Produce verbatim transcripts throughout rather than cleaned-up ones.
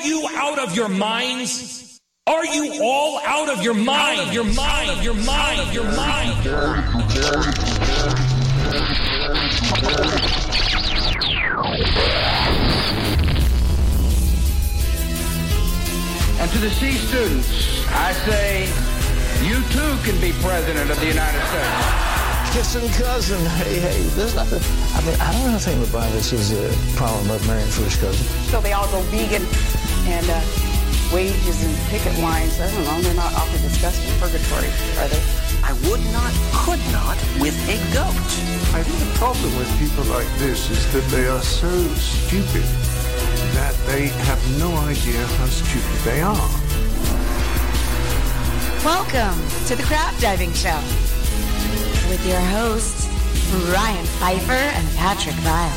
you out of your minds? Are you all out of your mind? Your mind, your mind, your mind. And to the C students, I say, you too can be president of the United States. Kissing cousin, hey, hey, there's nothing. I mean, I don't know anything with Bibles is a problem of marrying first cousin. So they all go vegan and uh, wages and picket lines. I don't know, they're not awfully discussed in purgatory, are they? I would not, could not with a goat. I think the problem with people like this is that they are so stupid that they have no idea how stupid they are. Welcome to the Crab Diving Show with your hosts, Ryan Pfeiffer and Patrick Vile.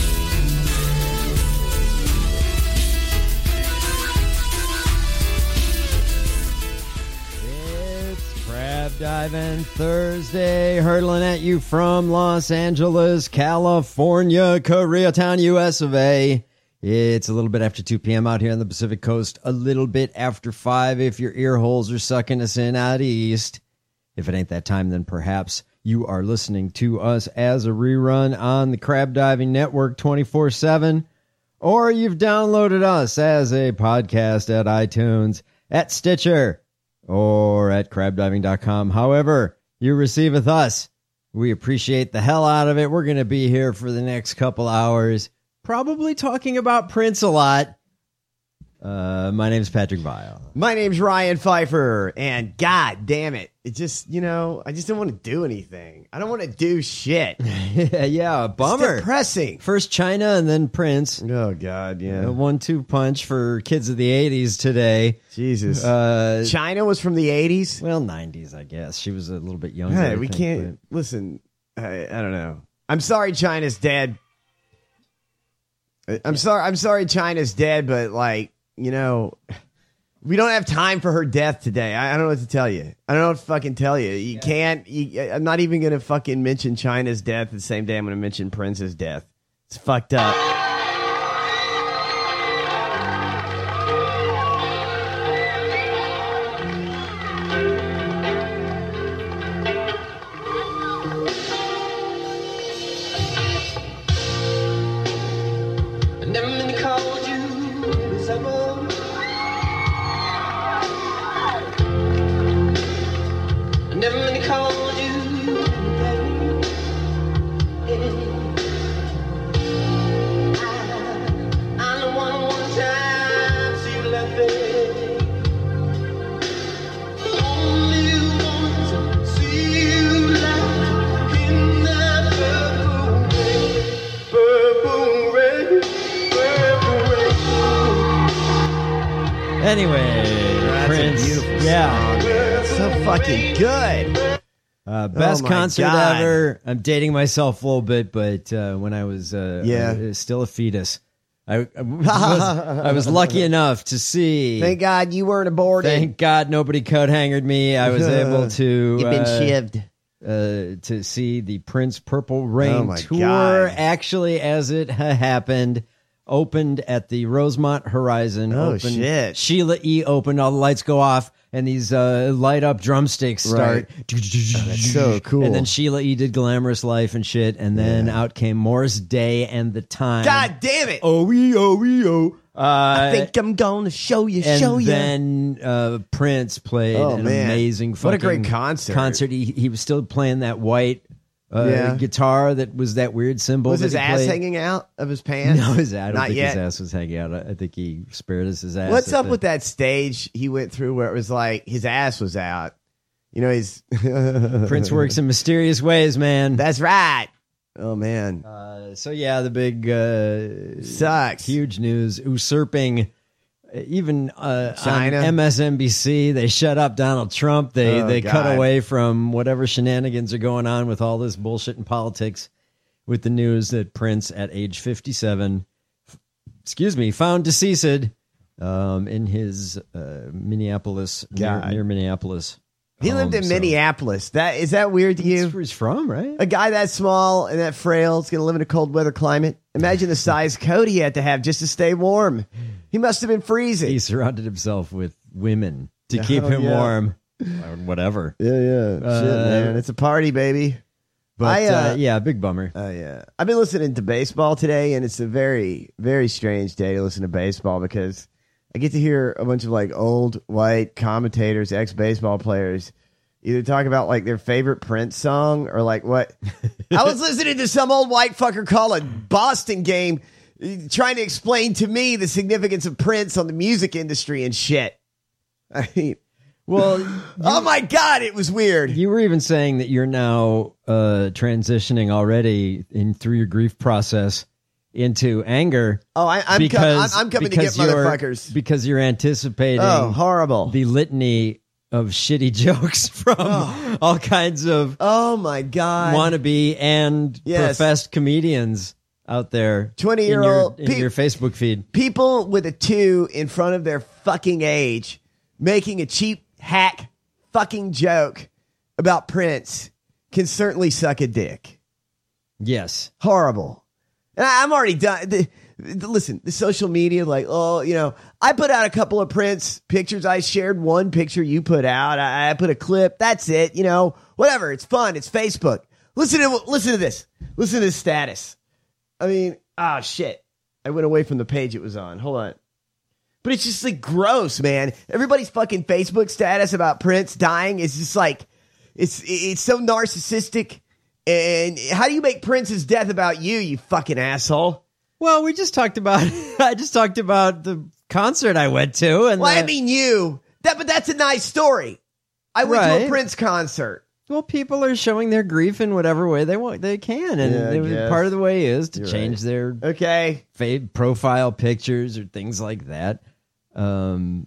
It's Crab Diving Thursday, hurtling at you from Los Angeles, California, Koreatown, U S of A. It's a little bit after two p.m. out here on the Pacific Coast, a little bit after five if your ear holes are sucking us in out east. If it ain't that time, then perhaps you are listening to us as a rerun on the Crab Diving Network twenty-four seven, or you've downloaded us as a podcast at iTunes, at Stitcher, or at crab diving dot com. However you receiveth us, we appreciate the hell out of it. We're going to be here for the next couple hours, probably talking about Prince a lot. Uh, my name's Patrick Vile. My name's Ryan Pfeiffer, and god damn it, it just, you know, I just don't want to do anything. I don't want to do shit. yeah, yeah, bummer. It's depressing. First China and then Prince. Oh god, yeah. A one-two punch for kids of the eighties today. Jesus. Uh, China was from the eighties? Well, nineties, I guess. She was a little bit younger. Hey, I we think, can't, but... listen, I, I don't know. I'm sorry China's dead. I'm yeah. sorry, I'm sorry China's dead, but like, you know, we don't have time for her death today. I, I don't know what to tell you. I don't know what to fucking tell you. You yeah. can't. You, I'm not even going to fucking mention China's death the same day I'm going to mention Prince's death. It's fucked up. Anyway, that's Prince, a beautiful yeah. song, man. It's so fucking good. Uh, best oh concert God. ever. I'm dating myself a little bit, but uh, when I was uh, yeah. uh, still a fetus, I, I, was, I was lucky enough to see. Thank God you weren't aborted. Thank God nobody coat hangered me. I was able to. You've been uh, shivved. Uh, to see the Prince Purple Rain oh my tour, God. actually, as it ha- happened. Opened at the Rosemont Horizon. Oh, opened, shit. Sheila E. opened, all the lights go off, and these uh, light up drumsticks start. Right. Oh, that's so cool. And then Sheila E. did Glamorous Life and shit, and then yeah. out came Morris Day and the Time. God damn it! Oh, we, oh, we, oh. Uh, I think I'm going to show you, and show you. then uh, Prince played oh, an man. amazing fucking What a great concert. concert. He, he was still playing that white Uh, yeah. guitar that was that weird symbol. Was that his he ass played. hanging out of his pants? No, his I don't Not think yet. his ass was hanging out. I I think he spared us his ass. What's at up the- with that stage he went through where it was like his ass was out? You know, he's Prince works in mysterious ways, man. That's right. Oh man. Uh, so yeah, the big uh, sucks. Huge news usurping. Even uh, China? on M S N B C, they shut up Donald Trump. They Oh, they God. cut away from whatever shenanigans are going on with all this bullshit in politics, with the news that Prince, at age fifty-seven, f- excuse me, found deceased um, in his uh, Minneapolis, near, God. near Minneapolis. He home, lived in so- Minneapolis. That is that weird to you? That's where he's from, right? A guy that small and that frail is going to live in a cold weather climate. Imagine the size coat he had to have just to stay warm. He must have been freezing. He surrounded himself with women to Yeah, keep oh, him yeah. warm. Or whatever. Yeah, yeah. Uh, Shit, man. It's a party, baby. But I, uh, uh, yeah, big bummer. Oh, yeah. I've been listening to baseball today, and it's a very, very strange day to listen to baseball because I get to hear a bunch of like old white commentators, ex-baseball players, either talk about like their favorite Prince song or like what. I was listening to some old white fucker call a Boston game trying to explain to me the significance of Prince on the music industry and shit. I mean, well, oh my God, it was weird. You were even saying that you're now uh, transitioning already in through your grief process into anger. Oh, I, I'm, com- because, I'm, I'm coming to get you're- motherfuckers. Because you're anticipating Oh, horrible. the litany of shitty jokes from Oh. all kinds of Oh my God. wannabe and Yes. professed comedians out there. twenty-year-old in, your, in pe- your Facebook feed. People with a two in front of their fucking age making a cheap hack fucking joke about Prince can certainly suck a dick. Yes. Horrible. And I, I'm already done. The, the- listen, the social media, like, oh, you know, I put out a couple of Prince pictures. I shared one picture you put out. I, I put a clip. That's it. You know, whatever. It's fun. It's Facebook. Listen to listen to this. Listen to this status. I mean, ah, shit. I went away from the page it was on. Hold on. But it's just like gross, man. Everybody's fucking Facebook status about Prince dying is just like, it's it's so narcissistic. And how do you make Prince's death about you, you fucking asshole? Well, we just talked about, I just talked about the concert I went to. And Well, the- I mean you. That, but that's a nice story. I went to Right. a Prince concert. Well, people are showing their grief in whatever way they want, they can, and Yeah, I they- guess. part of the way is to You're change right. their Okay. fa- profile pictures or things like that. Um,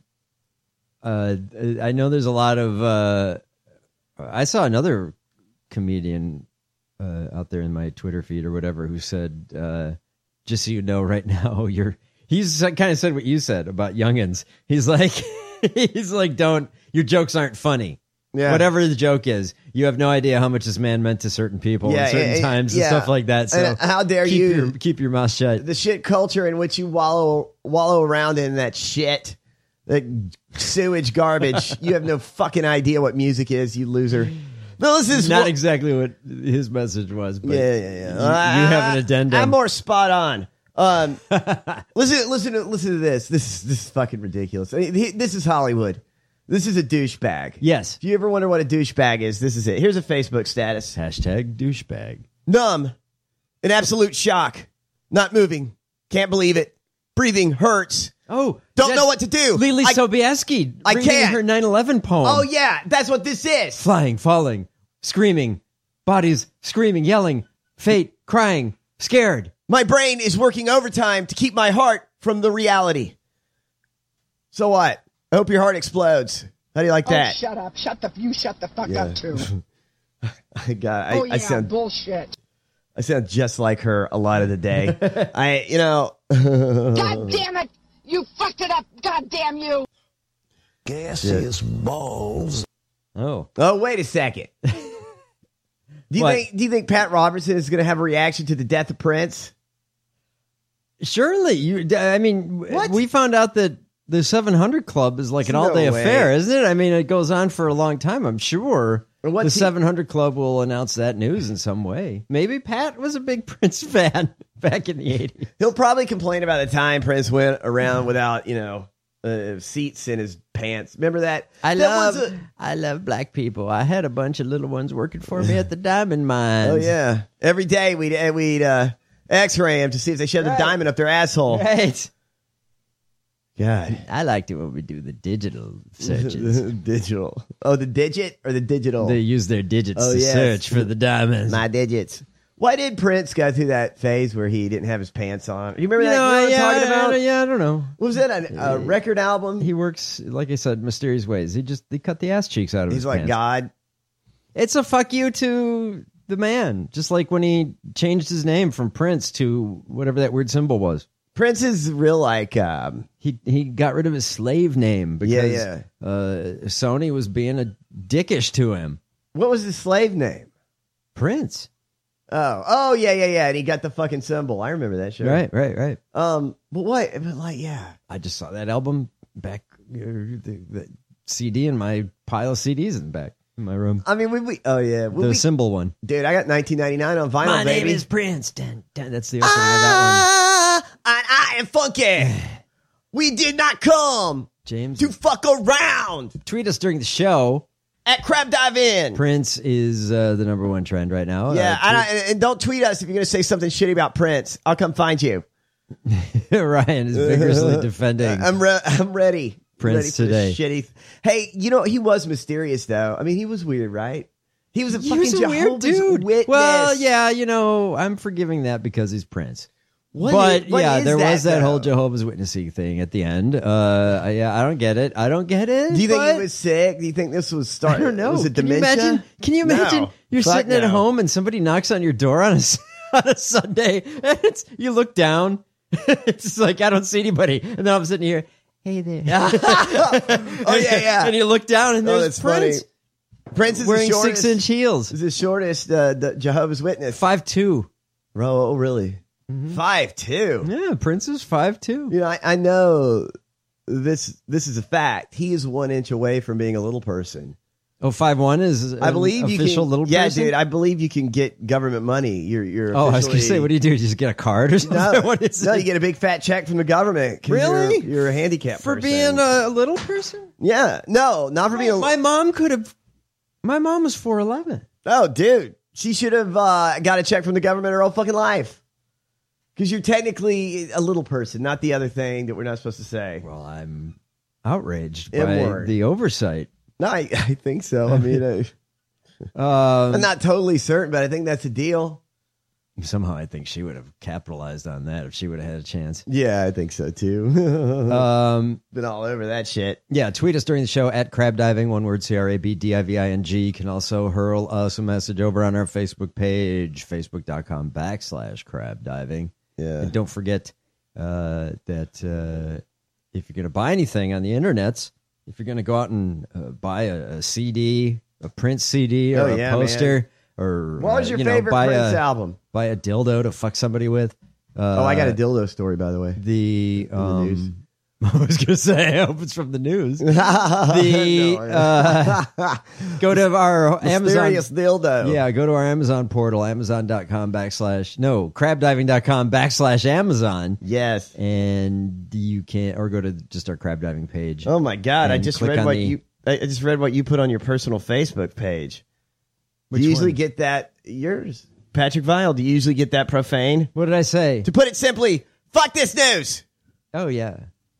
uh, I know there's a lot of. Uh, I saw another comedian uh, out there in my Twitter feed or whatever who said, uh, "Just so you know, right now, you're." He's kind of said what you said about youngins. He's like, he's like, don't your jokes aren't funny. Yeah. Whatever the joke is, you have no idea how much this man meant to certain people Yeah, at certain yeah, times yeah. and stuff like that. So And how dare keep you- your, keep your mouth shut. The shit culture in which you wallow wallow around in that shit, that sewage garbage. You have no fucking idea what music is, you loser. No, this is Not what- exactly what his message was, but yeah, yeah, yeah. you, you have an addendum. I'm more spot on. Um, listen, listen, to, listen to this. This is this is fucking ridiculous. I mean, he- this is Hollywood. This is a douchebag. Yes. If you ever wonder what a douchebag is, this is it. Here's a Facebook status. Hashtag douchebag. Numb. In absolute shock. Not moving. Can't believe it. Breathing hurts. Oh, Don't that's know what to do. Lily I- Sobieski I reading can't. her nine eleven poem. Oh, yeah. That's what this is. Flying, falling, screaming, bodies screaming, yelling, fate, crying, scared. My brain is working overtime to keep my heart from the reality. So what? I hope your heart explodes. How do you like that? Oh, shut up. Shut the, you shut the fuck Yeah. up, too. I got. I, oh, yeah, I sound. bullshit. I sound just like her a lot of the day. I, you know. God damn it! You fucked it up! God damn you! Gassy as balls. Oh. Oh, wait a second. Do you What? think? Do you think Pat Robertson is going to have a reaction to the death of Prince? Surely. you. I mean, What? we found out that the seven hundred Club is like an No all-day way. affair, isn't it? I mean, it goes on for a long time, I'm sure. Or what's The he- seven hundred Club will announce that news in some way. Maybe Pat was a big Prince fan back in the eighties. He'll probably complain about the time Prince went around without, you know, uh, seats in his pants. Remember that? I That love, was a- I love black people. I had a bunch of little ones working for me at the diamond mines. Oh yeah. Every day we'd uh, we'd uh, X-ray them to see if they shoved a Right. diamond up their asshole. Right. God. I liked it when we do the digital searches. Digital. Oh, the digit or the digital? They use their digits Oh, to yes. search for the diamonds. My digits. Why did Prince go through that phase where he didn't have his pants on? You remember You that? know, you know what yeah, I'm talking I- about? I- yeah, I don't know. What was that? A, a record album? He works, like I said, mysterious ways. He just he cut the ass cheeks out of He's his like pants. God. It's a fuck you to the man. Just like when he changed his name from Prince to whatever that weird symbol was. Prince is real like um, He he got rid of his slave name because Yeah, Uh, Sony was being a dickish to him. what was his slave name? Prince. Oh, oh yeah, yeah, yeah. And he got the fucking symbol. I remember that show. Right, right, right. Um, but what? But like, yeah. I just saw that album back, uh, the, the C D in my pile of C Ds in the back in my room. I mean, we, we oh yeah, we, the we, symbol one. dude. I got nineteen ninety-nine on vinyl. My baby. name is Prince. Dun, dun. That's the opening ah, of that one. And I am funky. We did not come, James, to fuck around. Tweet us during the show. At Crab Dive In. Prince is uh, the number one trend right now. Yeah, uh, and, I, and don't tweet us if you're going to say something shitty about Prince. I'll come find you. Ryan is vigorously defending. I'm re- I'm ready. Prince ready for today. Shitty. Th- hey, you know he was mysterious though. I mean, he was weird, right? He was a he fucking was a Jehovah's weird dude. Witness. Well, yeah, you know, I'm forgiving that because he's Prince. What but is, what yeah, is there that, was that though? whole Jehovah's Witnessing thing at the end. Uh, yeah, I don't get it. I don't get it. Do you think but he was sick? Do you think this was I starting? don't know. Was it Can you dementia? imagine? Can you imagine? No. You're Fuck sitting at no. home and somebody knocks on your door on a on a Sunday, and it's, you look down. It's just like I don't see anybody, and then I'm sitting here. Hey there. Oh yeah, yeah. And you look down, and Oh, there's that's Prince. funny. Prince is wearing the shortest, six inch heels. Is the shortest uh, the Jehovah's Witness. Five two. Oh, really? Five two. Yeah, Prince is five two. You know, I, I know this. This is a fact. He is one inch away from being a little person. Oh, five one is I believe you official can, little yeah, person? dude. I believe you can get government money. You're, you're. Oh, I was going to officially- say, what do you do? You just get a card or something? No, What is no, it? you get a big fat check from the government. 'cause Really? You're, you're a handicapped For person. being a little person? Yeah, no, not for being a. My mom could have. My mom was four eleven. Oh, dude, she should have uh, got a check from the government her whole fucking life. Because you're technically a little person, not the other thing that we're not supposed to say. Well, I'm outraged by M-word. the oversight. No, I, I think so. I mean, I, Um, I'm not totally certain, but I think that's a deal. somehow I think she would have capitalized on that if she would have had a chance. Yeah, I think so too. Um, Been all over that shit. yeah, tweet us during the show at Crab Diving, one word, C R A B D I V I N G. You can also hurl us a message over on our Facebook page, facebook.com backslash Crab Diving. Yeah. And don't forget uh, that uh, if you're going to buy anything on the internets, if you're going to go out and uh, buy a, a C D, a Prince C D, or Oh, a yeah, poster, or What was uh, your you know, favorite buy Prince a, album? buy a dildo to fuck somebody with. Uh, Oh, I got a dildo story, by the way. The the news. um, I was going to say, I hope it's from the news. The No, uh, go to our Amazon. Mysterious dildo. Yeah, go to our Amazon portal, amazon.com backslash, no, crabdiving.com backslash Amazon. Yes. And you can, or go to just our crab diving page. Oh my God! I And just click read on what the- you. I just read what you put on your personal Facebook page. Which do you usually one? get that yours, Patrick Vile? Do you usually get that profane? What did I say? To put it simply, fuck this news. Oh, yeah.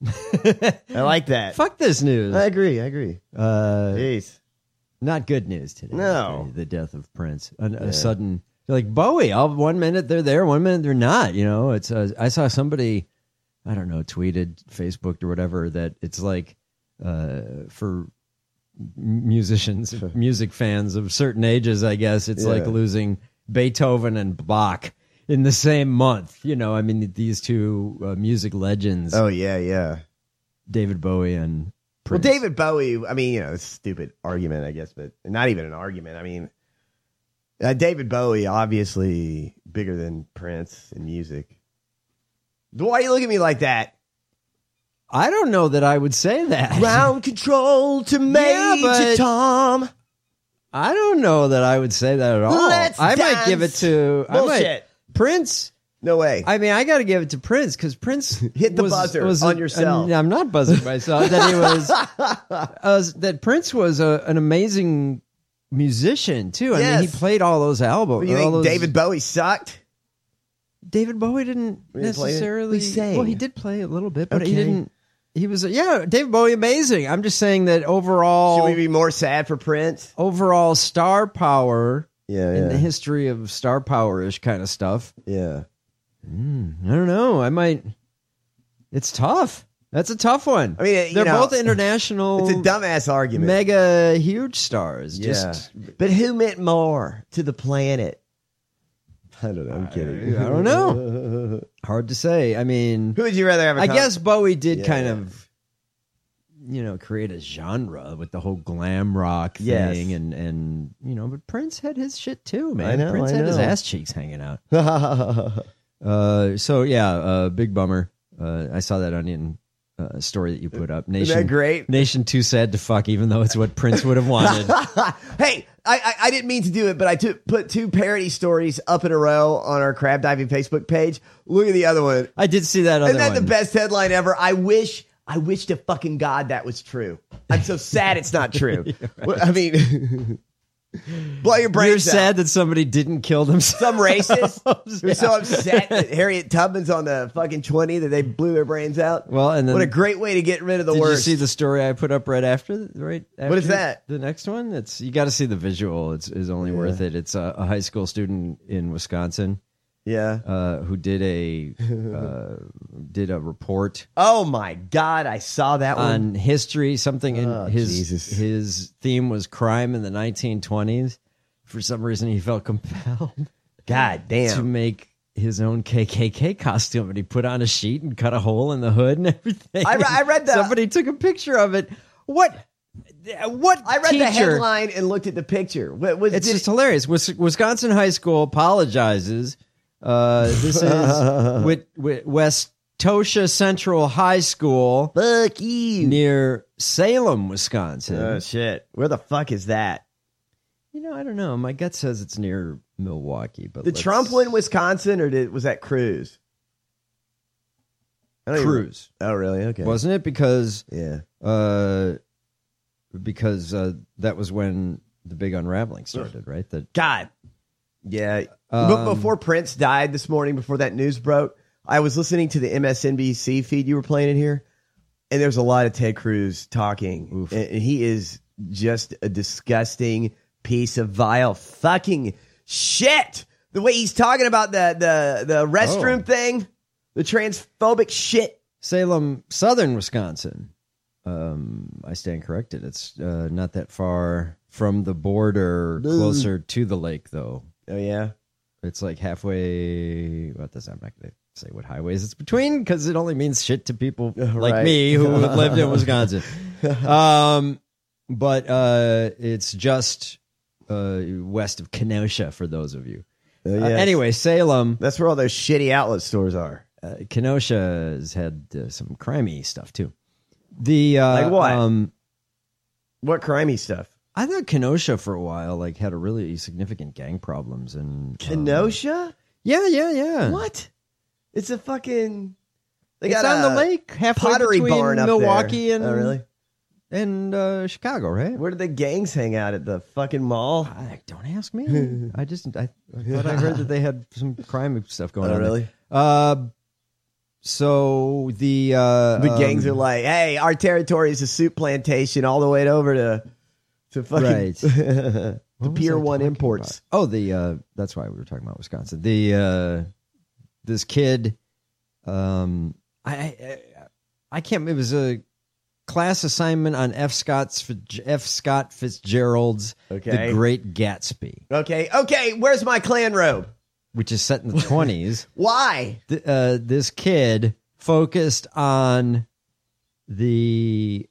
I like that. Fuck this news. I agree. I agree. Uh, Jeez. not good news today. No. The death of Prince. A, a sudden, like Bowie, all, one minute they're there, one minute they're not. You know, it's. Uh, I saw somebody, I don't know, tweeted, Facebooked or whatever, that it's like uh, for musicians, music fans of certain ages, I guess, it's Yeah. like losing Beethoven and Bach in the same month. You know, I mean, these two uh, music legends, Oh yeah, yeah. David Bowie and Well, Prince. David Bowie. I mean, you know, it's a stupid argument, I guess, but not even an argument. I mean, uh, David Bowie obviously bigger than Prince in music. Why do you look at me like that? I don't know that I would say that. Ground control to Major but- Tom. I don't know that I would say that at all. Let's I might give it dance. to I might- Bullshit. Prince. No way. I mean, I got to give it to Prince because Prince Hit the was- buzzer was on a- yourself. an- I'm not buzzing myself. That he was uh, that Prince was a, an amazing musician too. I mean, Yes. he played all those albums. you all think those- David Bowie sucked? David Bowie didn't He didn't play it? necessarily. He sang. Well, he did play a little bit, but he Okay. didn't. He was yeah, David Bowie, amazing. I'm just saying that overall, Should we be more sad for Prince? overall star power Yeah, in yeah, the history of star power-ish kind of stuff. yeah. I don't know. I might. It's tough. That's a tough one. I mean, you they're know, both international, It's a dumbass argument. mega huge stars. yeah. Just But who meant more to the planet? I don't know. I'm kidding. I don't know. Hard to say. I mean, Who would you rather have? A I con- guess Bowie did Yeah. kind of. you know, create a genre with the whole glam rock thing, Yes. and and you know, but Prince had his shit too, man. I know, Prince I had his know. ass cheeks hanging out. uh, so yeah, uh, big bummer. Uh, I saw that Onion uh, story that you put up. Nation, that great? Nation too sad to fuck, even though it's what Prince would have wanted. Hey, I, I I didn't mean to do it, but I took put two parody stories up in a row on our Crab Diving Facebook page. Look at the other one. I did see that other Isn't that one. the best headline ever? I wish, I wish to fucking God that was true. I'm so sad it's not true. Well, I mean, blow your brains You're out. sad that somebody didn't kill themselves. Some racist who's so upset that Harriet Tubman's on the fucking twenty that they blew their brains out. Well, and then What a great way to get rid of the did worst. you see the story I put up right after? Right? After What is that? The next one. It's you got to see the visual. It's is only Yeah. worth it. It's a, a high school student in Wisconsin. Yeah. Uh, who did a uh, did a report Oh my God, I saw that one. on history. Something in Oh, his Jesus. his theme was crime in the nineteen twenties. For some reason, he felt compelled God damn. to make his own K K K costume, and he put on a sheet and cut a hole in the hood and everything. I re- I read the- Somebody took a picture of it. What? What? I read the teacher- headline and looked at the picture. What was It's did- just hilarious. Wis- Wisconsin high school apologizes. Uh, this is with, with West Tosha Central High School Fuck you. near Salem, Wisconsin. Oh shit. Where the fuck is that? You know, I don't know. My gut says it's near Milwaukee, but Did let's- Trump win Wisconsin or did was that Cruz? I don't even- Cruz. Oh really? Okay. Wasn't it? Because yeah. uh, because uh, that was when the big unraveling started, right? That God. Yeah. Um, but before Prince died this morning, before that news broke, I was listening to the M S N B C feed you were playing in here, and there's a lot of Ted Cruz talking. Oof. And, and he is just a disgusting piece of vile fucking shit. The way he's talking about the the, the restroom Oh. thing, the transphobic shit. Salem, southern Wisconsin. Um, I stand corrected. It's uh, not that far from the border, closer to the lake, though. Oh, yeah? It's like halfway. What does I'm not going to say what highways it's between because it only means shit to people like Right. me who have lived in Wisconsin. Um, but uh, it's just uh, west of Kenosha for those of you. Oh, Uh, yes. anyway, Salem. That's where all those shitty outlet stores are. Uh, Kenosha has had uh, some crimey stuff too. The uh, Like what? Um, What crimey stuff? I thought Kenosha for a while like had a really significant gang problems and Kenosha? yeah, yeah, yeah. What? It's a fucking. They It's got on a the lake, halfway pottery between barn up Milwaukee there. and Oh, really? and uh, Chicago, right? Where do the gangs hang out at the fucking mall? I, don't ask me. I just I, I thought I heard that they had some crime stuff going Oh, on. there. really? Uh, so the uh, The gangs um, are like, hey, our territory is a soup plantation all the way over to to fucking Right. to What was Pier I One talking Imports. about? Oh, the uh, that's why we were talking about Wisconsin. The uh, this kid, um, I, I I can't. It was a class assignment on F. Scott's F. Scott Fitzgerald's Okay. The Great Gatsby, Okay, okay, where's my clan robe? which is set in the twenties. Why? Th- uh, this kid focused on the.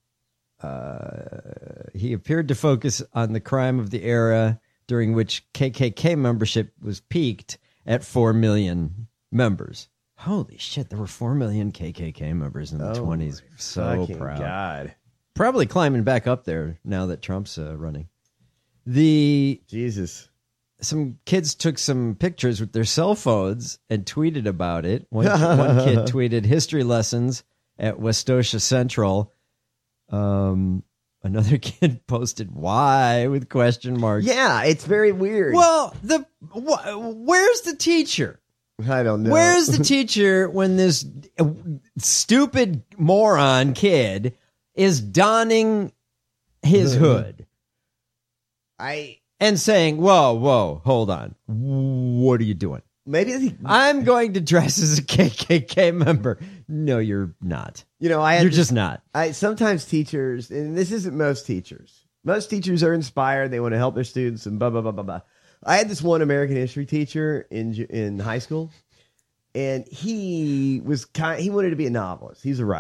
Uh, he appeared to focus on the crime of the era during which K K K membership was peaked at four million members. Holy shit, there were four million K K K members in the Oh, twenties. So Fucking proud. God. Probably climbing back up there now that Trump's uh, running. The Jesus. some kids took some pictures with their cell phones and tweeted about it. One, one kid tweeted history lessons at Westosha Central. Um, another kid posted why with question marks. Yeah, it's very weird. Well, the wh- where's the teacher? I don't know. Where's the teacher when this uh, stupid moron kid is donning his hood I and saying, "Whoa, whoa, hold on, what are you doing?" maybe he, I'm going to dress as a K K K member. No, you're not. you know, I had You're this- just not. I sometimes teachers, and this isn't most teachers. Most teachers are inspired; they want to help their students, and blah blah blah blah blah. I had this one American history teacher in ju- in high school, and he was kind. He wanted to be a novelist. He's a writer,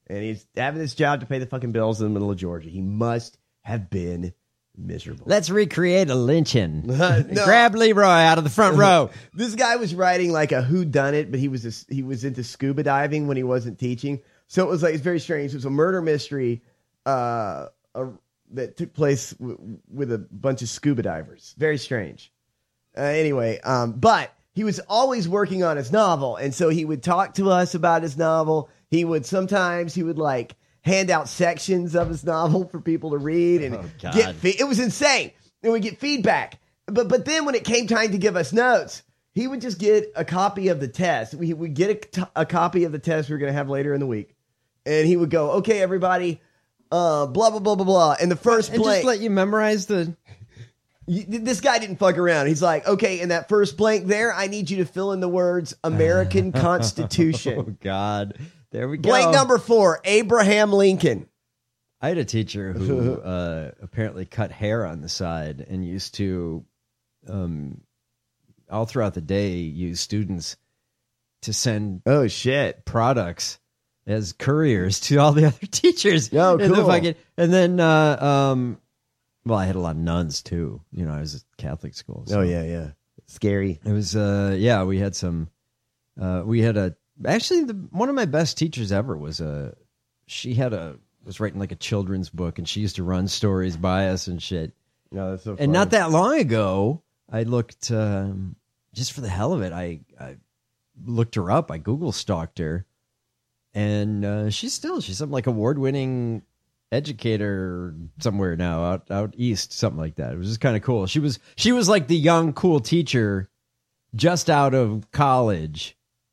and he's having this job to pay the fucking bills in the middle of Georgia. He must have been miserable. Let's recreate a lynching. No. Grab Leroy out of the front row. This guy was writing like a whodunit, but he was a, he was into scuba diving when he wasn't teaching. So it was like it's very strange. It was a murder mystery uh, a, that took place w- with a bunch of scuba divers. Very strange. Uh, anyway, um, but he was always working on his novel, and so he would talk to us about his novel. He would sometimes he would like hand out sections of his novel for people to read and Oh, God. get. Fe- it was insane. And we get feedback, but but then when it came time to give us notes, he would just get a copy of the test. We would get a, t- a copy of the test we were going to have later in the week, and he would go, "Okay, everybody, uh, blah blah blah blah blah." And the first And blank, just let you memorize the... You- this guy didn't fuck around. He's like, "Okay, in that first blank there, I need you to fill in the words American Constitution." Oh, God. There we go. Blank number four, Abraham Lincoln. I had a teacher who uh, apparently cut hair on the side and used to, um, all throughout the day, use students to send Oh shit! products as couriers to all the other teachers. Oh, And the cool. fucking- and then, uh, um, well, I had a lot of nuns too. You know, I was at Catholic school. so Oh yeah, yeah. Scary. It was, uh, yeah, we had some, uh, we had a, actually, the, one of my best teachers ever was a, she had a, was writing like a children's book, and she used to run stories by us and shit. No, that's so. And not that long ago, I looked, um, just for the hell of it, I, I looked her up. I Google stalked her, and uh, she's still, she's some like award-winning educator somewhere now out out east, something like that. It was just kind of cool. She was she was like the young cool teacher just out of college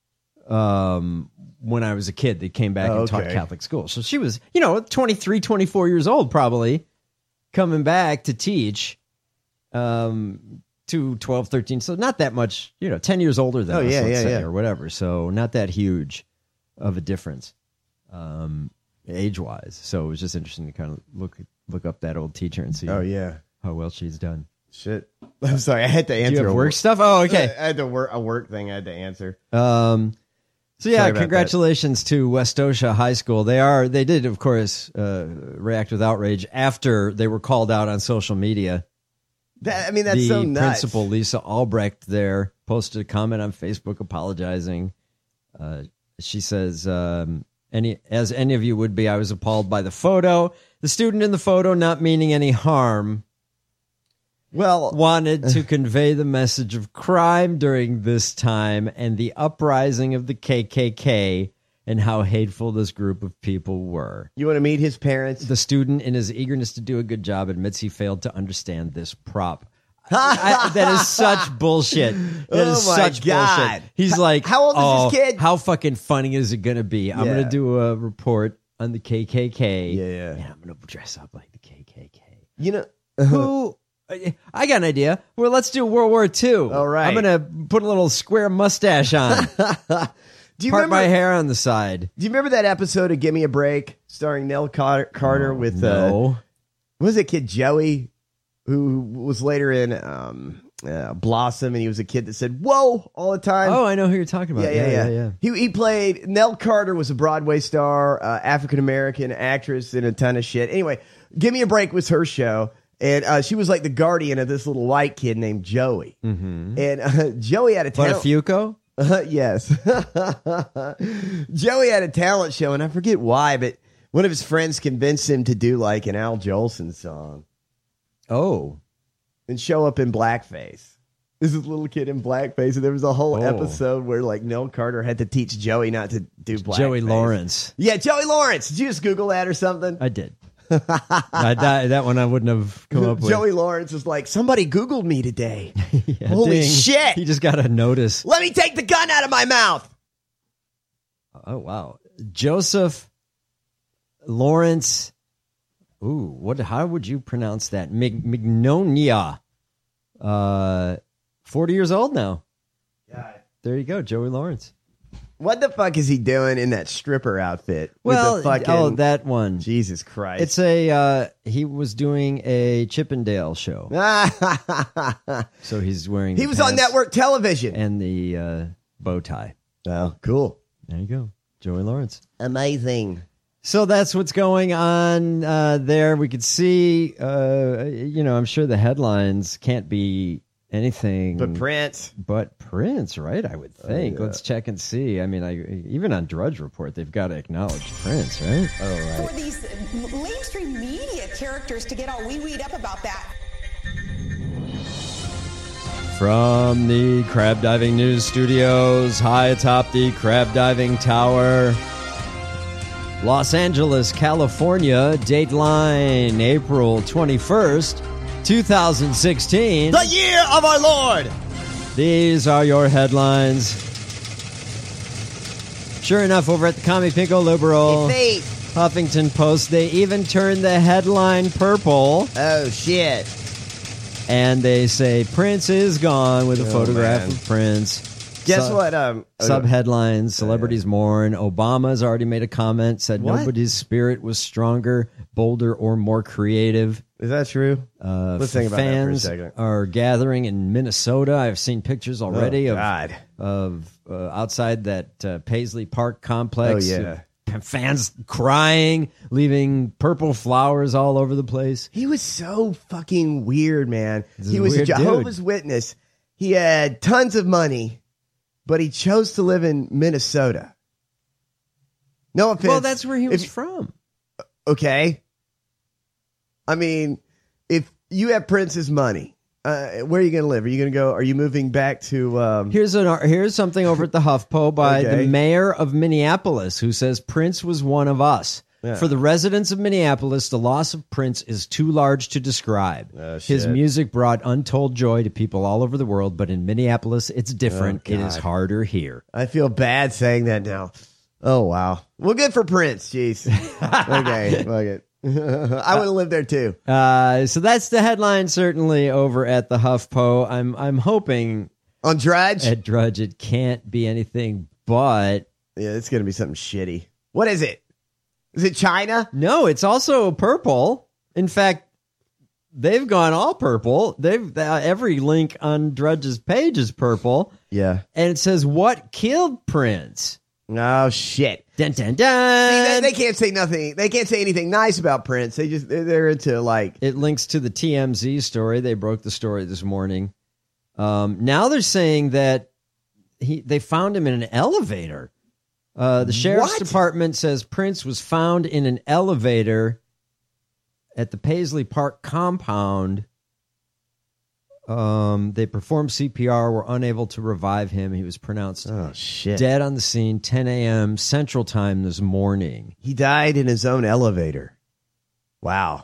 um when I was a kid that came back Oh, and taught okay. Catholic school. So she was, you know, twenty-three, twenty-four years old probably, coming back to teach um to twelve, thirteen, so not that much, you know, ten years older than Oh, us, yeah, let's yeah, say, yeah. or whatever. So not that huge of a difference. Um age-wise, so it was just interesting to kind of look look up that old teacher and see Oh yeah. how well she's done. Shit. I'm sorry. I had to answer. Do you have a work stuff? Oh, okay. I had to work a work thing. I had to answer. Um, so yeah, Sorry about congratulations to Westosha High School. They are they did of course uh, react with outrage after they were called out on social media. That, I mean, that's the so nuts. principal Lisa Albrecht there posted a comment on Facebook apologizing. Uh, she says, um, "Any as any of you would be, I was appalled by the photo. The student in the photo, not meaning any harm, well, wanted to convey the message of crime during this time and the uprising of the K K K and how hateful this group of people were. You want to meet his parents? The student, in his eagerness to do a good job, admits he failed to understand this prop." I, that is such bullshit. That Oh is my such God. bullshit. He's H- like, how old is oh, this kid? How fucking funny is it going to be? I'm Yeah. going to do a report on the K K K. Yeah, yeah. And I'm going to dress up like the K K K. You know Who? I got an idea. Well, let's do World War Two. All right. I'm going to put a little square mustache on. Do you Part remember? my hair on the side. Do you remember that episode of Give Me a Break starring Nell Carter, Carter with uh, No. what was it, kid Joey, who was later in um, uh, Blossom, and he was a kid that said "whoa" all the time. Oh, I know who you're talking about. yeah, yeah, yeah. yeah. He he played Nell Carter was a Broadway star, uh, African American actress, and a ton of shit. Anyway, Give Me a Break was her show, and uh, she was like the guardian of this little white kid named Joey. Mm-hmm. And uh, Joey had a talent. Fuco? Uh, yes. Joey had a talent show, and I forget why, but one of his friends convinced him to do like an Al Jolson song Oh. and show up in blackface. This is a little kid in blackface, and there was a whole Oh. episode where like Nell Carter had to teach Joey not to do blackface. Joey Lawrence. Yeah, Joey Lawrence. Did you just Google that or something? I did. I, that, that one I wouldn't have come up with. Joey Lawrence was like, somebody Googled me today. Yeah, Holy ding. shit. He just got a notice. Let me take the gun out of my mouth. Oh, wow. Joseph Lawrence. Ooh, what? How would you pronounce that? Mig, Mignonia. Uh, forty years old now. God. There you go, Joey Lawrence. What the fuck is he doing in that stripper outfit? Well, with the fucking, oh, that one. Jesus Christ. It's a, uh, he was doing a Chippendale show. So he's wearing He the was on pants network television. and the uh, bow tie. Oh, cool. There you go. Joey Lawrence. Amazing. So that's what's going on uh, there. We could see, uh, you know, I'm sure the headlines can't be anything But Prince. but Prince, right? I would think. Oh, yeah. Let's check and see. I mean, I, even on Drudge Report, they've got to acknowledge Prince, right? Oh, right. For these mainstream media characters to get all wee-weed up about that. From the Crab Diving News Studios, high atop the Crab Diving Tower, Los Angeles, California, Dateline, April twenty-first, twenty sixteen. The year of our Lord! These are your headlines. Sure enough, over at the Commie Pinko Liberal, Hey, Huffington Post, they even turned the headline purple. Oh, shit. And they say Prince is gone with a Oh, photograph man. of Prince. Guess Sub- what? Um, Sub headlines: Celebrities mourn. Obama's already made a comment, said What? nobody's spirit was stronger, bolder, or more creative. Is that true? Uh, Let's think about that for a fans second. are gathering in Minnesota. I've seen pictures already Oh, of God. of uh, outside that uh, Paisley Park complex. Oh, yeah. Uh, fans crying, leaving purple flowers all over the place. He was so fucking weird, man. He's a He was a weird dude. Jehovah's Witness. He had tons of money, but he chose to live in Minnesota. No offense. Well, that's where he was If- from. Okay. I mean, if you have Prince's money, uh, where are you going to live? Are you going to go? Are you moving back to? Um, Here's an here's something over at the HuffPo by Okay. the mayor of Minneapolis, who says Prince was one of us. Yeah. For the residents of Minneapolis, the loss of Prince is too large to describe. Oh, His shit. music brought untold joy to people all over the world, but in Minneapolis, it's different. Oh, it is God. harder here. I feel bad saying that now. Oh wow. Well, good for Prince. Jeez. Okay. Fuck it. I would have lived there too. Uh, so that's the headline, certainly over at the HuffPo. I'm I'm hoping On Drudge. at Drudge it can't be anything but. Yeah, it's going to be something shitty. What is it? Is it China? No, it's also purple. In fact, they've gone all purple. They've uh, every link on Drudge's page is purple, Yeah. and it says "What killed Prince?" Oh shit. Dun dun See, dun. they, they can't say nothing. They can't say anything nice about Prince. They just they're, they're into like It links to the T M Z story. They broke the story this morning. Um, now they're saying that he they found him in an elevator. Uh, the sheriff's What? department says Prince was found in an elevator at the Paisley Park compound. Um, they performed C P R, were unable to revive him. He was pronounced oh shit. dead on the scene, ten a.m. Central Time this morning. He died in his own elevator. Wow.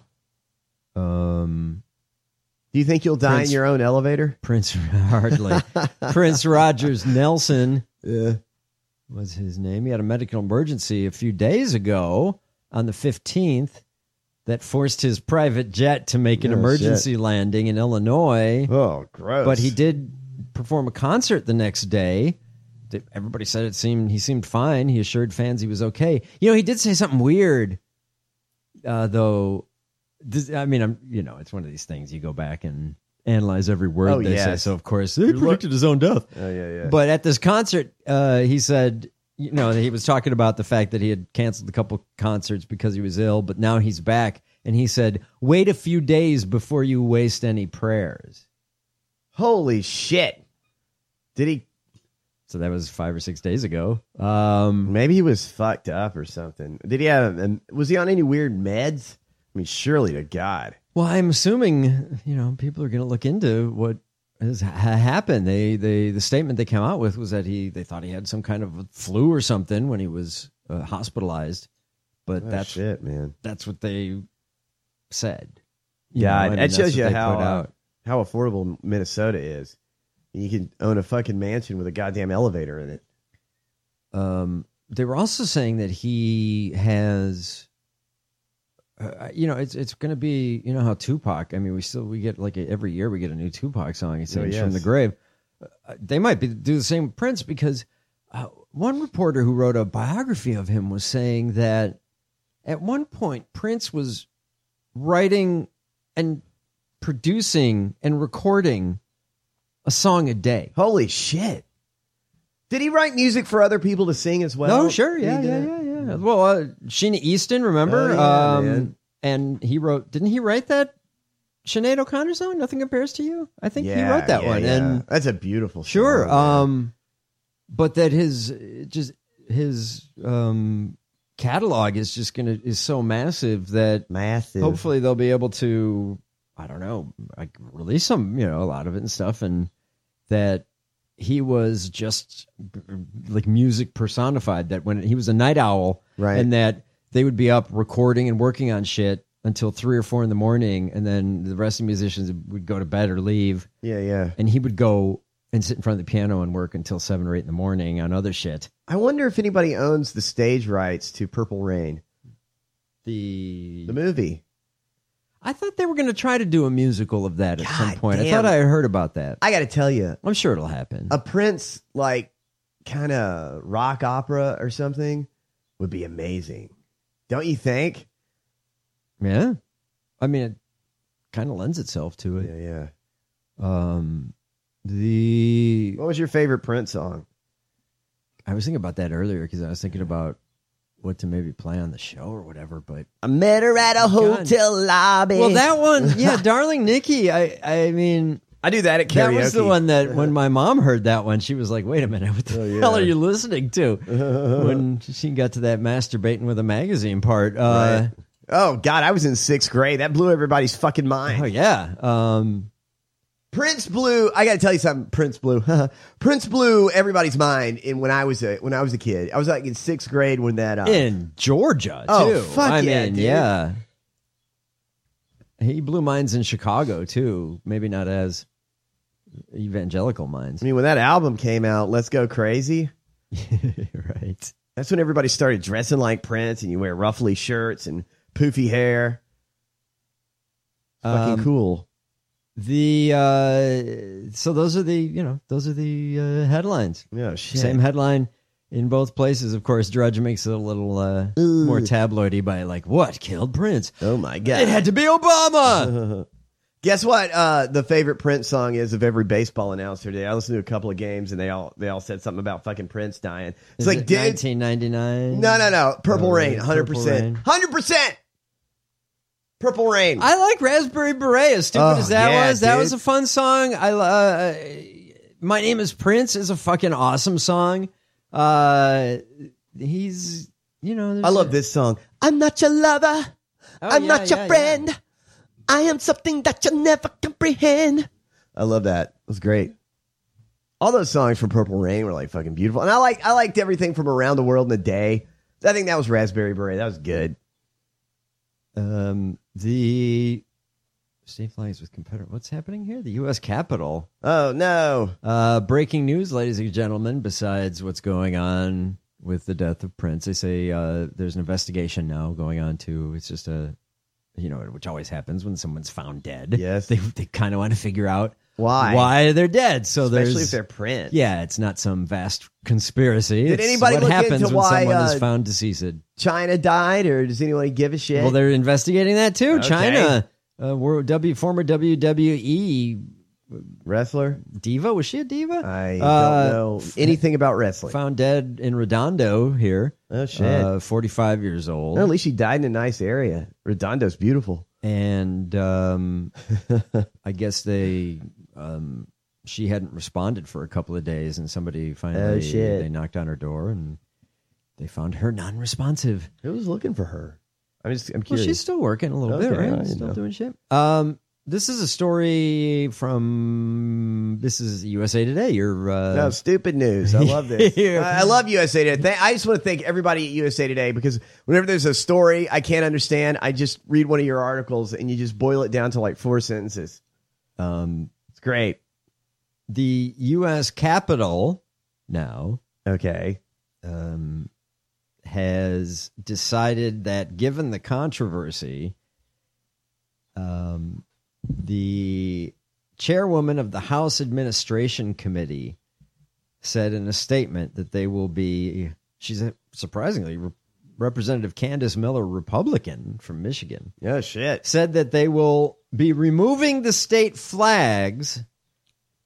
Um, Do you think you'll die Prince- in your own elevator? Prince hardly. Prince Rogers Nelson Yeah. was his name. He had a medical emergency a few days ago on the fifteenth that forced his private jet to make an Oh, emergency landing in Illinois. Oh, gross. But he did perform a concert the next day. Th- Everybody said it seemed he seemed fine. He assured fans he was okay. You know, he did say something weird, uh, though. This, I mean, I'm you know, it's one of these things. You go back and analyze every word Oh, they say. yes. So of course, he predicted his own death. Oh yeah, yeah. But at this concert, uh, he said, you know, he was talking about the fact that he had canceled a couple concerts because he was ill, but now he's back. And he said, wait a few days before you waste any prayers. Holy shit. Did he? So that was five or six days ago. Um, Maybe he was fucked up or something. Did he have? um, Was he on any weird meds? I mean, surely to God. well, I'm assuming, you know, people are going to look into what has ha- happened. They, they, the statement they came out with was that he, they thought he had some kind of flu or something when he was uh, hospitalized. But Oh, that's shit, man. that's what they said. You Yeah, know, I mean, that that's shows what you they how put uh, out. how affordable Minnesota is. You can own a fucking mansion with a goddamn elevator in it. Um, they were also saying that he has, uh, you know, it's it's going to be, you know, how Tupac. I mean, we still we get like a, every year we get a new Tupac song. He sings yes. from the grave. Uh, they might be do the same with Prince because uh, one reporter who wrote a biography of him was saying that at one point Prince was writing and producing and recording a song a day. Holy shit. Did he write music for other people to sing as well? No, sure, yeah, He yeah, did? yeah, yeah. Yeah. Well, uh, Sheena Easton, remember? Oh, yeah, um, man. And he wrote, didn't he write that Sinead O'Connor song, Nothing Compares to You? I think he Yeah, wrote that yeah, one. yeah. And that's a beautiful sure. song. man. Um, but that his, just his um, catalog is just going to, is so massive that Massive. hopefully they'll be able to, I don't know, like release some, you know, a lot of it and stuff. And that he was just like music personified, that when he was a night owl, Right. and that they would be up recording and working on shit until three or four in the morning, and then the rest of the musicians would go to bed or leave, Yeah, yeah. and he would go and sit in front of the piano and work until seven or eight in the morning on other shit. I wonder if anybody owns the stage rights to Purple Rain, The the movie. I thought they were going to try to do a musical of that at some God point. I damn. thought I had heard about that. I got to tell you, I'm sure it'll happen. a Prince like kind of rock opera or something would be amazing. Don't you think? Yeah. I mean, it kind of lends itself to it. Yeah, yeah. Um, the What was your favorite Prince song? I was thinking about that earlier because I was thinking about what to maybe play on the show or whatever. But I met her at a hotel lobby. well, that one, yeah, Darling Nikki. I, I mean, I do that at karaoke. that was the one that when my mom heard that one, she was like, "Wait a minute, what the Oh, yeah. hell are you listening to?" When she got to that masturbating with a magazine part. Uh, Right. Oh God, I was in sixth grade. That blew everybody's fucking mind. Oh yeah. Um, Prince blew. I got to tell you something. Prince blew. Prince blew everybody's mind. In when I was a when I was a kid, I was like in sixth grade when that. Uh, in Georgia, too. Oh, fuck I yeah, mean, dude. yeah. He blew minds in Chicago, too. Maybe not as evangelical minds. I mean, when that album came out, Let's Go Crazy. Right. That's when everybody started dressing like Prince, and you wear ruffly shirts and poofy hair. Fucking Um, cool. The uh, so those are the you know those are the uh, headlines. Yeah, shit. Same headline in both places. Of course, Drudge makes it a little uh, more tabloidy by like, what killed Prince? Oh my God! It had to be Obama. Guess what? Uh, the favorite Prince song is of every baseball announcer today. I listened to a couple of games, and they all they all said something about fucking Prince dying. It's Is like, it dude, nineteen ninety-nine? no, no, no, Purple Oh, Rain, Purple hundred percent, Rain. hundred percent, Purple Rain. I like Raspberry Beret. As stupid Oh, as that yeah, was, that dude. was a fun song. I uh, My Name is Prince is a fucking awesome song. Uh, he's you know I love this song. I'm not your lover. Oh, I'm yeah, not your yeah, friend. yeah. I am something that you'll never comprehend. I love that. It was great. All those songs from Purple Rain were like fucking beautiful. And I like I liked everything from Around the World in a Day. I think that was Raspberry Beret. That was good. Um, the state flags with competitor. What's happening here? The U S Capitol. Oh no! Uh, breaking news, ladies and gentlemen. Besides what's going on with the death of Prince, they say uh, there's an investigation now going on too. It's just a, you know, which always happens when someone's found dead. Yes. they they kind of want to figure out Why? why they're dead. So Especially there's if they're Prince. yeah, it's not some vast conspiracy. Did It's anybody what look happens into when why, someone uh, is found deceased? China died, or does anyone give a shit? Well, they're investigating that too. Okay. China, uh, were W former W W E wrestler diva. Was she a diva? I Uh, don't know anything about wrestling. Found dead in Redondo here. Oh shit! Uh, forty-five years old. Well, at least she died in a nice area. Redondo's beautiful. And um, I guess they, um, she hadn't responded for a couple of days, and somebody finally Oh, shit. they knocked on her door and they found her non-responsive. Who was looking for her? I'm just I'm Well, curious. she's still working a little Okay, bit, I right? didn't Still know. doing shit. Um, this is a story from this is U S A Today. You're uh, No, stupid news. I love this. Yeah. I I love U S A Today. Th- I just want to thank everybody at U S A Today because whenever there's a story I can't understand, I just read one of your articles and you just boil it down to like four sentences. um, It's great. the U S Capitol now Okay. um, has decided that given the controversy, um, the chairwoman of the House Administration Committee said in a statement that they will be, she's a, surprisingly, Re- Representative Candace Miller, Republican from Michigan, Oh, shit. said that they will be removing the state flags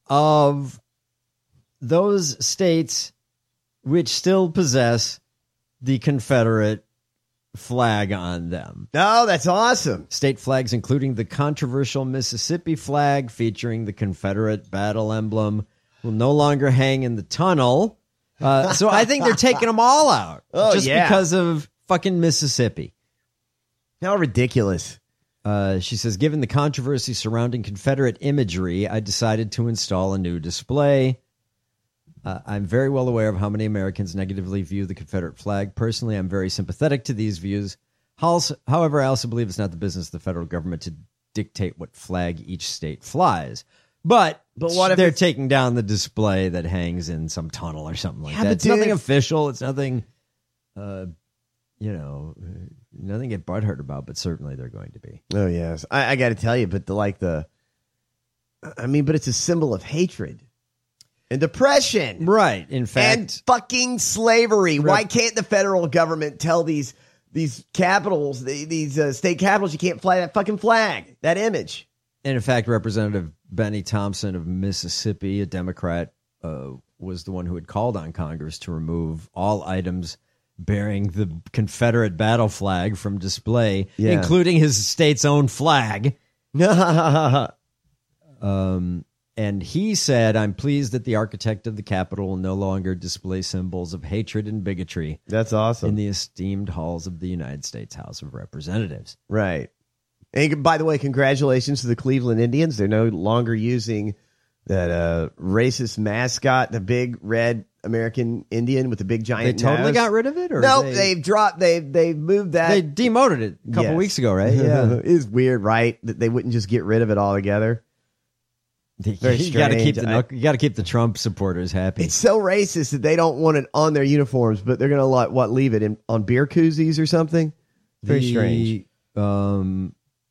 of those states which still possess the Confederate flag on them. Oh, that's awesome. State flags, including the controversial Mississippi flag featuring the Confederate battle emblem, will no longer hang in the tunnel. Uh, so I think they're taking them all out oh, just yeah. because of fucking Mississippi. How ridiculous. Uh, she says, given the controversy surrounding Confederate imagery, I decided to install a new display. Uh, I'm very well aware of how many Americans negatively view the Confederate flag. Personally, I'm very sympathetic to these views. However, I also believe it's not the business of the federal government to dictate what flag each state flies. But, but what if they're it's... taking down the display that hangs in some tunnel or something like yeah, that? It's dude, nothing official. It's nothing, uh, you know, nothing to get butthurt about, but certainly they're going to be. Oh, yes. I, I got to tell you, but the, like the, I mean, but it's a symbol of hatred. And depression. Right. In fact. And fucking slavery. Rep- Why can't the federal government tell these these capitals, these uh, state capitals, you can't fly that fucking flag, that image? And in fact, Representative Benny Thompson of Mississippi, a Democrat, uh, was the one who had called on Congress to remove all items bearing the Confederate battle flag from display, yeah. including his state's own flag. um... And he said, I'm pleased that the architect of the Capitol will no longer display symbols of hatred and bigotry. That's awesome. In the esteemed halls of the United States House of Representatives. Right. And by the way, congratulations to the Cleveland Indians. They're no longer using that uh, racist mascot, the big red American Indian with the big giant They totally nose. got rid of it? Or no, they... they've dropped, they've, they've moved that. They demoted it a couple yes. weeks ago, right? Yeah. It is weird, right? That they wouldn't just get rid of it altogether. Very you got to keep the I, you got to keep the Trump supporters happy. It's so racist that they don't want it on their uniforms, but they're going to like what leave it in on beer koozies or something. Very the, strange. Um,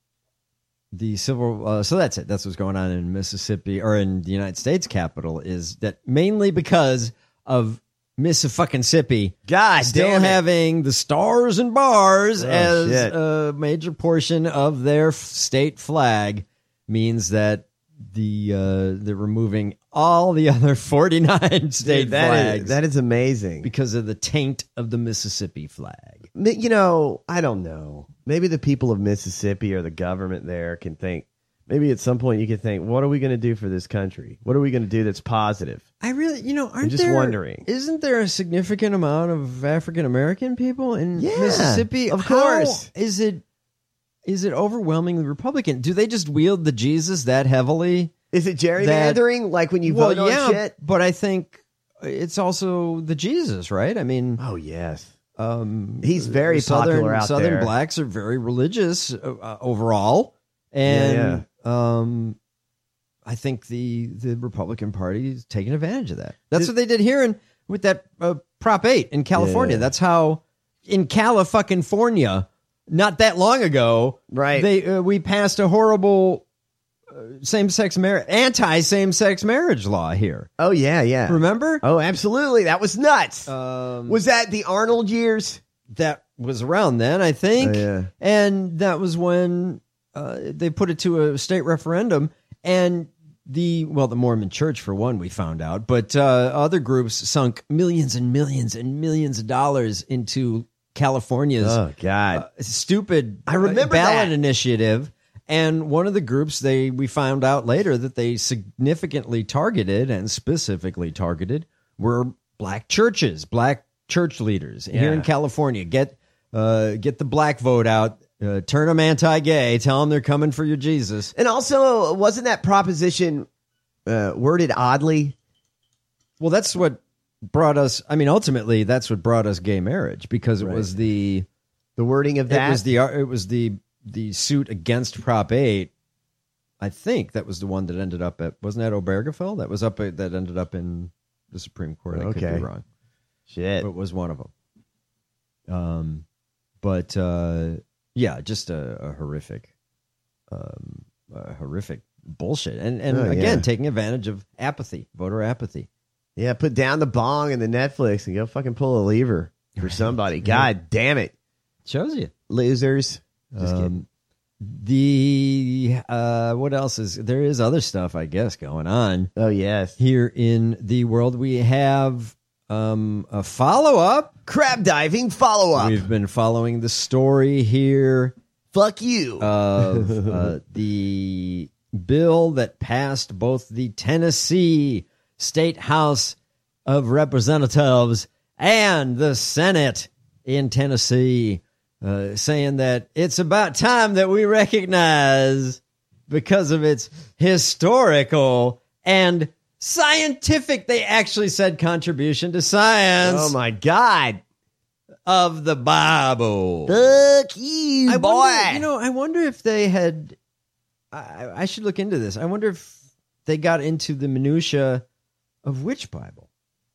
the civil. Uh, so that's it. That's what's going on in Mississippi or in the United States Capitol. Is that mainly because of Mississippi? God, still damn it. having the stars and bars oh, as shit. a major portion of their state flag means that. The uh, they're removing all the other forty-nine state Dude, that flags. Is, that is amazing because of the taint of the Mississippi flag. You know, I don't know. Maybe the people of Mississippi or the government there can think. Maybe at some point you can think, what are we going to do for this country? What are we going to do that's positive? I really, you know, aren't I'm just there, wondering. Isn't there a significant amount of African American people in yeah, Mississippi? Of How course. Is it? Is it overwhelmingly Republican? Do they just wield the Jesus that heavily? Is it gerrymandering that, like when you vote well, yeah, on shit? But I think it's also the Jesus, right? I mean, oh yes, um, he's very Southern, popular out Southern there. blacks are very religious uh, overall, and yeah, yeah. um, I think the the Republican Party is taking advantage of that. That's what they did here in with that uh, Prop eight in California. Yeah. That's how in California. Not that long ago, right? They uh, we passed a horrible uh, same-sex marriage, anti-same-sex marriage law here. Oh yeah, yeah. Remember? Oh, absolutely. That was nuts. Um, was that the Arnold years? That was around then, I think. Oh, yeah. And that was when uh, they put it to a state referendum, and the well, the Mormon Church for one, we found out, but uh, other groups sunk millions and millions and millions of dollars into California's oh god uh, stupid I remember ballot that. initiative, and one of the groups they we found out later that they significantly targeted and specifically targeted were black churches, black church leaders yeah. here in California. Get uh, get the black vote out, uh, turn them anti-gay, tell them they're coming for your Jesus. And also, wasn't that proposition uh, worded oddly? Well, that's what brought us, I mean, ultimately, that's what brought us gay marriage, because it right. was the the wording of that. It was the it was the the suit against Prop eight. I think that was the one that ended up at, wasn't that Obergefell? That was up at, that ended up in the Supreme Court. I okay. could be wrong. Shit, but it was one of them. Um, but uh, yeah, just a, a horrific, um, a horrific bullshit, and and oh, again, yeah. taking advantage of apathy, voter apathy. Yeah, put down the bong and the Netflix and go fucking pull a lever for somebody. God damn it. Shows you. Losers. Just um, kidding. The, uh, what else is, there is other stuff, I guess, going on. Oh, yes. Here in the world, we have Um, a follow-up? Crab diving follow-up. We've been following the story here. Fuck you. Of uh, the bill that passed both the Tennessee State House of Representatives and the Senate in Tennessee, uh, saying that it's about time that we recognize, because of its historical and scientific, they actually said, contribution to science. Oh, my God. Of the Bible. Fuck you, I boy. Wonder, you know, I wonder if they had, I, I should look into this. I wonder if they got into the minutia of which Bible.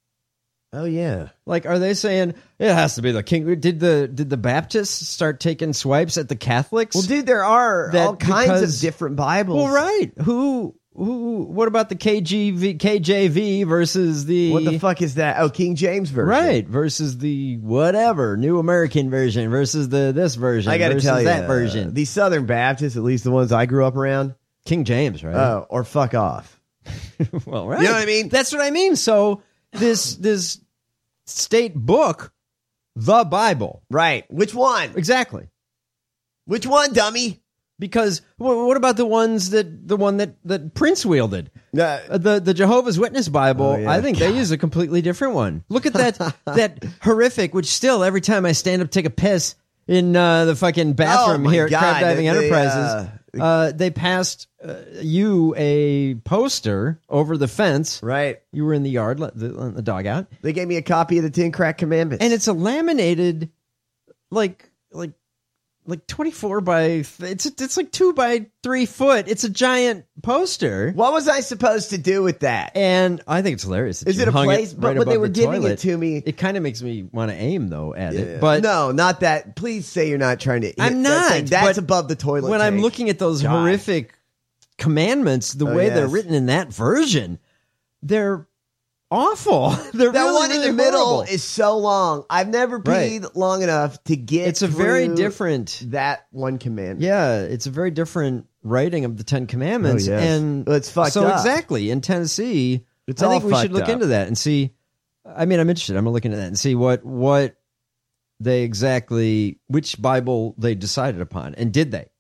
Oh, yeah. Like, are they saying it has to be the King? Did the did the Baptists start taking swipes at the Catholics? Well, dude, there are That all kinds because- of different Bibles. Well, right. Who, who, what about the K G V, K J V versus the. What the fuck is that? Oh, King James version. Right. Versus the whatever, New American version versus the this version. I got to versus tell you, that uh, version. these Southern Baptists, at least the ones I grew up around. King James, right? Oh, or fuck off. Well, right. You know what I mean? That's what I mean. So this this state book, the Bible. Right. Which one? Exactly. Which one, dummy? Because wh- what about the ones that the one that, that Prince wielded? Uh, Uh, the the Jehovah's Witness Bible, Oh, yeah. I think they use a completely different one. Look at that that horrific, which still every time I stand up to take a piss in uh, the fucking bathroom Oh, my here at God. Crab Diving They, Enterprises, uh, uh, they passed uh, you a poster over the fence. Right. You were in the yard, let the, let the dog out, They gave me a copy of the Ten Crack Commandments. and it's a laminated, like like like twenty-four by it's it's like two by three foot. It's a giant poster. What was I supposed to do with that? And I think it's hilarious. that Is you it a hung place? right But when they above were the giving toilet. it to me, It kind of makes me want to aim though at it. But no, not that. Please say you're not trying to. I'm that not. thing. That's but above the toilet. When I'm tank. looking at those God. horrific commandments, the Oh, way they're yes. written in that version, they're awful. They're that really, one in really the middle horrible. is so long. I've never Right. peed long enough to get. It's a very through different. that one commandment. Yeah, it's a very different writing of the Ten Commandments, Oh, yes. and Well, it's fucked so up. exactly in Tennessee. It's I think all we should fucked look up. into that and see. I mean, I'm interested. I'm gonna look into that and see what what they exactly which Bible they decided upon, and did they?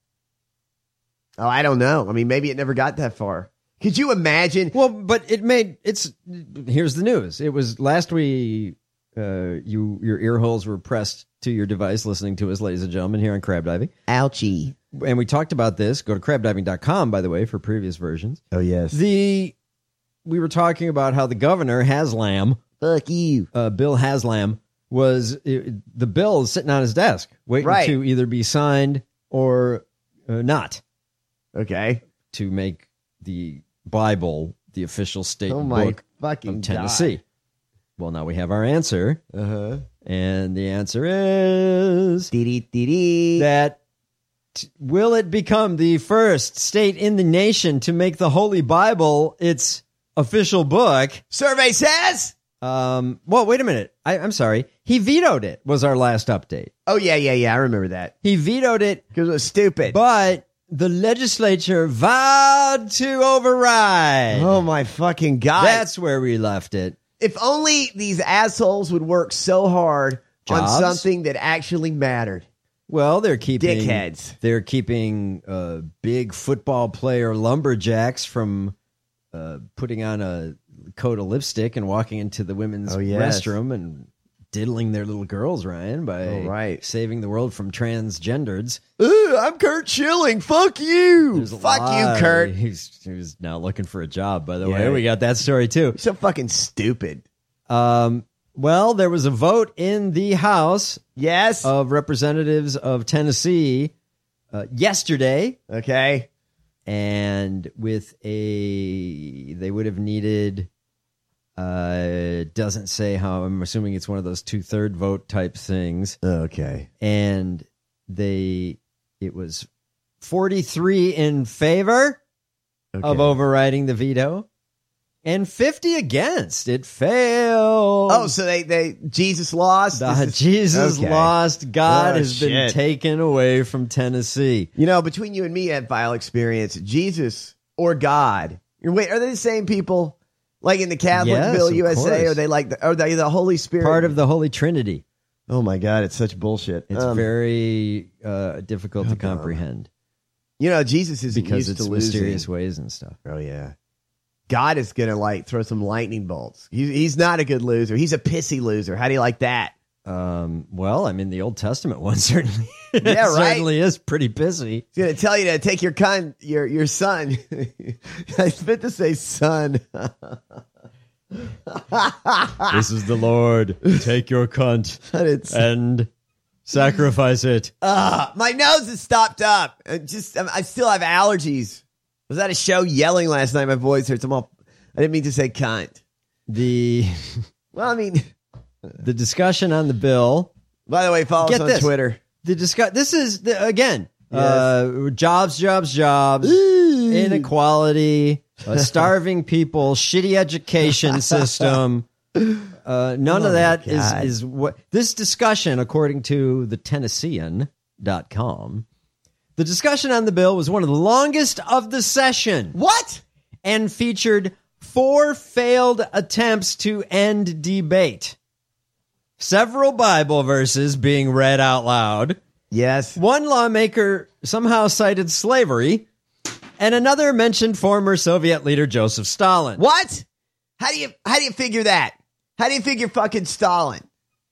Oh, I don't know. I mean, maybe it never got that far. Could you imagine? Well, but it made it's. Here's the news. It was last we. Uh, you your ear holes were pressed to your device, listening to us, ladies and gentlemen, here on Crab Diving. Ouchie. And we talked about this. Go to crab diving dot com, by the way, for previous versions. Oh yes. The we were talking about how the governor Haslam, Fuck you. uh, Bill Haslam, was uh, the bill is sitting on his desk, waiting Right. to either be signed or uh, not, Okay. to make the Bible the official state Oh my book fucking of Tennessee. Well, now we have our answer, Uh huh. and the answer is Dee dee dee dee. that t- will it become the first state in the nation to make the Holy Bible its official book? Survey says. Um, well, wait a minute. I, I'm sorry. He vetoed it, was our last update. Oh yeah, yeah, yeah. I remember that He vetoed it, because it was stupid. but the legislature vowed to override. oh my fucking god! That's where we left it. If only these assholes would work so hard on Jobs? something that actually mattered. Well, they're keeping Dickheads. They're keeping uh, big football player lumberjacks from uh, putting on a coat of lipstick and walking into the women's Oh, yes. restroom and diddling their little girls, Ryan, by Oh, right. saving the world from transgenders. Ooh, I'm Kurt Schilling. Fuck you. There's a Fuck lot- you, Kurt. He's, he's now looking for a job, by the Yeah. way. We got that story, too. So fucking stupid. Um, well, there was a vote in the House Yes. of Representatives of Tennessee uh, yesterday. okay. And with a, they would have needed, uh, doesn't say how, I'm assuming it's one of those two third vote type things. Okay. And they, it was forty-three in favor Okay. of overriding the veto and fifty against. It failed. Oh, so they, they Jesus lost? The- This is- Jesus okay. lost. God Oh, has been shit. taken away from Tennessee. You know, between you and me, Ed File experience, Jesus or God. Wait, are they the same people? Like in the Catholic Yes, Bill of U S A, course. are they like the, are they the Holy Spirit? Part of the Holy Trinity. Oh my God, it's such bullshit. It's Um, very uh, difficult to comprehend You know, Jesus is because used it's to losing. mysterious ways and stuff. Oh yeah, God is gonna like throw some lightning bolts. He's he's not a good loser. He's a pissy loser. How do you like that? Um, well, I mean, the Old Testament one certainly, Yeah, right. certainly is pretty pissy. He's gonna tell you to take your con your your son. I meant to say son. This is the Lord. Take your cunt It's- and sacrifice it. Ah, my nose is stopped up. I just I I still have allergies. I was at a show yelling last night. My voice hurts. I'm all. I didn't mean to say cunt. The Well, I mean, the discussion on the bill. by the way, follow Get us on this. Twitter. The discuss. This is the, again. Yes. Uh, jobs, jobs, jobs. Inequality. Uh, starving people. Shitty education system. Uh, none Oh of that my is God. is what this discussion, according to the Tennessean dot com, the discussion on the bill was one of the longest of the session. What? And featured four failed attempts to end debate. Several Bible verses being read out loud. Yes. One lawmaker somehow cited slavery, and another mentioned former Soviet leader Joseph Stalin. What? How do you how do you figure that? How do you figure fucking Stalin?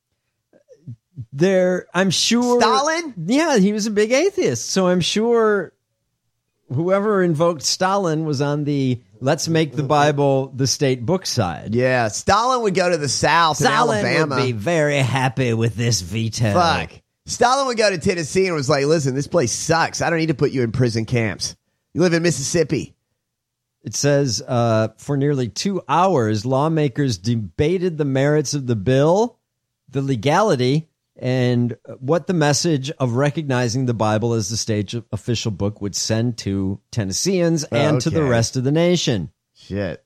There, I'm sure Stalin? Yeah, he was a big atheist, so I'm sure whoever invoked Stalin was on the let's make the Bible the state book side. Yeah, Stalin would go to the South Stalin in Alabama. would be very happy with this veto. Fuck. Stalin would go to Tennessee and was like, listen, this place sucks. I don't need to put you in prison camps. You live in Mississippi. It says uh, for nearly two hours, lawmakers debated the merits of the bill, the legality, and what the message of recognizing the Bible as the state official book would send to Tennesseans and to the Okay. rest of the nation. Shit.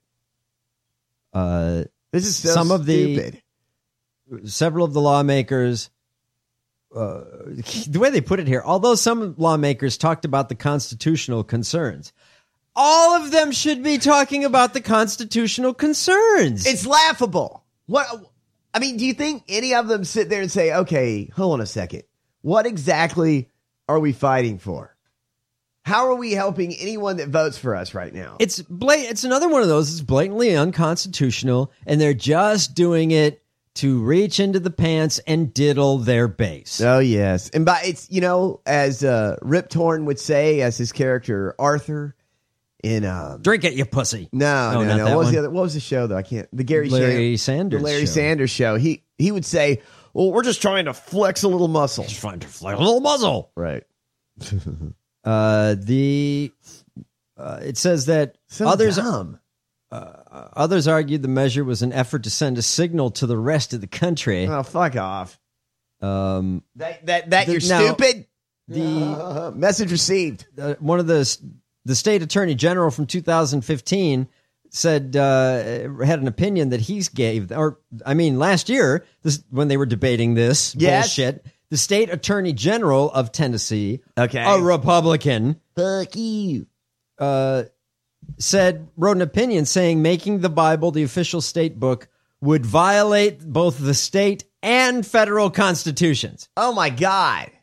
Uh, This is so some of stupid. the several of the lawmakers. Uh, the way they put it here, although some lawmakers talked about the constitutional concerns, all of them should be talking about the constitutional concerns. It's laughable. What? I mean, do you think any of them sit there and say, okay, hold on a second. What exactly are we fighting for? How are we helping anyone that votes for us right now? It's blat- It's another one of those. It's blatantly unconstitutional, and they're just doing it to reach into the pants and diddle their base. Oh, yes. And by it's, you know, as uh, Rip Torn would say, as his character Arthur in um, Drink it, you pussy. No, Oh, no, not no. that What was one. the other? What was the show though? I can't. The Gary Larry Shan- Sanders the Larry show. Sanders show. He he would say, "Well, we're just trying to flex a little muscle." Just trying to flex a little muzzle. Right. Uh, the uh, it says that So others dumb. Uh, others argued the measure was an effort to send a signal to the rest of the country. Oh, fuck off. Um, That that that The- you're now, stupid. the Message received. uh, one of the the state attorney general from two thousand fifteen said uh, had an opinion that he gave, or I mean, last year this, when they were debating this Yes. bullshit, the state attorney general of Tennessee, Okay. a Republican, Fuck you. uh, said wrote an opinion saying making the Bible the official state book would violate both the state and federal constitutions. Oh my god.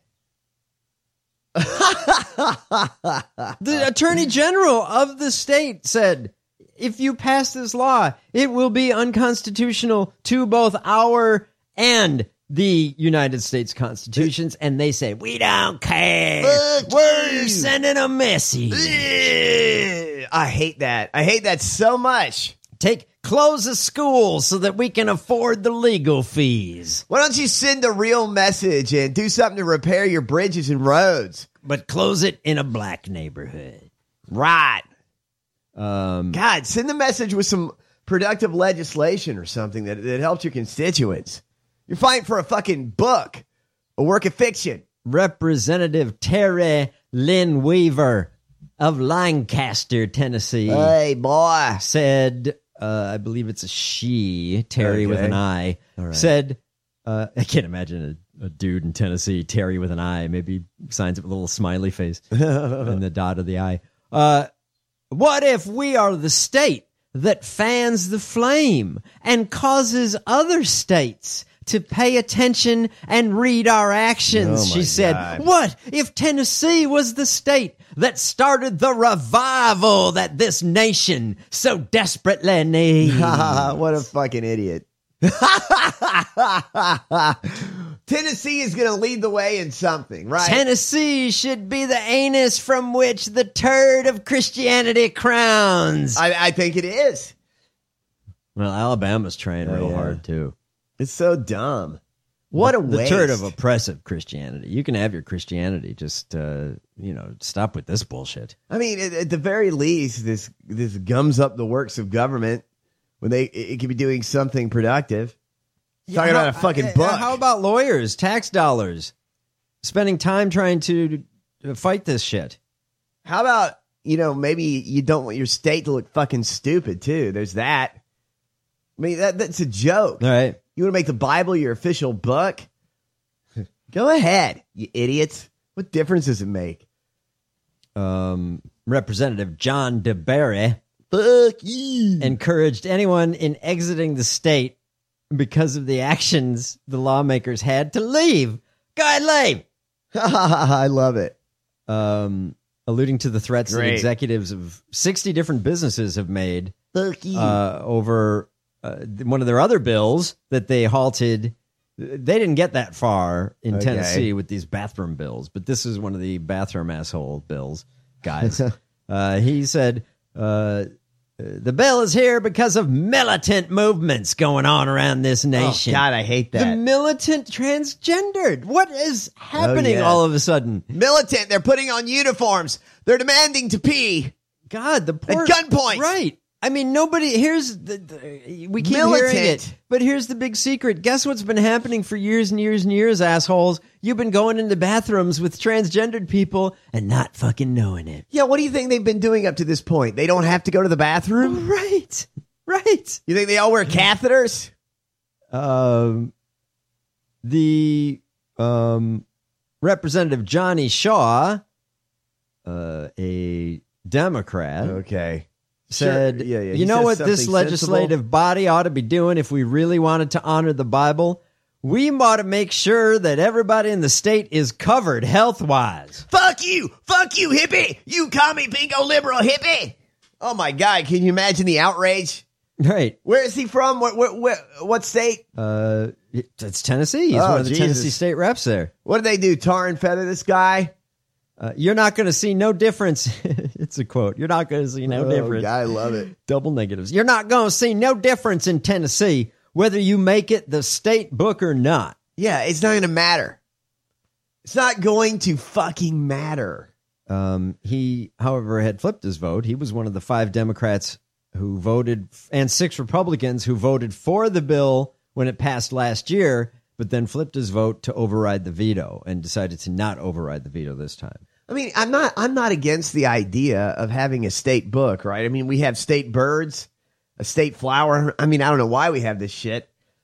The attorney general of the state said, if you pass this law, it will be unconstitutional to both our and the United States constitutions. And they say, we don't care. Fuck We're you. sending a message. I hate that. I hate that so much. Take close a school so that we can afford the legal fees. Why don't you send a real message and do something to repair your bridges and roads? But close it in a black neighborhood. Right. Um, God, send the message with some productive legislation or something that, that helps your constituents. You're fighting for a fucking book, a work of fiction. Representative Terry Lynn Weaver of Lancaster, Tennessee, Hey, boy. said, uh, I believe it's a she, Terry with Okay. an I, right. said, uh, I can't imagine a, a dude in Tennessee, Terry with an I, maybe signs it with a little smiley face and the dot of the I. Uh, what if we are the state that fans the flame and causes other states to pay attention and read our actions. Oh, she my said, God. what if Tennessee was the state that started the revival that this nation so desperately needs? What a fucking idiot. Tennessee is going to lead the way in something, right? Tennessee should be the anus from which the turd of Christianity crowns. I, I think it is. Well, Alabama's trying Oh, real yeah. hard, too. It's so dumb. What a the waste. turd of oppressive Christianity. You can have your Christianity, just uh, you know, stop with this bullshit. I mean, at, at the very least, this this gums up the works of government when they it, it could be doing something productive. Talking how- about a fucking uh, book. How about lawyers, tax dollars, spending time trying to uh, fight this shit? How about, you know, maybe you don't want your state to look fucking stupid, too. There's that. I mean, that that's a joke. All right. You want to make the Bible your official book? Go ahead, you idiots. What difference does it make? Um, Representative John DeBerry Fuck you. encouraged anyone in exiting the state because of the actions the lawmakers had to leave. Go ahead, leave. I love it. Um, alluding to the threats that Great. executives of sixty different businesses have made Fuck you. uh, over uh, one of their other bills that they halted. They didn't get that far in Okay. Tennessee with these bathroom bills, but this is one of the bathroom asshole bills, guys. uh, he said, uh, the bill is here because of militant movements going on around this nation. Oh, God, I hate The that. militant transgendered. What is happening yeah. all of a sudden? Militant. They're putting on uniforms. They're demanding to pee. God, the poor, At gunpoint. Right. I mean, nobody, here's the, the we keep Militant. hearing it, but here's the big secret. Guess what's been happening for years and years and years, assholes? You've been going into bathrooms with transgendered people and not fucking knowing it. Yeah, what do you think they've been doing up to this point? They don't have to go to the bathroom? Right. Right. You think they all wear catheters? Um, the, um, Representative Johnny Shaw, uh, a Democrat. Okay. said, Sure. Yeah, yeah. He you know says what this something legislative sensible. body ought to be doing if we really wanted to honor the Bible? We ought to make sure that everybody in the state is covered health-wise. Fuck you! Fuck you, hippie! You commie bingo liberal hippie! Oh my God, can you imagine the outrage? Right. Where is he from? What, what, what, what state? Uh, it's Tennessee. He's Oh, one of the Jesus. Tennessee state reps there. What did they do? Tar and feather this guy? Uh, you're not going to see no difference. It's a quote. You're not going to see no Oh, difference. God, I love it. Double negatives. You're not going to see no difference in Tennessee, whether you make it the state book or not. Yeah, it's not going to matter. It's not going to fucking matter. Um, he, however, had flipped his vote. He was one of the five Democrats who voted, and six Republicans who voted for the bill when it passed last year, but then flipped his vote to override the veto and decided to not override the veto this time. I mean, I'm not I'm not against the idea of having a state book, right? I mean, we have state birds, a state flower. I mean, I don't know why we have this shit.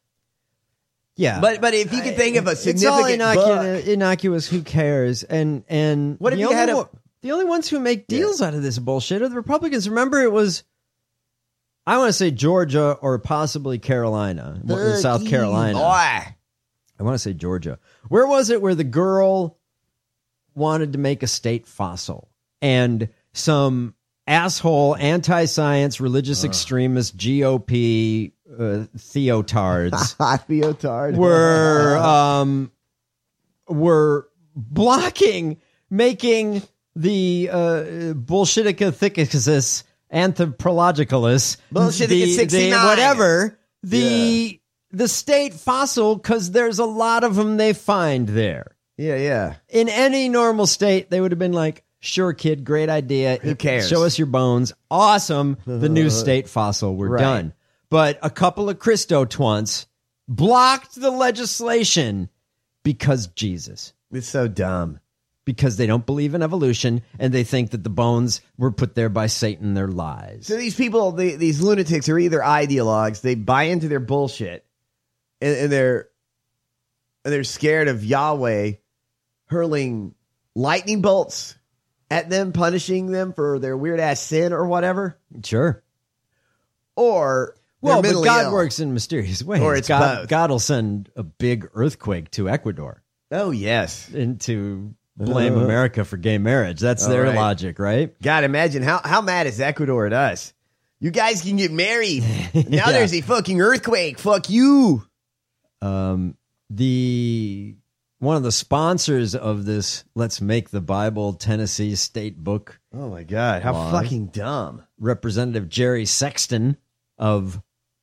Yeah, But but if you could think of a it's all significant innocu- book, innocuous. Who cares? And and What if the you only had a- one- the only ones who make deals out of this bullshit are the Republicans. Remember, it was I want to say Georgia or possibly Carolina, Fuck South you, Carolina. boy. I want to say Georgia. Where was it where the girl wanted to make a state fossil and some asshole anti-science religious extremist G O P uh, theotards Theotard. were um were blocking making the uh Bolshevicathicus anthropologicalus Bolshevik the, the sixty-nine. whatever the the state fossil, because there's a lot of them they find there. Yeah, yeah. In any normal state, they would have been like, sure, kid, great idea. Who cares? Show us your bones. Awesome. The new state fossil. We're Right. done. But a couple of Christo twunts blocked the legislation because Jesus. It's so dumb. Because they don't believe in evolution and they think that the bones were put there by Satan. They're lies. So these people, the, these lunatics, are either ideologues. They buy into their bullshit, and, and they're and they're scared of Yahweh hurling lightning bolts at them, punishing them for their weird ass sin or whatever. Sure. or well, they're but mentally God ill. works in mysterious ways. Or it's God, both. God will send a big earthquake to Ecuador. Oh, yes. And to blame Uh. America for gay marriage. That's All their right. logic, right? God, imagine how, how mad is Ecuador at us? You guys can get married. Now Yeah. there's a fucking earthquake. Fuck you. Um, the one of the sponsors of this Let's Make the Bible Tennessee State Book. Oh, my God. How law, fucking dumb. Representative Jerry Sexton of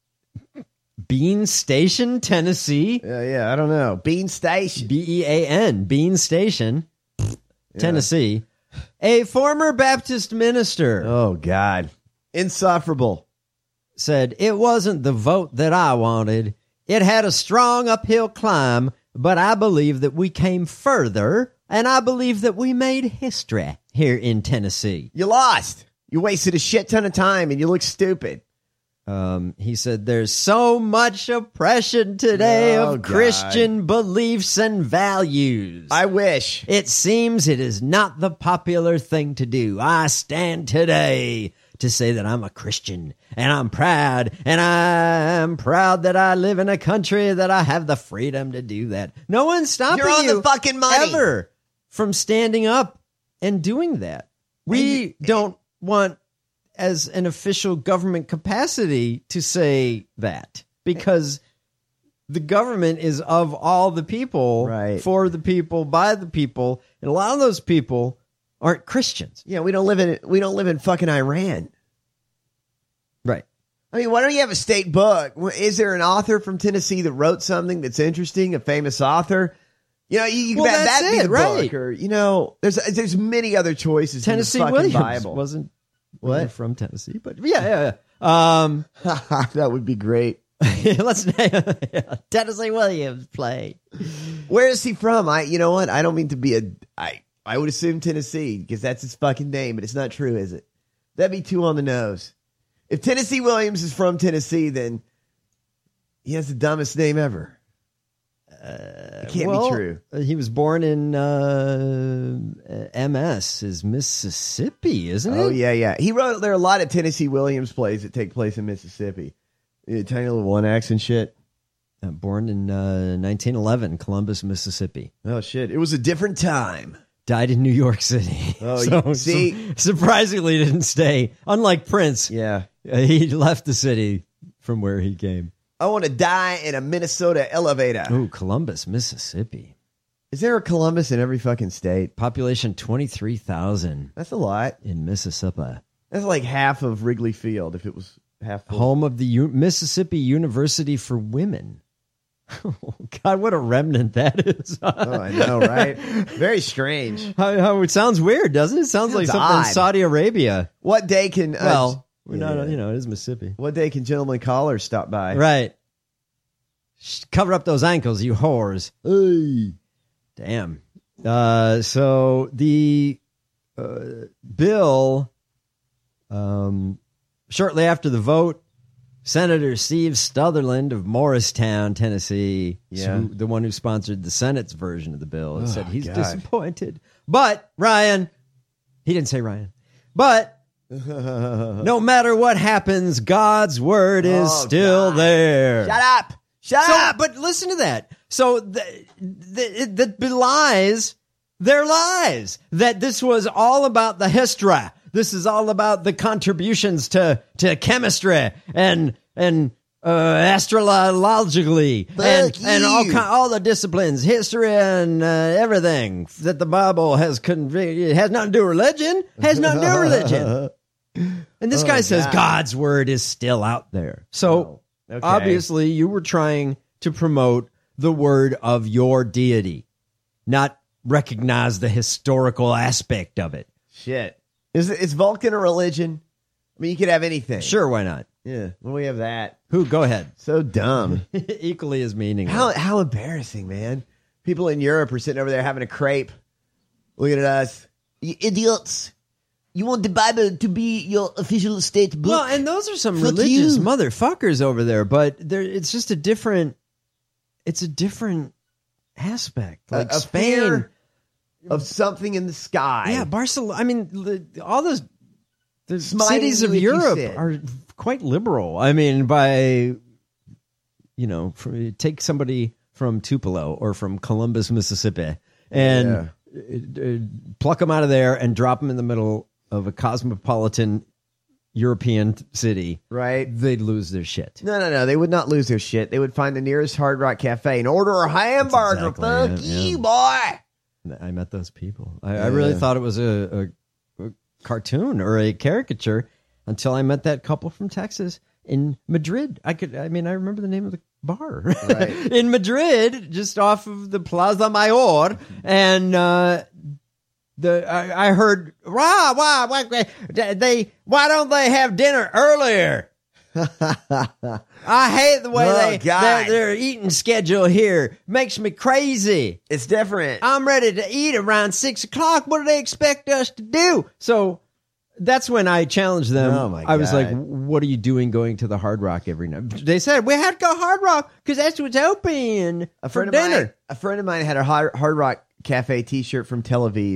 Bean Station, Tennessee. Yeah, yeah, I don't know. Bean Station. B E A N, Bean Station, Tennessee. A former Baptist minister. Oh, God. Insufferable. Said, it wasn't the vote that I wanted. It had a strong uphill climb, but I believe that we came further, and I believe that we made history here in Tennessee. You lost. You wasted a shit ton of time, and you look stupid. Um, he said, there's so much oppression today Oh, of God. Christian beliefs and values. I wish. It seems it is not the popular thing to do. I stand today to say that I'm a Christian, and I'm proud, and I'm proud that I live in a country that I have the freedom to do that. No one's stopping You're on you the fucking money. ever from standing up and doing that. We And- don't want, as an official government capacity, to say that, because the government is of all the people, Right. for the people, by the people, and a lot of those people aren't Christians. Yeah, we don't live in we don't live in fucking Iran. Right. I mean, why don't you have a state book? Is there an author from Tennessee that wrote something that's interesting, a famous author? You know, you, you Well, that, that's that be it, the right. book, or you know, there's there's many other choices. Tennessee in the Williams fucking Bible. wasn't What? really from Tennessee, but yeah, yeah, yeah. Um, that would be great. let's yeah, Tennessee Williams play. Where is he from? I, you know what? I don't mean to be a. I I would assume Tennessee because that's his fucking name, but it's not true, is it? That'd be too on the nose. If Tennessee Williams is from Tennessee, then he has the dumbest name ever. Uh, it can't well, be true. uh, He was born in uh, M S, is Mississippi, isn't Oh it? yeah, yeah. He wrote. There are a lot of Tennessee Williams plays that take place in Mississippi. Yeah, tiny little one acts and shit. Uh, born in uh, nineteen eleven, Columbus, Mississippi. Oh shit! It was a different time. Died in New York City. Oh, so, you see? su- surprisingly didn't stay. Unlike Prince, Yeah. uh, he left the city from where he came. I want to die in a Minnesota elevator. Oh, Columbus, Mississippi. Is there a Columbus in every fucking state? Population twenty-three thousand That's a lot. in Mississippi. That's like half of Wrigley Field if it was half full. Home of the U- Mississippi University for Women. Oh, God, what a remnant that is. Oh, I know, right? Very strange. How, how, it sounds weird, doesn't it? It sounds, like Sounds something in odd. Saudi Arabia. What day can? Uh, Well, we're yeah. not, you know, it is Mississippi. What day can gentlemen callers stop by? Right. Shh, cover up those ankles, you whores. Hey. Damn. Uh, so the uh, bill, um, shortly after the vote, Senator Steve Sutherland of Morristown, Tennessee, Yeah. who- the one who sponsored the Senate's version of the bill, Oh, said he's God. disappointed. But Ryan, he didn't say Ryan, but no matter what happens, God's word is Oh, still God. there. Shut up! Shut So, up! but listen to that. So the, the, it, that belies their lies. That this was all about the history. This is all about the contributions to, to chemistry and and uh, astrologically and Fuck and all you. ki- all the disciplines, history and uh, everything that the Bible has con- it has nothing to do with religion. Has nothing to do with religion. And this Oh, guy says God. God's word is still out there. So Oh, okay. obviously you were trying to promote the word of your deity, not recognize the historical aspect of it. Shit. Is is Vulcan a religion? I mean, you could have anything. Sure, why not? Yeah. Well, we have that. Who? Go ahead. So dumb. Equally as meaningless. How how embarrassing, man. People in Europe are sitting over there having a crepe, looking at us. You idiots. You want the Bible to be your official state book? Well, and those are some Fuck religious you. motherfuckers over there, but there it's just a different. It's a different aspect. Like a, a Spain. fear of something in the sky. Yeah, Barcelona. I mean, the- all those the Smiting cities of like you Europe said. are quite liberal. I mean, by, you know, for, take somebody from Tupelo or from Columbus, Mississippi, and yeah. uh, pluck them out of there and drop them in the middle of a cosmopolitan European city, right? They'd lose their shit. No, no, no. They would not lose their shit. They would find the nearest Hard Rock Cafe and order a hamburger. Exactly Fuck it, you, yeah. boy. I met those people. I, Yeah. I really thought it was a, a, a cartoon or a caricature until I met that couple from Texas in Madrid. I could, I mean, I remember the name of the bar Right. in Madrid, just off of the Plaza Mayor, and uh, the I, I heard, why, why, why, they, why don't they have dinner earlier? I hate the way Oh, they God. their, their eating schedule here makes me crazy. It's different. I'm ready to eat around six o'clock. What do they expect us to do? So that's when I challenged them. Oh, my I was like, God. "What are you doing going to the Hard Rock every night?" They said we had to go Hard Rock because that's what's open A for friend of dinner. mine, a friend of mine had a Hard Hard Rock Cafe T-shirt from Tel Aviv.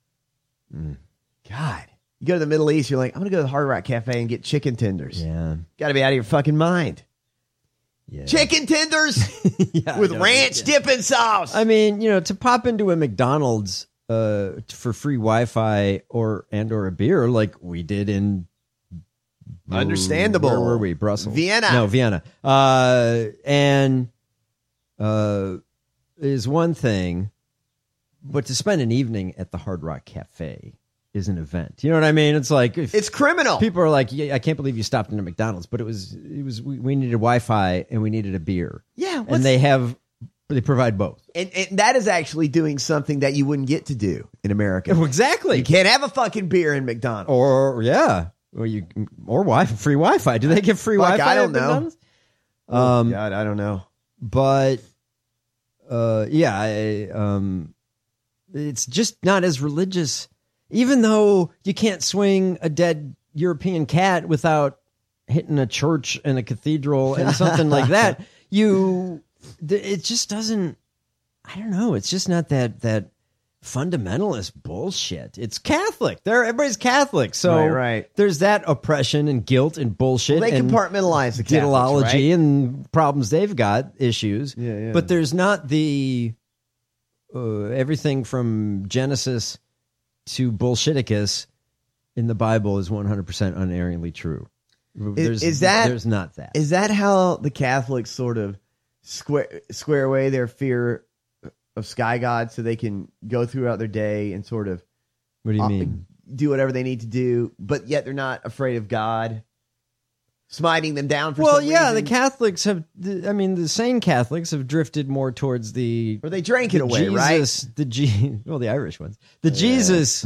Mm. God, you go to the Middle East, you're like, I'm gonna go to the Hard Rock Cafe and get chicken tenders. Yeah, got to be out of your fucking mind. Yeah. Chicken tenders Yeah, with I know. ranch dipping sauce. I mean, you know, to pop into a McDonald's uh, for free Wi-Fi or and or a beer like we did in Understandable. Where were we? Brussels, Vienna. No, Vienna. Uh, and uh, is one thing, but to spend an evening at the Hard Rock Cafe is an event. You know what I mean? It's like if It's criminal. people are like, yeah, I can't believe you stopped in a McDonald's, but it was it was we, we needed Wi-Fi and we needed a beer. Yeah, what's- and they have they provide both. And, and that is actually doing something that you wouldn't get to do in America. Exactly. You can't have a fucking beer in McDonald's. Or yeah, or you or wi free Wi-Fi. Do they give free Fuck, Wi-Fi? I don't at know. McDonald's? Oh, Um, God, I don't know. but uh, yeah, I, um, it's just not as religious. Even though you can't swing a dead European cat without hitting a church and a cathedral and something like that, you th- it just doesn't. I don't know. It's just not that that fundamentalist bullshit. It's Catholic. There, everybody's Catholic, so Right, right. there's that oppression and guilt and bullshit. Well, they and compartmentalize the Catholics, diddleology right? and problems they've got, issues. Yeah, yeah. But there's not the uh, everything from Genesis to Bullshiticus in the Bible is one hundred percent unerringly true. There's, is that there's not that. Is that how the Catholics sort of square square away their fear of sky god so they can go throughout their day and sort of What do you uh, mean? do whatever they need to do, but yet they're not afraid of God smiting them down for Well, some yeah, reason? the Catholics have. the- I mean, the sane Catholics have drifted more towards the. Or they drank it the away, Jesus, The G. Well, the Irish ones. The Jesus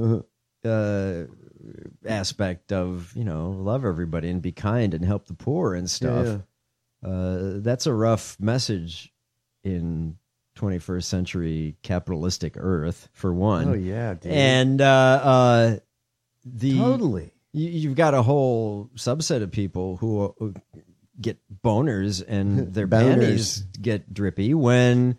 uh, aspect of, you know, love everybody and be kind and help the poor and stuff. Yeah, Uh, that's a rough message in twenty-first century capitalistic Earth, for one. Oh, yeah, dude. And uh, uh, the Totally. you, you've got a whole subset of people who uh, get boners and their Boners. panties get drippy when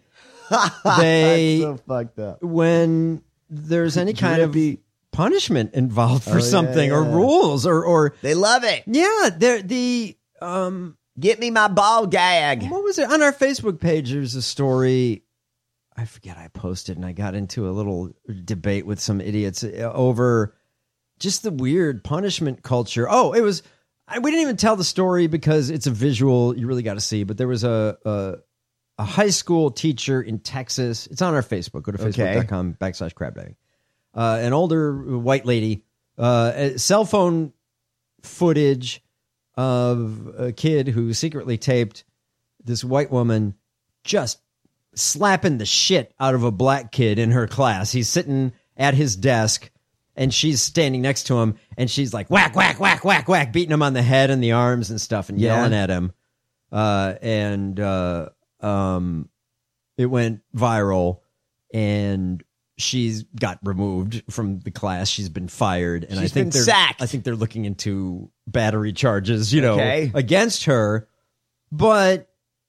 they That's so fucked up. when there's any kind Drippy. of punishment involved for Oh, yeah, something or yeah. rules or or They love it. yeah, they're the um. Get me my ball gag. What was it on our Facebook page? There's a story. I forget. I posted and I got into a little debate with some idiots over just the weird punishment culture. Oh, it was. I, we didn't even tell the story because it's a visual. You really got to see. But there was a, a a high school teacher in Texas. It's on our Facebook. Go to Okay. facebook dot com backslash crab diving. Uh, an older white lady, uh, cell phone footage of a kid who secretly taped this white woman just slapping the shit out of a black kid in her class. He's sitting at his desk and she's standing next to him and she's like whack, whack, whack, whack, whack, beating him on the head and the arms and stuff and Yeah. yelling at him. Uh, and uh, um, it went viral and she's got removed from the class. She's been fired, and She's I think been they're sacked. I think they're looking into battery charges, you know, Okay. against her. But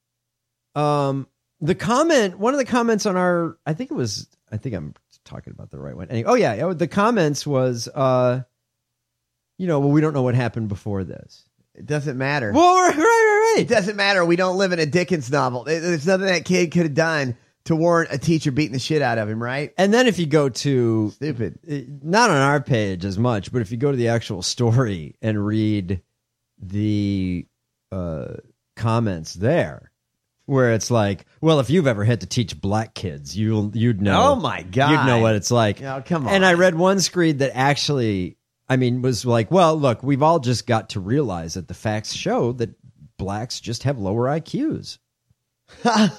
um, the comment, one of the comments on our, I think it was, I think I'm talking about the right one. Anyway, oh yeah, the comments was, uh, you know, well, we don't know what happened before this. It doesn't matter. Well, right, right, right. It doesn't matter. We don't live in a Dickens novel. There's nothing that kid could have done to warrant a teacher beating the shit out of him, right? And then if you go to stupid, not on our page as much, but if you go to the actual story and read the uh, comments there, where it's like, well, if you've ever had to teach black kids, you'll you'd know. Oh my God, you'd know what it's like. Oh, come on. And I read one screed that actually, I mean, was like, well, look, we've all just got to realize that the facts show that blacks just have lower I Qs. That's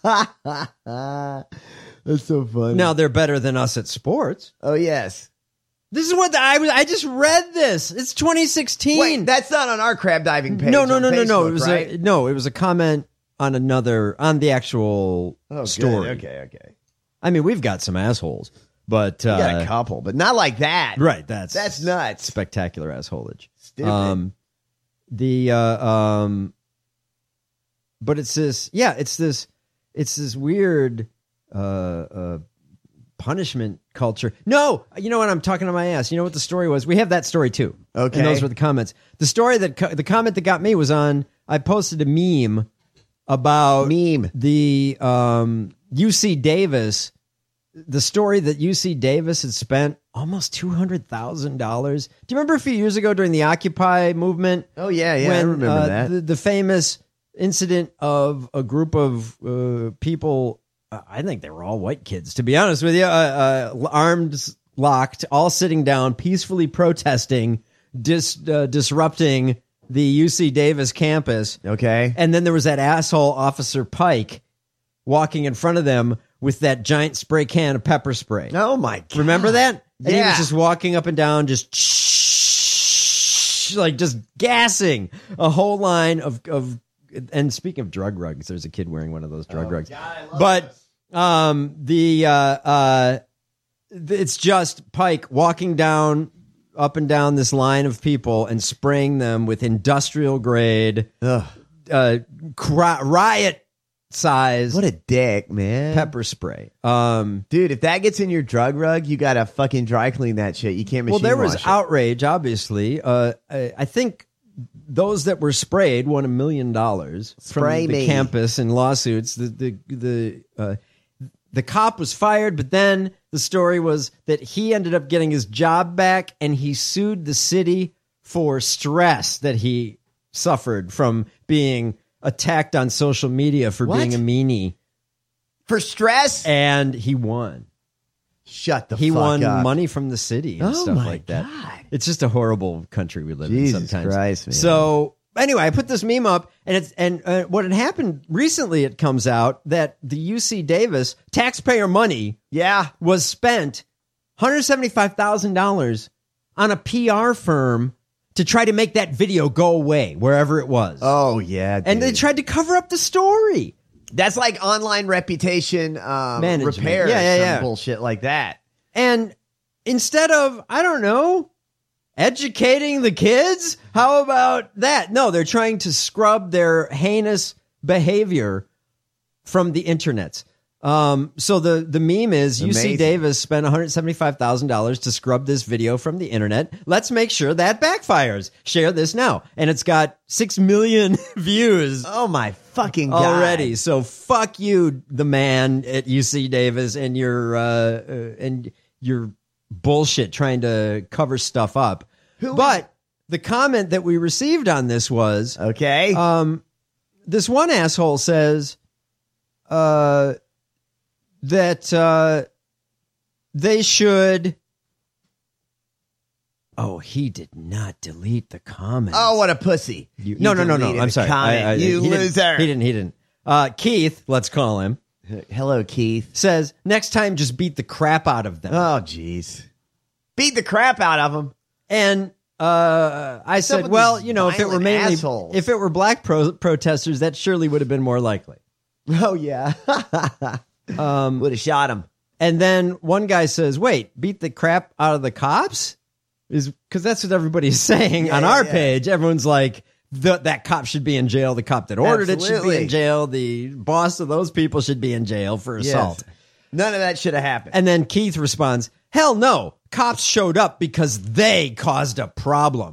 so funny. Now they're better than us at sports. Oh yes. This is what the, I was. I just read this. It's twenty sixteen. Wait, that's not on our crab diving page. No, no, no, no, Facebook, no. It was right? a, no. It was a comment on another on the actual oh, story. Good. Okay, okay. I mean, we've got some assholes, but uh, we got a couple, but not like that. Right. That's that's nuts. Spectacular assholage. Stupid. Um, the uh, um, but it's this. Yeah, it's this. It's this weird uh, uh, punishment culture. No, you know what? I'm talking to my ass. You know what the story was? We have that story too. Okay, and those were the comments. The story that co- the comment that got me was on. I posted a meme about meme the um, U C Davis. The story that U C Davis had spent almost two hundred thousand dollars. Do you remember a few years ago during the Occupy movement? Oh yeah, yeah, when, I remember uh, that. The, the famous incident of a group of uh, people. Uh, I think they were all white kids, to be honest with you. Uh, uh, arms locked, all sitting down, peacefully protesting, dis, uh, disrupting the U C Davis campus. Okay. And then there was that asshole Officer Pike walking in front of them with that giant spray can of pepper spray. Oh my God. Remember that? And yeah. he was just walking up and down, just shh, like just gassing a whole line of, of, and speaking of drug rugs, there's a kid wearing one of those drug oh, rugs. God, but um, the, uh, uh, it's just Pike walking down, up and down this line of people and spraying them with industrial grade, Ugh. uh, cri- riot size. What a dick, man. Pepper spray. Um, Dude, if that gets in your drug rug, you got to fucking dry clean that shit. You can't machine well, there was wash it. outrage, obviously. Uh, I, I think those that were sprayed won a million dollars from Spray the me. campus in lawsuits. The, the, the, uh, the cop was fired, but then the story was that he ended up getting his job back and he sued the city for stress that he suffered from being attacked on social media for What? being a meanie. For stress? And he won. Shut the he fuck won up. money from the city and Oh stuff my like that. God. It's just a horrible country we live Jesus in sometimes. Christ, man. So anyway, I put this meme up, and it's and uh, what had happened recently. It comes out that the U C Davis taxpayer money, yeah, was spent one hundred seventy-five thousand dollars on a P R firm to try to make that video go away wherever it was. Oh yeah, dude. and they tried to cover up the story. That's like online reputation um, Management. repair, Yeah, yeah, some yeah. bullshit like that. And instead of, I don't know, educating the kids, how about that? No, they're trying to scrub their heinous behavior from the internets. Um, so the, the meme is U C Amazing. Davis spent one hundred seventy-five thousand dollars to scrub this video from the internet. Let's make sure that backfires. Share this now. And it's got six million views. Oh my fucking God. Already. So fuck you, the man at U C Davis and your, uh, uh and your bullshit trying to cover stuff up. Who but the comment that we received on this was, okay. Um, this one asshole says, uh, that uh, they should. Oh, he did not delete the comment. Oh, what a pussy! You, He no, no, no, no. deleted I'm the sorry. comment. I, I, you he loser. Didn't, he didn't. He didn't. Uh, Keith, let's call him. Hello, Keith. Says next time, just beat the crap out of them. Oh, jeez. Beat the crap out of them. And uh, I What's up said, with well, these you know, if it were violent mainly, assholes? if it were black pro- protesters, that surely would have been more likely. Oh yeah. um, would have shot him. And then one guy says, wait, beat the crap out of the cops? Is because that's what everybody's saying Yeah, on yeah, our yeah. page. Everyone's like, the, that cop should be in jail. The cop that ordered it should be Absolutely. in jail. The boss of those people should be in jail for assault. Yes. None of that should have happened. And then Keith responds, hell no. Cops showed up because they caused a problem.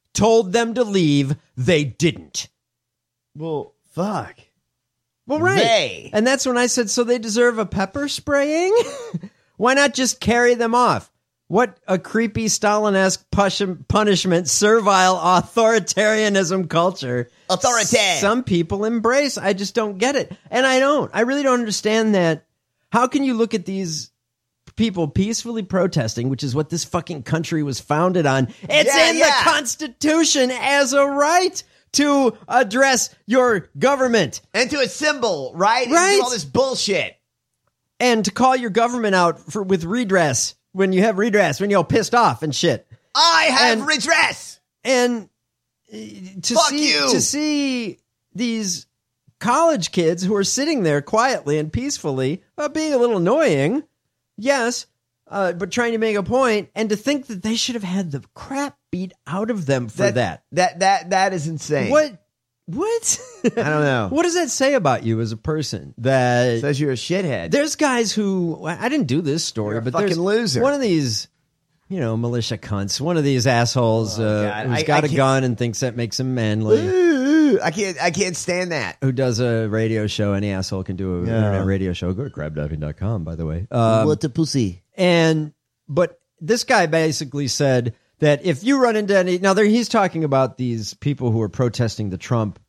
told them to leave, they didn't. Well, fuck. Well, right. They. And that's when I said, so they deserve a pepper spraying? Why not just carry them off? What a creepy Stalin-esque push- punishment, servile authoritarianism culture. Authority. Some people embrace. I just don't get it. And I don't. I really don't understand that. How can you look at these people peacefully protesting, which is what this fucking country was founded on? It's Yeah, in yeah. the Constitution as a right to address your government. And to assemble, right? And Right. do all this bullshit. And to call your government out for with redress when you have redress, when you're all pissed off and shit. I have And- redress. And uh, to Fuck see you. to see these college kids who are sitting there quietly and peacefully, uh, being a little annoying, yes, uh, but trying to make a point, and to think that they should have had the crap beat out of them for that. That that that is insane. What? What? I don't know. What does that say about you as a person? That Says you're a shithead. there's guys who I didn't do this story, You're a but fucking there's loser. one of these, you know, militia cunts. One of these assholes uh, God. who's I- got I a can't- gun and thinks that makes him manly. Ooh, I can't I can't stand that. Who does a radio show? Any asshole can do an Yeah. internet radio show. Go to crab diving dot com, by the way. Um, what the pussy? And but this guy basically said that if you run into any now, there he's talking about these people who are protesting the Trump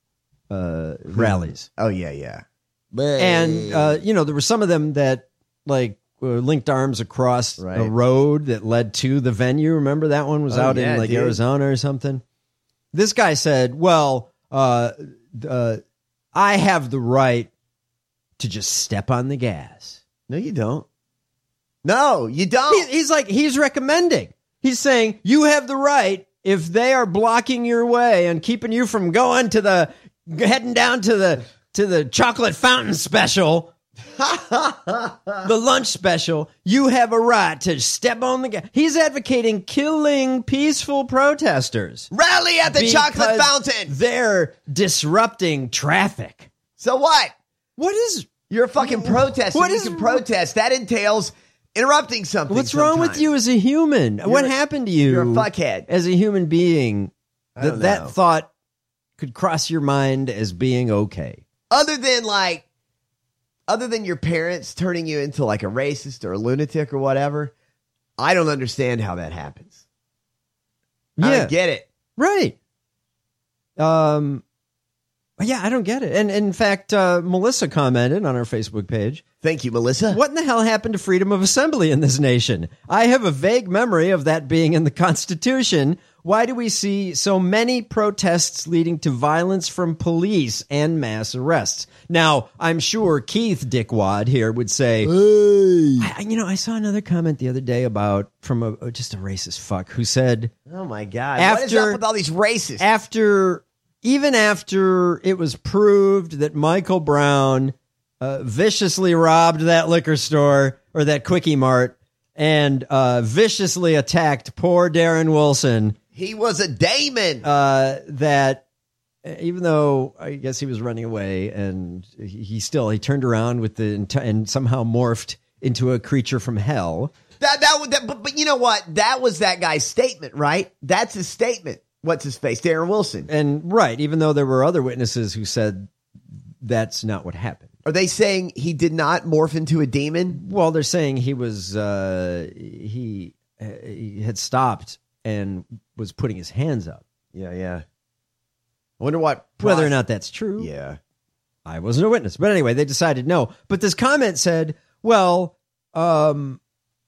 uh, rallies. Oh yeah, yeah. And uh, you know, there were some of them that like uh, linked arms across Right. a road that led to the venue. Remember that one was Oh, out yeah, in like dude. Arizona or something. This guy said, "Well, uh, uh, I have the right to just step on the gas." No, you don't. No, you don't. He, he's like he's recommending. He's saying you have the right if they are blocking your way and keeping you from going to the heading down to the to the chocolate fountain special, the lunch special. You have a right to step on the gas. He's advocating killing peaceful protesters. Rally at the chocolate because fountain. They're disrupting traffic. So what? What is You're a fucking protester. What you is- can protest. That entails interrupting something. What's wrong with sometimes. you as a human? what a- happened to you? you're a fuckhead. As a human being, I that don't that know. thought could cross your mind as being okay. Other than like, other than your parents turning you into like a racist or a lunatic or whatever, I don't understand how that happens. I Yeah. don't get it. Right. Um. Yeah, I don't get it. And in fact, uh, Melissa commented on our Facebook page. Thank you, Melissa. What in the hell happened to freedom of assembly in this nation? I have a vague memory of that being in the Constitution. Why do we see so many protests leading to violence from police and mass arrests? Now, I'm sure Keith Dickwad here would say, I, you know, I saw another comment the other day about from a just a racist fuck who said, Oh my God. what is After- up with all these racists? after even after it was proved that Michael Brown uh, viciously robbed that liquor store or that Quickie Mart and uh, viciously attacked poor Darren Wilson, he was a Damon. uh, that uh, even though I guess he was running away and he, he still he turned around with the enti- and somehow morphed into a creature from hell. that, that, that, but, but you know what? That was that guy's statement, right? That's his statement. What's his face? Darren Wilson. And right, even though there were other witnesses who said that's not what happened. Are they saying he did not morph into a demon? Well, they're saying he was uh, he he had stopped and was putting his hands up. Yeah, yeah. I wonder what. Whether or not that's true, Yeah. I wasn't a witness. But anyway, they decided no. But this comment said, "Well, um,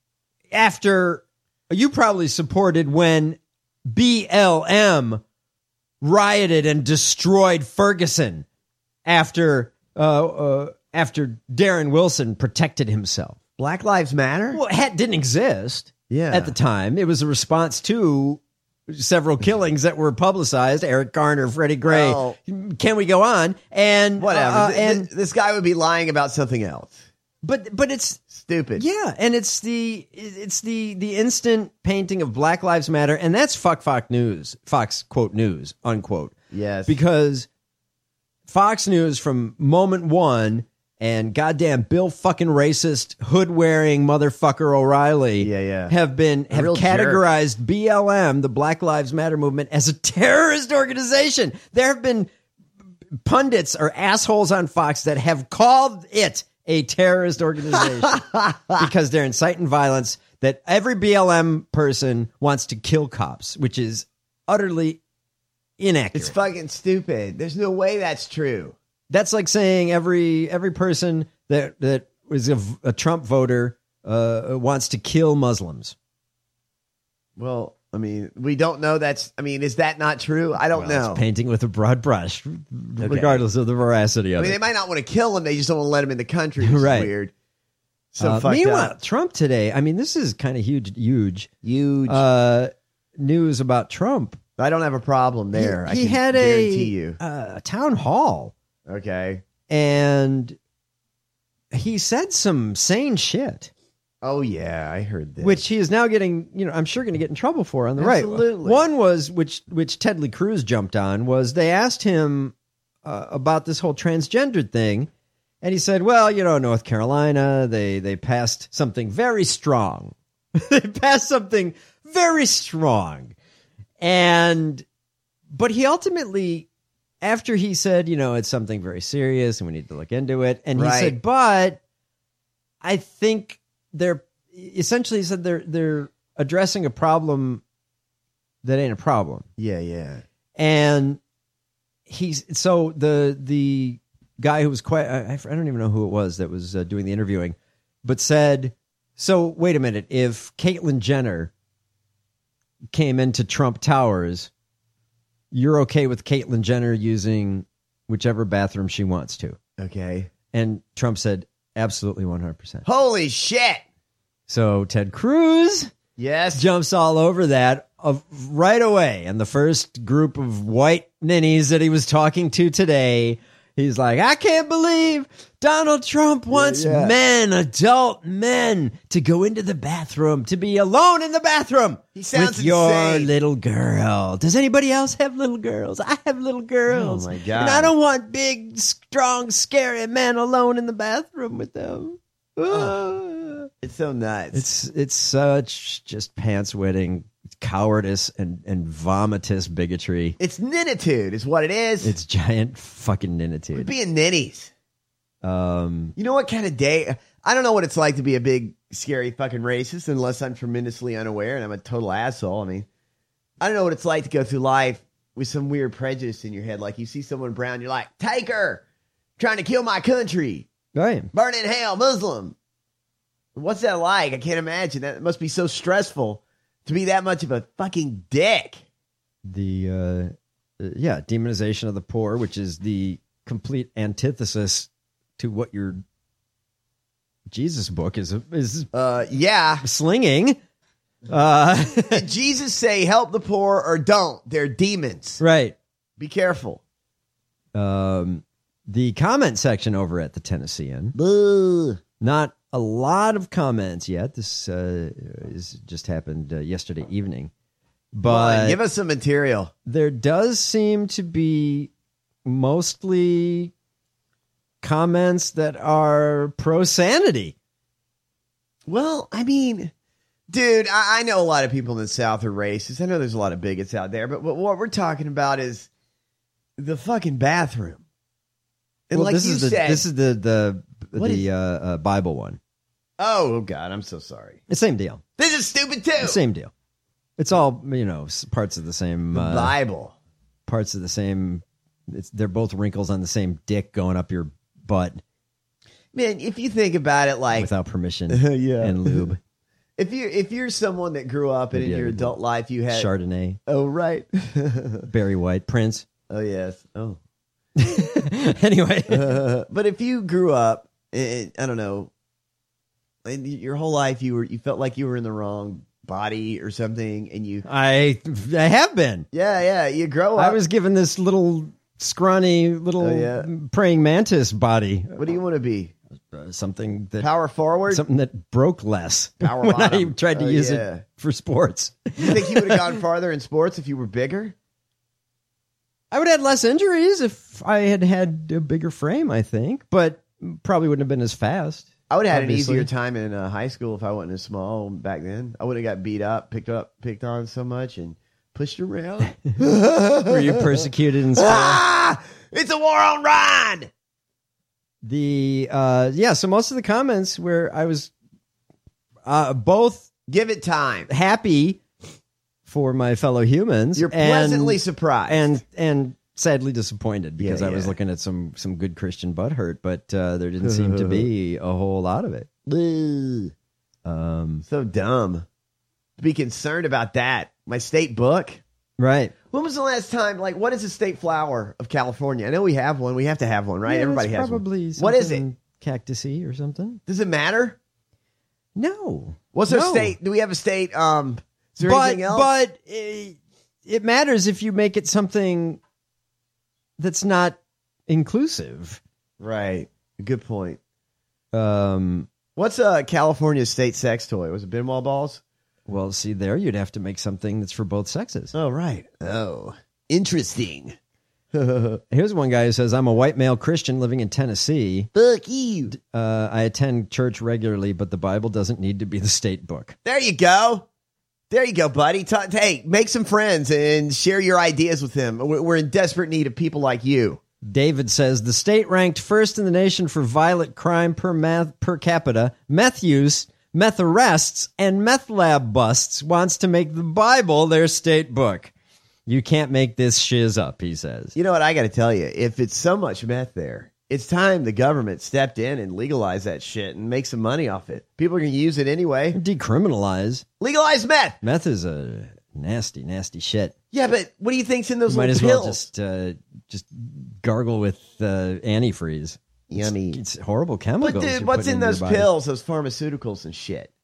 after you probably supported when B L M rioted and destroyed Ferguson after uh, uh, after Darren Wilson protected himself." Black Lives Matter? Well, it didn't exist Yeah. at the time. It was a response to several killings that were publicized. Eric Garner, Freddie Gray. Well- Can we go on? And Whatever. uh, Th- and th- this guy would be lying about something else. but but it's Stupid. yeah, and it's the it's the the instant painting of Black Lives Matter, and that's fuck Fox News, Fox quote news unquote. Yes. Because Fox News from moment one and goddamn Bill fucking racist, hood-wearing motherfucker O'Reilly Yeah, yeah. have been A have real categorized B L M, the Black Lives Matter movement, as a terrorist organization. There have been pundits or assholes on Fox that have called it a terrorist organization because they're inciting violence, that every B L M person wants to kill cops, which is utterly inaccurate. It's fucking stupid. There's no way that's true. That's like saying every every person that that is a, a Trump voter uh, wants to kill Muslims. Well, I mean, we don't know that's, I mean, is that not true? I don't Well, know. it's painting with a broad brush, regardless of the veracity I of mean, it. they might not want to kill him. They just don't want to let him in the country. Which Right. is weird. So Uh, fucked meanwhile, up. Trump today, I mean, this is kind of huge, huge, Huge. uh, news about Trump. I don't have a problem there. He, he I can had guarantee a, you. uh, town hall, Okay. and he said some sane shit, Oh, yeah. I heard this. which he is now getting, you know, I'm sure going to get in trouble for on the right. Absolutely. One was, which which Ted Lee Cruz jumped on, was they asked him uh, about this whole transgendered thing, and he said, well, you know, North Carolina, they they passed something very strong. They passed something very strong. And, but he ultimately, after he said, you know, it's something very serious and we need to look into it, and he Right. said, but I think they're, essentially he said they're, they're addressing a problem that ain't a problem. Yeah, yeah. And he's, so the, the guy who was quite, I, I don't even know who it was that was uh, doing the interviewing, but said, so wait a minute, if Caitlyn Jenner came into Trump Towers, you're okay with Caitlyn Jenner using whichever bathroom she wants to? Okay. And Trump said, absolutely one hundred percent. Holy shit. So Ted Cruz Yes. jumps all over that of right away. And the first group of white ninnies that he was talking to today, he's like, I can't believe Donald Trump wants Yeah. men, adult men, to go into the bathroom, to be alone in the bathroom He sounds with your insane. little girl. Does anybody else have little girls? I have little girls. Oh, my God. And I don't want big, strong, scary men alone in the bathroom with them. Ah. It's so nuts. It's it's such just pants wetting cowardice and, and vomitous bigotry. It's ninitude is what it is. It's giant fucking We're ninitude. being ninnies. Um, You know what kind of day? I don't know what it's like to be a big, scary fucking racist unless I'm tremendously unaware and I'm a total asshole. I mean, I don't know what it's like to go through life with some weird prejudice in your head. Like you see someone brown, you're like, take her, trying to kill my country, right. burn in hell, Muslim. What's that like? I can't imagine. That must be so stressful to be that much of a fucking dick. The uh, uh, yeah, demonization of the poor, which is the complete antithesis to what your Jesus book is is Uh, yeah. slinging. Uh, Did Jesus say help the poor or don't? They're demons. right. Be careful. Um, the comment section over at the Tennessean. Boo. Not a lot of comments yet. This uh, is just happened uh, yesterday evening, Come but on, give us some material. there does seem to be mostly comments that are pro sanity. Well, I mean, dude, I, I know a lot of people in the South are racist. I know there's a lot of bigots out there, but, but what we're talking about is the fucking bathroom. And Well, like this you is the said, this is the the What the is- uh, uh, Bible one. oh, oh God, I'm so sorry. The same deal. This is stupid too. The same deal. It's all, you know, s- parts of the same The uh, Bible. parts of the same. It's they're both wrinkles on the same dick going up your butt Man, if you think about it, like without permission Yeah. and lube. if you if you're someone that grew up and in Yeah, your adult life you had Chardonnay, oh right, Barry White, Prince. oh yes, oh. Anyway, Uh, but if you grew up, and, I don't know, and your whole life you were you felt like you were in the wrong body or something, and you I I have been. yeah yeah you grow up. I was given this little scrawny little Oh, yeah. praying mantis body. What do you want to be? Uh, something that Power forward. something that broke less Power when I bottom. tried to Oh, use yeah. it for sports. You think you would have gone farther in sports if you were bigger? I would have had less injuries if I had had a bigger frame, I think. But probably wouldn't have been as fast. I would have had obviously. an easier time in uh, high school if I wasn't as small back then. I would have got beat up, picked up, picked on so much, and pushed around. Were you persecuted in school? Ah! It's a war on Ryan! The, uh, yeah, so most of the comments where I was uh, both Give it time. happy for my fellow humans. You're and- pleasantly surprised. And, and sadly disappointed because Yeah, I was yeah. looking at some, some good Christian butthurt, but uh, there didn't seem to be a whole lot of it. Um, so dumb. To be concerned about that. My state book. right. When was the last time, like, what is the state flower of California? I know we have one. We have to have one, right? Yeah, Everybody it's has probably one. What is it? something cactusy or something. Does it matter? No. What's our No. state? Do we have a state? Um, is there but, anything else? But it, it matters if you make it something that's not inclusive. Right. Good point. Um, What's a California state sex toy? Was it pinball balls? well, see, there you'd have to make something that's for both sexes. Oh, right. Oh, interesting. Here's one guy who says, I'm a white male Christian living in Tennessee. Fuck you. Uh, I attend church regularly, but the Bible doesn't need to be the state book. There you go. There you go, buddy. Ta- hey, make some friends and share your ideas with them. We're we're in desperate need of people like you. David says, the state ranked first in the nation for violent crime per math, per capita, meth use, meth arrests, and meth lab busts wants to make the Bible their state book. You can't make this shiz up, he says. You know what? I got to tell you, if it's so much meth there, it's time the government stepped in and legalized that shit and make some money off it. People are going to use it anyway. Decriminalize. Legalize meth. Meth is a nasty, nasty shit. Yeah, but what do you think's in those You might little as pills? well just uh, just gargle with uh, antifreeze. Yummy. It's, it's horrible chemicals. But dude, you're what's putting in into those your body. pills, those pharmaceuticals and shit?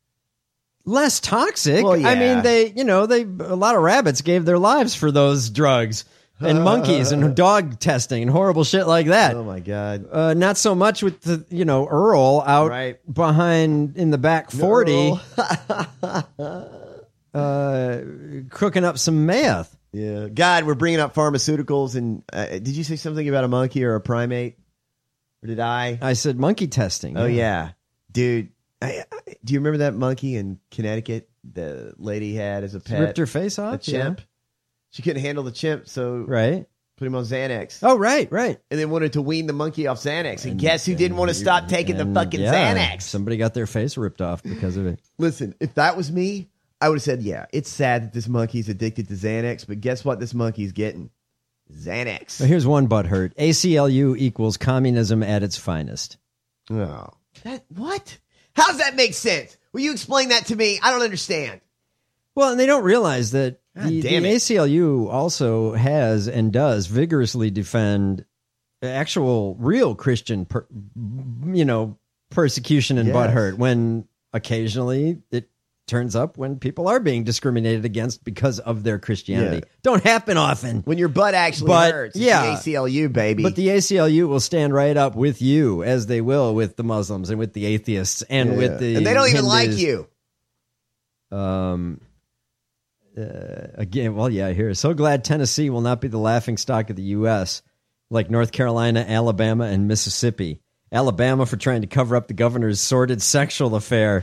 Less toxic. Well, I yeah. mean, they, you know, they a lot of rabbits gave their lives for those drugs, and monkeys and dog testing and horrible shit like that. Oh my god. Uh, not so much with the, you know, Earl out Right. behind in the back forty, Earl. uh, cooking up some meth. Yeah. God, we're bringing up pharmaceuticals. And uh, did you say something about a monkey or a primate? Or did I? I said monkey testing. Oh, yeah. Dude, I, I, do you remember that monkey in Connecticut the lady had as a pet? Ripped her face off. A chimp. Yeah. She couldn't handle the chimp, so Right. put him on Xanax. Oh, right, right. And then wanted to wean the monkey off Xanax. And, guess who didn't want to stop taking And, the fucking yeah, Xanax? Somebody got their face ripped off because of it. Listen, if that was me, I would have said, yeah, it's sad that this monkey's addicted to Xanax, but guess what this monkey's getting? Xanax. So here's one butthurt. A C L U equals communism at its finest. Oh. That, what? How does that make sense? Will you explain that to me? I don't understand. Well, and they don't realize that God the, damn the it. A C L U also has and does vigorously defend actual, real Christian, per, you know, persecution and Yes. butthurt when occasionally it turns up when people are being discriminated against because of their Christianity. Yeah. Don't happen often. When your butt actually But, hurts, it's yeah. the A C L U, baby. But the A C L U will stand right up with you, as they will with the Muslims and with the atheists and Yeah. with the and they don't even like Hindus. you. Um. Uh, again, well, yeah. Here, so glad Tennessee will not be the laughing stock of the U S like North Carolina, Alabama, and Mississippi. Alabama for trying to cover up the governor's sordid sexual affair.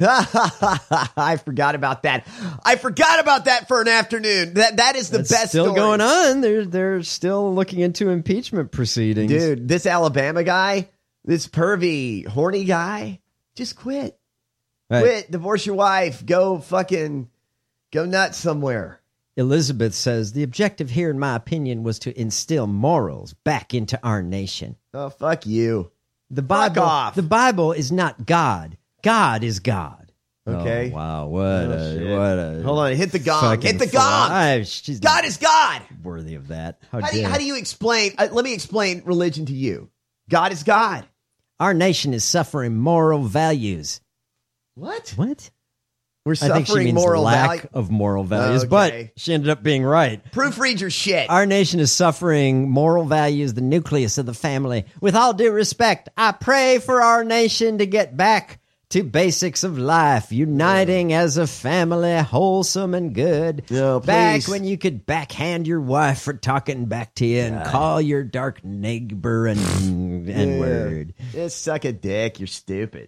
I forgot about that. I forgot about that for an afternoon. That that is the That's best. still story. going on. They're they're still looking into impeachment proceedings, dude. This Alabama guy, this pervy, horny guy, just quit. Right. Quit. Divorce your wife. Go fucking go nuts somewhere. Elizabeth says the objective here, in my opinion, was to instill morals back into our nation. Oh, fuck you. The Bible, Fuck off. the Bible is not God. God is God. Okay. Oh, wow. What Oh, a shit. what a Hold on. Hit the gong. fucking Hit the fly. gong. I- she's God not is God. worthy of that. How, How do, you, dare. how do you explain? Uh, let me explain religion to you. God is God. Our nation is suffering moral values. What? What? We're I think she suffering means moral lack value. of moral values, Okay. but she ended up being right. Proofread your shit. Our nation is suffering moral values, the nucleus of the family. With all due respect, I pray for our nation to get back to basics of life, uniting yeah. as a family, wholesome and good. No, back when you could backhand your wife for talking back to you and God. call your dark neighbor an yeah. N-word. Just suck a dick. You're stupid.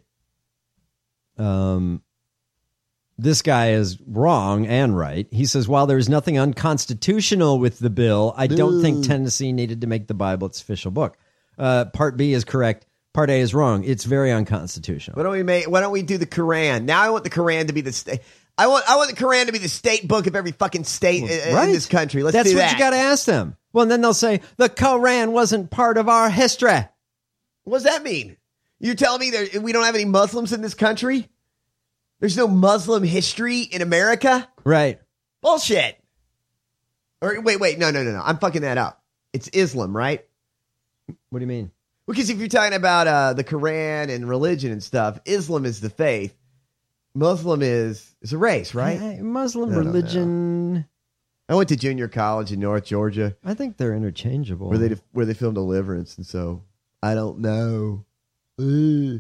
Um, this guy is wrong and right. He says, while there's nothing unconstitutional with the bill, I don't Ooh. think Tennessee needed to make the Bible its official book. Uh, part B is correct. Part A is wrong. It's very unconstitutional. Why don't we make? Why don't we do the Quran? Now I want the Quran to be the state. I want. I want the Quran to be the state book of every fucking state Well, in, right. in this country. Let's That's do what that. you got to ask them. Well, and then they'll say the Quran wasn't part of our history. What does that mean? You're telling me there, we don't have any Muslims in this country? There's no Muslim history in America? Right. Bullshit. Or wait, wait, no, no, no, no. I'm fucking that up. It's Islam, right? What do you mean? Because if you're talking about uh, the Quran and religion and stuff, Islam is the faith. Muslim is is a race, right? Uh, Muslim I don't religion. know. I went to junior college in North Georgia. I think they're interchangeable. Where they where they filmed Deliverance, and so I don't know. Ugh.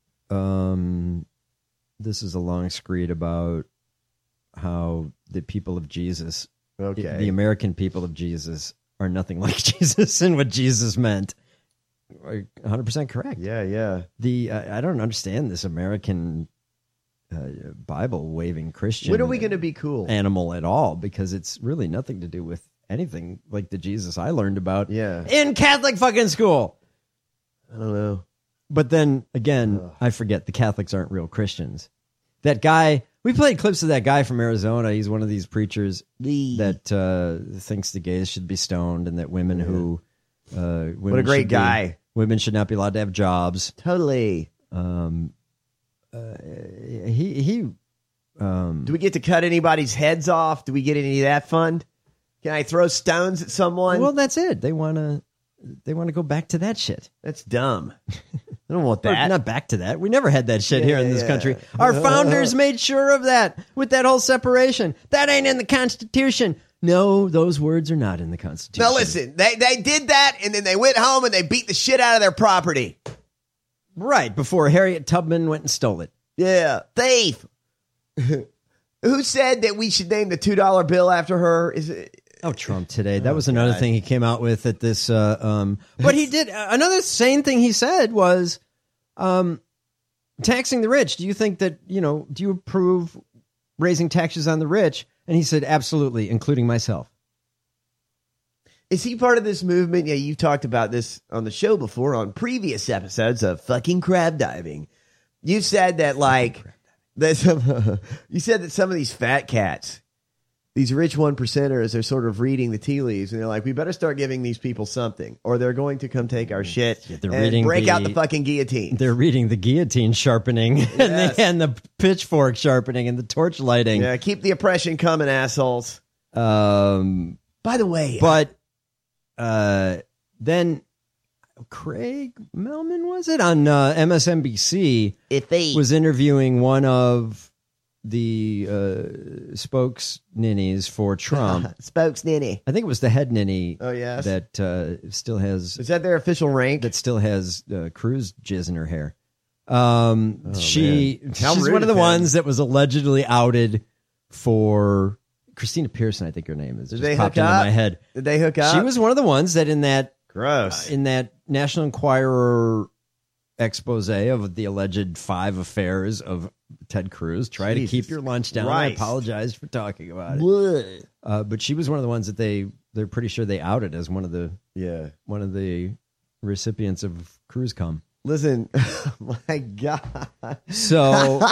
Um, this is a long screed about how the people of Jesus, Okay. the American people of Jesus, are nothing like Jesus and what Jesus meant. one hundred percent correct. Yeah, yeah. The uh, I don't understand this American uh, Bible waving Christian. When are we going to be cool? Animal at all, because it's really nothing to do with anything like the Jesus I learned about Yeah. in Catholic fucking school. I don't know. But then again, Ugh. I forget the Catholics aren't real Christians. That guy, we played clips of that guy from Arizona. He's one of these preachers that uh, thinks the gays should be stoned and that women Yeah. who uh, women What a great should be- guy. women should not be allowed to have jobs. Totally. Um, uh, he he. Um, Do we get to cut anybody's heads off? Do we get any of that fun? Can I throw stones at someone? well, that's it. They want to. They want to go back to that shit. That's dumb. I don't want Or that. not back to that. We never had that shit Yeah, here in this yeah. country. Our founders made sure of that with that whole separation. That ain't in the Constitution. No, those words are not in the Constitution. Now listen, they they did that, and then they went home and they beat the shit out of their property. Right, before Harriet Tubman went and stole it. Yeah, thief. Who said that we should name the two dollar bill after her? Is it? Oh, Trump today. That was another God. thing he came out with at this. Uh, um, but he did uh, another sane thing he said was um, taxing the rich. Do you think that, you know, do you approve raising taxes on the rich? And he said, absolutely, including myself. Is he part of this movement? Yeah, you've talked about this on the show before on previous episodes of fucking crab diving. You said that like that some, you said that some of these fat cats, these rich one percenters, are sort of reading the tea leaves, and they're like, we better start giving these people something, or they're going to come take our shit Yeah, they're and reading break the- out the fucking guillotine. They're reading the guillotine sharpening and, Yes. the, and the pitchfork sharpening and the torch lighting. Yeah, keep the oppression coming, assholes. Um, By the way, but uh, then Craig Melman, was it, on uh, M S N B C, if they was interviewing one of the uh, spokes ninnies for Trump. spokes ninny. I think it was the head ninny. Oh, yes. That uh, still has. Is that their official rank? That still has uh, Cruz jizz in her hair. Um, Oh, she man. How she's rude one of of the him. ones that was allegedly outed for Christina Pearson. I think her name is. Did Just they popped hook into up? my head. Did they hook up? She was one of the ones that in that gross in that National Enquirer expose of the alleged five affairs of Ted Cruz. Try Jesus to keep your lunch down. Christ. I apologize for talking about it. What? Uh, but she was one of the ones that they they're pretty sure they outed as one of the Yeah. one of the recipients of Cruz cum. Listen, my God. So,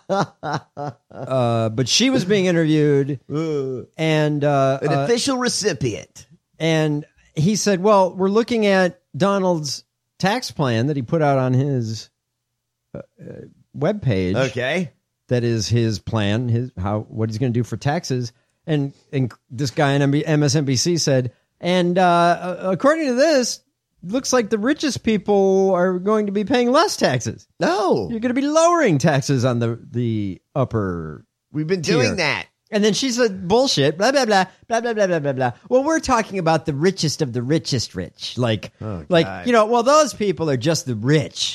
uh, but she was being interviewed, and uh, An uh, official recipient. and he said, "Well, we're looking at Donald's tax plan that he put out on his uh, uh, webpage. Okay. That is his plan, his how what he's going to do for taxes." And and this guy on M S N B C said, and uh, according to this, looks like the richest people are going to be paying less taxes. No, you're going to be lowering taxes on the the upper. We've been tier. doing that. And then she said, bullshit, blah, blah, blah, blah, blah, blah, blah, blah, blah. Well, we're talking about the richest of the richest rich. Like, Oh, like God. you know, well, those people are just the rich.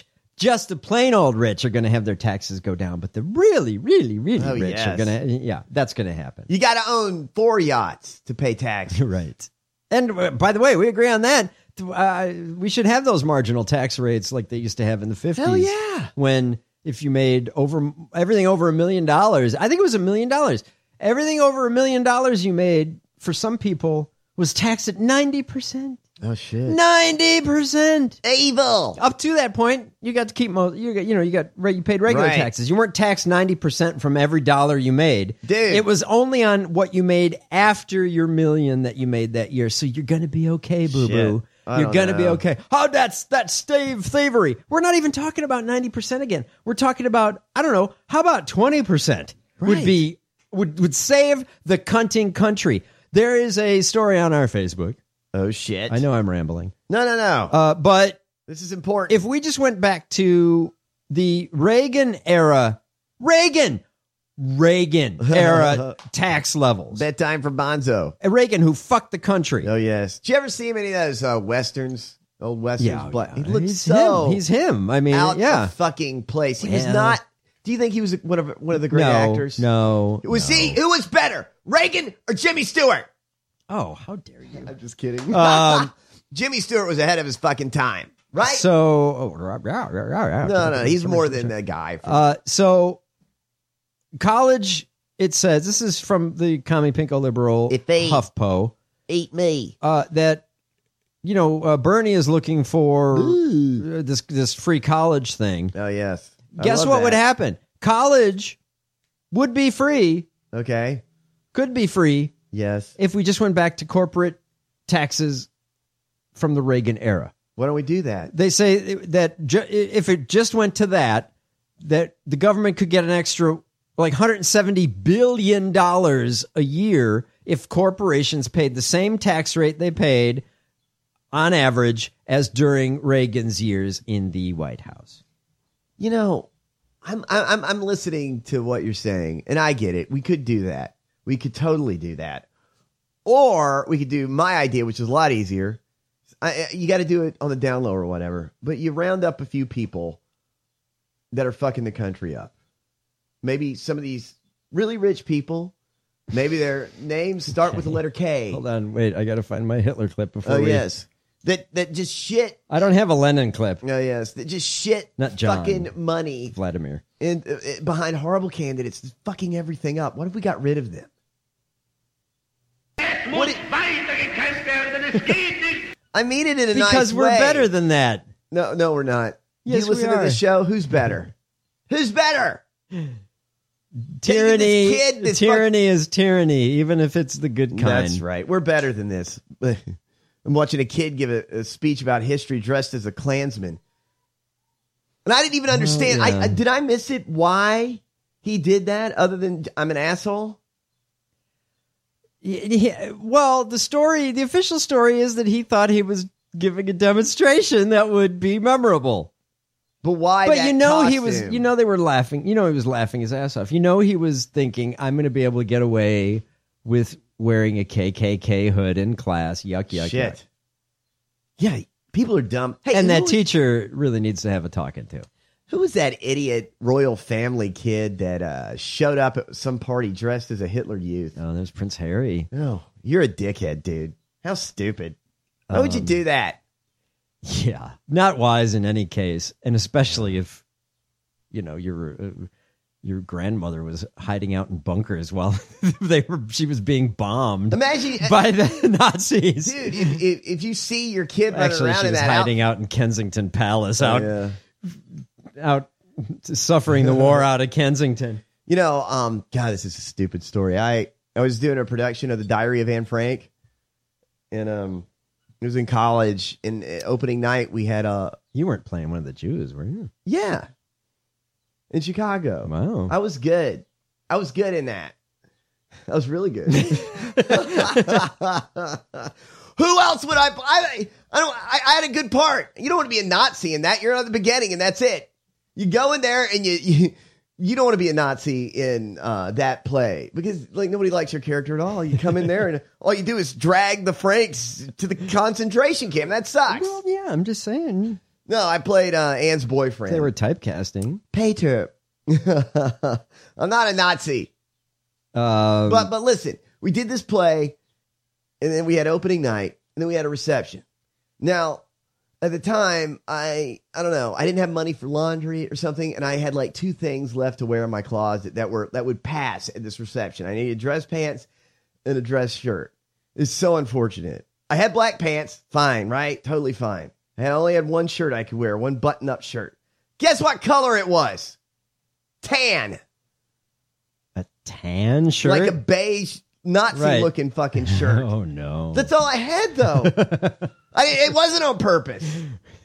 just the plain old rich are going to have their taxes go down, but the really, really, really Oh, rich yes. are going to, yeah, that's going to happen. You got to own four yachts to pay tax. Right. And uh, by the way, we agree on that. Uh, we should have those marginal tax rates like they used to have in the fifties. Hell yeah. When if you made over everything over a million dollars, I think it was a million dollars. Everything over a million dollars you made for some people was taxed at ninety percent. Oh shit. ninety percent. Evil. Up to that point, you got to keep most, you got, you know, you got, you paid regular Right. taxes. You weren't taxed ninety percent from every dollar you made. Dude. It was only on what you made after your million that you made that year. So you're going to be okay, boo boo. Shit. I You're don't going to be know. okay. Oh, that's, that's stave thievery. We're not even talking about ninety percent again. We're talking about, I don't know, how about twenty percent would Right. be, would, would save the cunting country. There is a story on our Facebook. Oh shit. I know I'm rambling. No, no, no. Uh, but this is important. if we just went back to the Reagan era, Reagan, Reagan era tax levels, Bedtime for Bonzo. Reagan who fucked the country. Oh yes. Did you ever see any of those uh, westerns? Old westerns. Yeah, Black- he yeah. looks He's so him. He's him. I mean, out yeah. of fucking place. He was Well. not. Do you think he was one of one of the great no, actors? no. Was no. he? Who was better, Reagan or Jimmy Stewart? Oh, how dare you? I'm just kidding. Um, Jimmy Stewart was ahead of his fucking time, right? So, oh, yeah, yeah, yeah, yeah. no, no, he's more than a guy. For Uh, so, college, it says, this is from the Commie Pinko Liberal If they- HuffPo, Eat me. uh, that, you know, uh, Bernie is looking for uh, this this free college thing. Oh yes. I Guess love what would that. happen? College would be free, Okay. could be free, Yes. if we just went back to corporate taxes from the Reagan era. Why don't we do that? They say that ju- if it just went to that, that the government could get an extra like one hundred seventy billion dollars a year if corporations paid the same tax rate they paid on average as during Reagan's years in the White House. You know, I'm I'm I'm listening to what you're saying, and I get it. We could do that. We could totally do that, or we could do my idea, which is a lot easier. I, you got to do it on the down low or whatever, but you round up a few people that are fucking the country up. Maybe some of these really rich people. Maybe their names start with the letter K. Hold on, wait, I got to find my Hitler clip before. Oh we... yes, that that just shit. I don't have a Lenin clip. Oh yes, that just shit. Not John. Fucking money. Vladimir. And uh, uh, behind horrible candidates, fucking everything up. What if we got rid of them? What it- I mean it in a nice Because we're way. better than that. No, no, we're not. Yes, you listen we to are. the show. Who's better? Who's better? Tyranny, this kid, this tyranny is tyranny, even if it's the good kind. That's right. We're better than this. I'm watching a kid give a, a speech about history dressed as a Klansman. And I didn't even understand. yeah. I, I Did I miss it? Why he did that other than I'm an asshole? Yeah, well, the story, the official story is that he thought he was giving a demonstration that would be memorable. But why But that you know he was, costume? you know they were laughing. You know he was laughing his ass off. You know he was thinking, I'm going to be able to get away with wearing a K K K hood in class. Yuck, yuck, Shit. yuck. Yeah, people are dumb. Hey, And who that was- teacher really needs to have a talking to. Who was that idiot royal family kid that uh, showed up at some party dressed as a Hitler Youth? Oh, there's Prince Harry. Oh, you're a dickhead, dude. How stupid. Why would you Um, do that? Yeah, not wise in any case, and especially if you know your uh, your grandmother was hiding out in bunkers while they were she was being bombed Imagine, by the Nazis. dude, if, if, if you see your kid running Actually, around she in was that hiding out in Kensington Palace, out yeah. out suffering the war out of Kensington. You know, um, God, this is a stupid story. I, I was doing a production of The Diary of Anne Frank, and um, it was in college. And uh, opening night, we had a You weren't playing one of the Jews, were you? yeah, in Chicago. Wow. I was good. I was good in that. I was really good. Who else would I? I, I don't. I, I had a good part. You don't want to be a Nazi in that. You're at the beginning, and that's it. You go in there, and you you, you don't want to be a Nazi in uh, that play because like nobody likes your character at all. You come in there, and all you do is drag the Franks to the concentration camp. That sucks. Well, yeah, I'm just saying. No, I played uh, Anne's boyfriend. They were typecasting. Peter. I'm not a Nazi. Um, but but listen, we did this play, and then we had opening night, and then we had a reception. Now, at the time, I I don't know, I didn't have money for laundry or something, and I had like two things left to wear in my closet that were that would pass at this reception. I needed dress pants and a dress shirt. It's so unfortunate. I had black pants, fine, right? Totally fine. I only had one shirt I could wear, one button-up shirt. Guess what color it was? Tan. A tan shirt? Like a beige, Nazi-looking right. fucking shirt. Oh, no. That's all I had, though. I mean, it wasn't on purpose.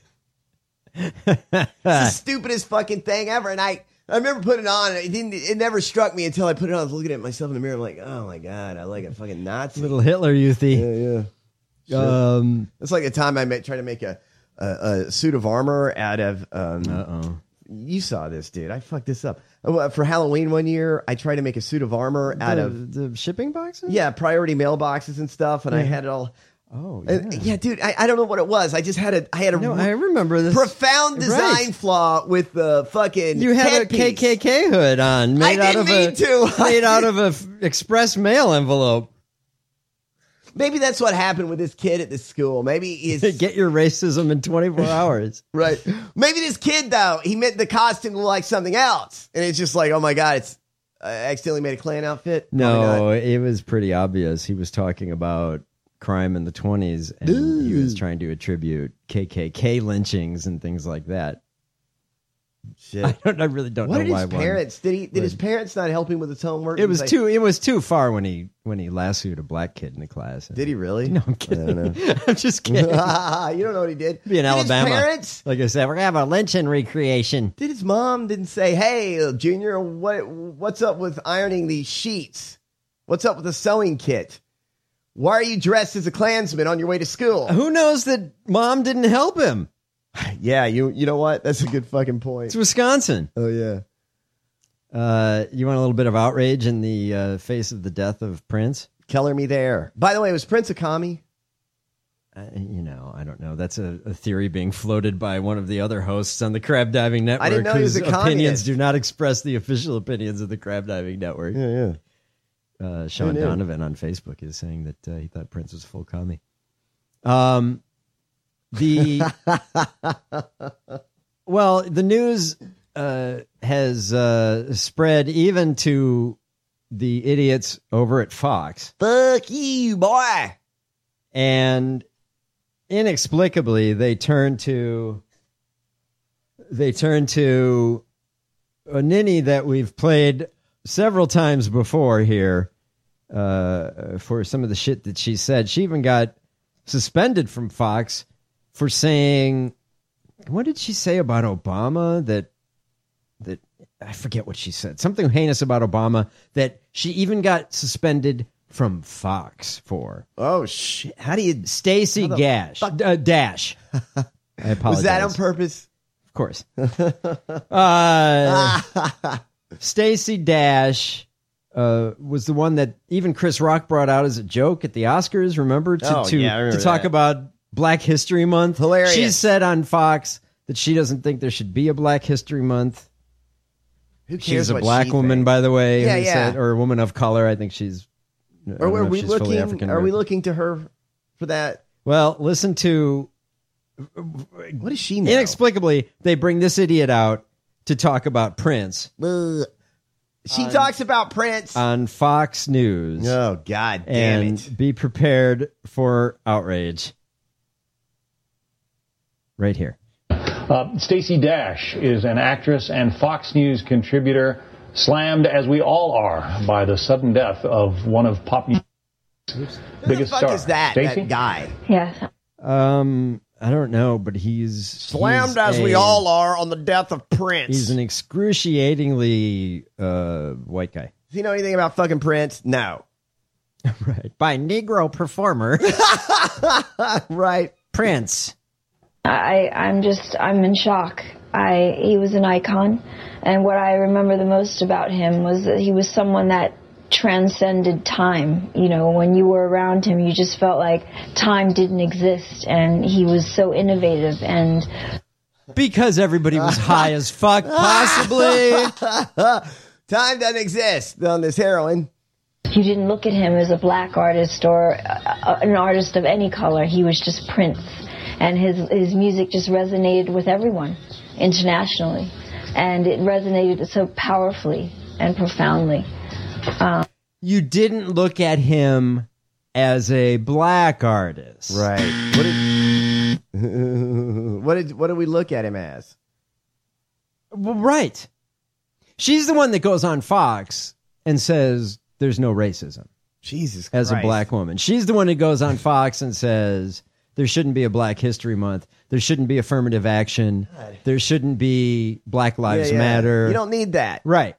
It's the stupidest fucking thing ever. And I, I remember putting it on, and it didn't. It never struck me until I put it on. I was looking at myself in the mirror. I'm like, oh, my God, I like a fucking Nazi. Little Hitler youthy. Yeah, yeah. Sure. Um, it's like the time I made, tried to make a, a, a suit of armor out of. Um, Uh-oh. You saw this, dude. I fucked this up. For Halloween one year, I tried to make a suit of armor the, out of... The shipping boxes? Yeah, priority mailboxes and stuff, and yeah. I had it all... Oh, yeah. Uh, yeah, dude, I, I don't know what it was. I just had a I had a no, I remember this. profound design right. flaw with the fucking You had a K K K hood on, made I out of mean a to. made out of a f- express mail envelope. Maybe that's what happened with this kid at this school. Maybe he's get your racism in twenty-four hours. Right. Maybe this kid though, he meant the costume to look like something else, and it's just like, oh my God, it's I accidentally made a Klan outfit. No, it was pretty obvious. He was talking about crime in the twenties, and Ooh. he was trying to attribute K K K lynchings and things like that. Shit. I, don't, I really don't what know did why. His parents did he did his parents not help him with his homework? It was like, too. It was too far when he when he lassoed a black kid in the class. Did he really? No, I'm kidding. I don't know. I'm just kidding. You don't know what he did. Be in did Alabama. His parents, like I said, we're gonna have a lynching recreation. Did his mom didn't say, "Hey, Junior, what what's up with ironing these sheets? What's up with the sewing kit? Why are you dressed as a Klansman on your way to school?" Who knows that mom didn't help him? Yeah, you you know what? That's a good fucking point. It's Wisconsin. Oh, yeah. Uh, you want a little bit of outrage in the uh, face of the death of Prince? Color me there. By the way, was Prince a commie? Uh, you know, I don't know. That's a, a theory being floated by one of the other hosts on the Crab Diving Network. I didn't know he was a opinions communist. do not express the official opinions of the Crab Diving Network. Yeah, yeah. Uh, Sean Donovan on Facebook is saying that uh, he thought Prince was a full commie. Um, the well, the news uh, has uh, spread even to the idiots over at Fox. Fuck you, boy! And inexplicably, they turn to they turn to a ninny that we've played several times before here uh, for some of the shit that she said. She even got suspended from Fox for saying, what did she say about Obama? That that I forget what she said. Something heinous about Obama that she even got suspended from Fox for. Oh shit! How do you, Stacey Gash uh, Dash? I apologize. Was that on purpose? Of course. uh, Stacey Dash uh, was the one that even Chris Rock brought out as a joke at the Oscars. Remember to oh, to, yeah, I remember to talk that. about Black History Month. Hilarious. She said on Fox that she doesn't think there should be a Black History Month. Who cares? She's a what black she woman, thinks? by the way, Yeah, who yeah. said, or a woman of color. I think she's. I Or don't know are if we she's fully looking? African Are we American. looking to her for that? Well, listen to. What does she know? Inexplicably, they bring this idiot out to talk about Prince. Ugh. She On- talks about Prince. On Fox News. Oh, God damn and it. be prepared for outrage. Right here. Uh, Stacey Dash is an actress and Fox News contributor, slammed, as we all are, by the sudden death of one of pop music's biggest fuck stars. is that, Stacey? that guy? Yes. Um, I don't know, but he's Slammed he's as a- we all are on the death of Prince. He's an excruciatingly uh, white guy. Does he know anything about fucking Prince? No. Right. By Negro performer. Right. Prince. I, I'm just, I'm in shock. I, he was an icon, and what I remember the most about him was that he was someone that transcended time. You know, when you were around him, you just felt like time didn't exist, and he was so innovative. And Because everybody was high as fuck, possibly. Time doesn't exist on this heroin. You didn't look at him as a black artist or uh, an artist of any color. He was just Prince. And his, his music just resonated with everyone internationally. And it resonated so powerfully and profoundly. Um, you didn't look at him as a black artist. Right. What did, what did, what did we look at him as? Well, right. She's the one that goes on Fox and says there's no racism. Jesus As Christ. a black woman. She's the one who goes on Fox and says there shouldn't be a Black History Month. There shouldn't be affirmative action. God. There shouldn't be Black Lives Yeah, yeah. Matter. You don't need that. Right.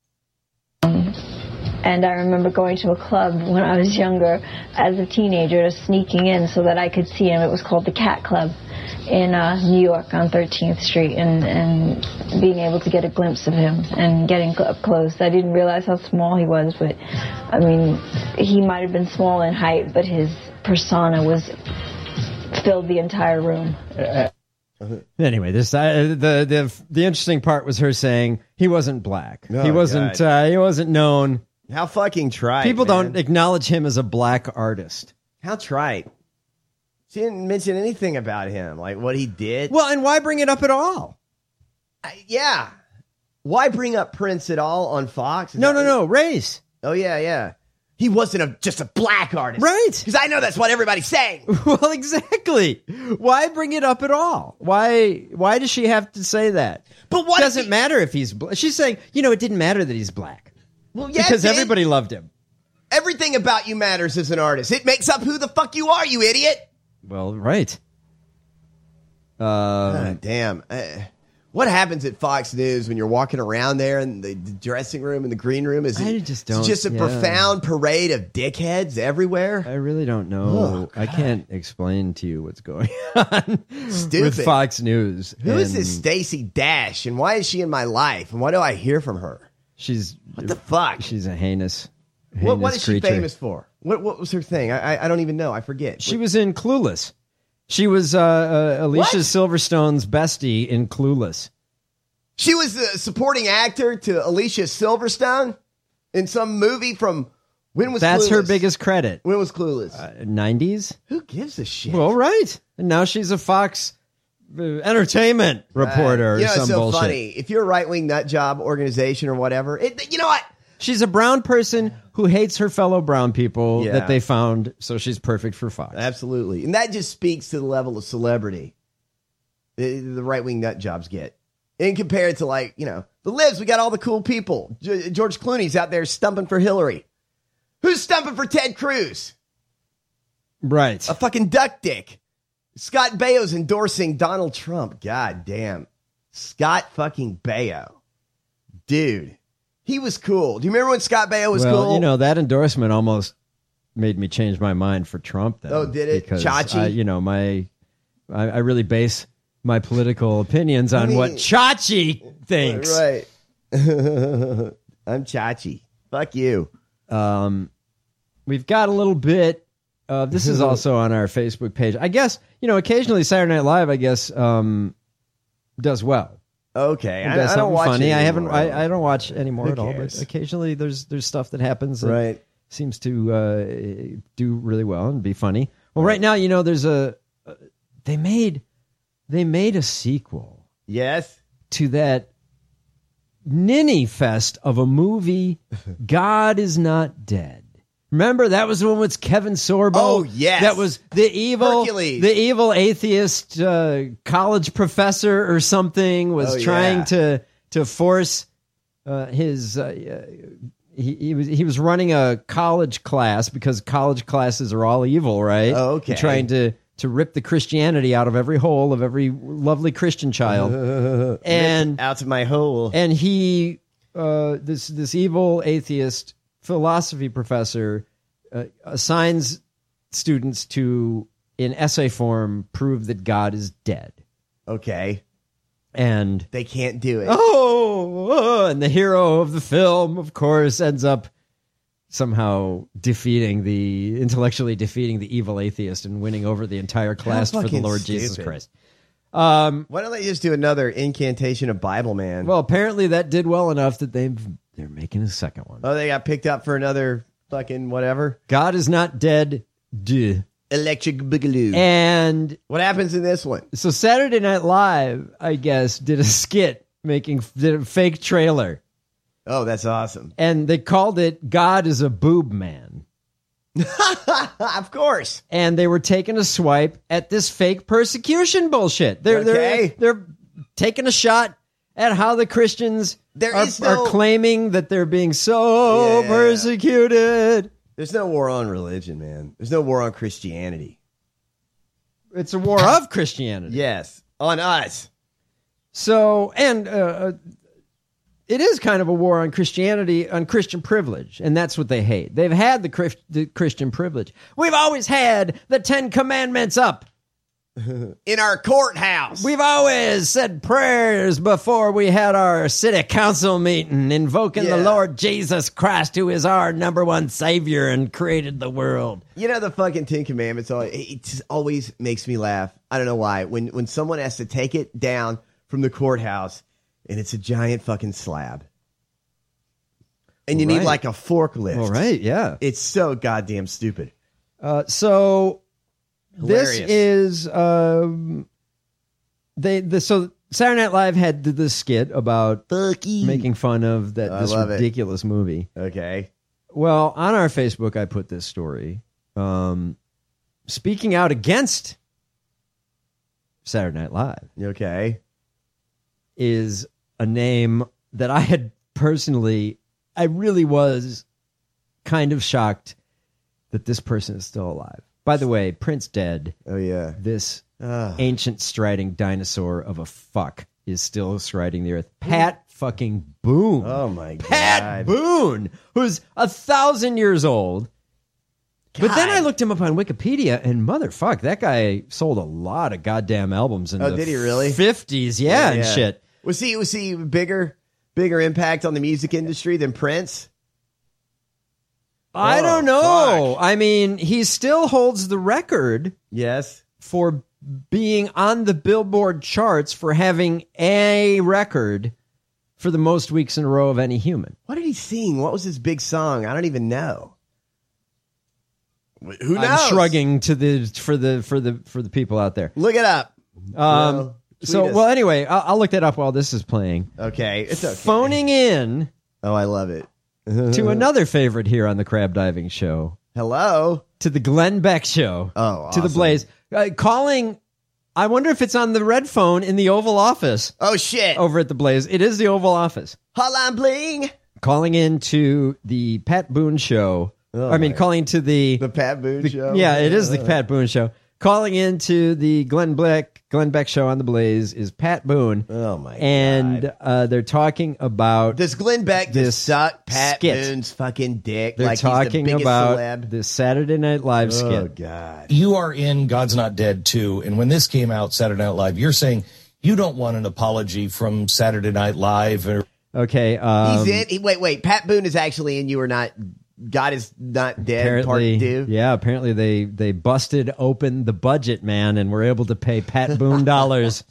And I remember going to a club when I was younger as a teenager, sneaking in so that I could see him. It was called the Cat Club in uh, New York on thirteenth Street, and, and being able to get a glimpse of him and getting up close. I didn't realize how small he was, but I mean, he might have been small in height, but his persona was filled the entire room. Anyway, this uh, the the the interesting part was her saying he wasn't black. Oh, he wasn't uh, he wasn't known. How fucking trite. People man. don't acknowledge him as a black artist. How trite. She didn't mention anything about him, like what he did. Well, and why bring it up at all? I, yeah. Why bring up Prince at all on Fox? Is No, that- no, no. Race. Oh, yeah, yeah. He wasn't a, just a black artist. Right. Because I know that's what everybody's saying. Well, exactly. Why bring it up at all? Why Why does she have to say that? But what It doesn't if he- matter if he's black. She's saying, you know, it didn't matter that he's black. Well, yeah, because it did. everybody loved him. Everything about you matters as an artist. It makes up who the fuck you are, you idiot. Well, right. Um, God damn. Uh, what happens at Fox News when you're walking around there in the, the dressing room and the green room? Is it I just don't- it's just a yeah. profound parade of dickheads everywhere? I really don't know. Oh, I can't explain to you what's going on Stupid. with Fox News. Who is And this Stacey Dash, and why is she in my life? And why do I hear from her? She's What the fuck? She's a heinous, heinous What, what is she creature. famous for? What What was her thing? I I, I don't even know. I forget. She was in Clueless. She was uh, uh, Alicia What? Silverstone's bestie in Clueless. She was the supporting actor to Alicia Silverstone in some movie from when was That's her Clueless? biggest credit. When was Clueless? Uh, nineties? Who gives a shit? Well, right. And now she's a Fox uh, entertainment reporter Uh, you or know, some it's so bullshit. funny. If you're a right wing nut job organization or whatever, it, you know what? She's a brown person who hates her fellow brown people Yeah. that they found, so she's perfect for Fox. Absolutely, and that just speaks to the level of celebrity the, the right wing nut jobs get. And compared to, like, you know, the libs, we got all the cool people. G- George Clooney's out there stumping for Hillary. Who's stumping for Ted Cruz? Right. A fucking duck dick. Scott Baio's endorsing Donald Trump. God damn. Scott fucking Baio. Dude. He was cool. Do you remember when Scott Baio was well, cool? you know, that endorsement almost made me change my mind for Trump. Then, Oh, did it? Because Chachi? I, you know, my I, I really base my political opinions on I mean- what Chachi thinks. Right. I'm Chachi. Fuck you. Um, we've got a little bit. Uh, this is also on our Facebook page. I guess, you know, occasionally Saturday Night Live, I guess, um, does well. Okay. It I, does I don't something watch funny. it I haven't. anymore. I, I don't watch anymore Who at all. cares? But occasionally, there's there's stuff that happens that Right. seems to uh, do really well and be funny. Well, right now, you know, there's a uh, they made they made a sequel. Yes. To that ninny fest of a movie, God Is Not Dead. Remember, that was the one with Kevin Sorbo. Oh, yes. That was the evil, Hercules. the evil atheist uh, college professor or something was Oh, trying yeah. to to force uh, his. Uh, he, he was he was running a college class because college classes are all evil, right? Oh, okay. Trying to to rip the Christianity out of every hole of every lovely Christian child, and Rip out to my hole. and he uh, this this evil atheist philosophy professor uh, assigns students to in essay form prove that God is dead. Okay. And they can't do it. Oh, oh, and the hero of the film, of course, ends up somehow defeating the intellectually defeating the evil atheist and winning over the entire class for the fucking Lord Jesus stupid. Christ. Um, Why don't they just do another incantation of Bible Man? well, apparently that did well enough that they've they're making a second one. Oh, they got picked up for another fucking whatever. God is not dead. Duh. Electric Boogaloo. And what happens in this one? So Saturday Night Live, I guess, did a skit making did a fake trailer. Oh, that's awesome. And they called it God is a Boob Man. Of course. And they were taking a swipe at this fake persecution bullshit. They're Okay. they're they're taking a shot at how the Christians There are, is no- are claiming that they're being so Yeah. persecuted. There's no war on religion, man. There's no war on Christianity. It's a war of Christianity. Yes, on us. So, and uh, it is kind of a war on Christianity, on Christian privilege, and that's what they hate. They've had the, Christ, the Christian privilege. We've always had the Ten Commandments up. In our courthouse. We've always said prayers before we had our city council meeting, invoking Yeah. the Lord Jesus Christ, who is our number one savior and created the world. You know, the fucking Ten Commandments, always- it just always makes me laugh. I don't know why. When when someone has to take it down from the courthouse and it's a giant fucking slab. And you Right. need like a forklift. All right, yeah. It's so goddamn stupid. Uh, so Hilarious. this is um, they the so Saturday Night Live had the, the skit about making fun of that I this love it. ridiculous movie. Okay. Well, on our Facebook, I put this story um, speaking out against Saturday Night Live. Okay. Is a name that I had personally, I really was kind of shocked that this person is still alive. By the way, Prince dead. Oh, yeah. This Ugh. ancient striding dinosaur of a fuck is still striding the earth. Pat fucking Boone. Oh, my God. Pat Boone, who's a thousand years old. But then I looked him up on Wikipedia, and motherfuck, that guy sold a lot of goddamn albums in Oh, the did he really? fifties, yeah, and shit. Was he was he bigger bigger impact on the music industry than Prince? I Oh, don't know. I mean, he still holds the record. Yes. For being on the Billboard charts for having a record for the most weeks in a row of any human. What did he sing? What was his big song? I don't even know. Who knows? I'm shrugging to the for the for the for the people out there. Look it up. Um, Well, so tweet us. well, anyway, I'll, I'll look that up while this is playing. Okay, it's okay. Phoning in. Oh, I love it. To another favorite here on the Crab Diving Show. Hello. To the Glenn Beck Show. Oh, to the awesome. Blaze. Uh, calling. I wonder if it's on the red phone in the Oval Office. Oh shit! Over at the Blaze, it is the Oval Office. Hotline bling. Calling into the Pat Boone Show. Oh, I mean, my- calling to the the Pat Boone show. Yeah, it is the Pat Boone Show. Calling into the Glenn Beck Glenn Beck Show on the Blaze is Pat Boone. Oh my and, god! And uh, they're talking about Does Glenn Beck this just suck Pat skit. Boone's fucking dick? They're like talking he's the biggest about celeb? this Saturday Night Live Oh skit. god! You are in God's Not Dead too, and when this came out Saturday Night Live, you're saying you don't want an apology from Saturday Night Live. Or Okay, um, He's in. He, wait, wait. Pat Boone is actually in. You are not. God is not dead. Part apparently, two. yeah, apparently they they busted open the budget, man, and were able to pay Pat Boone dollars.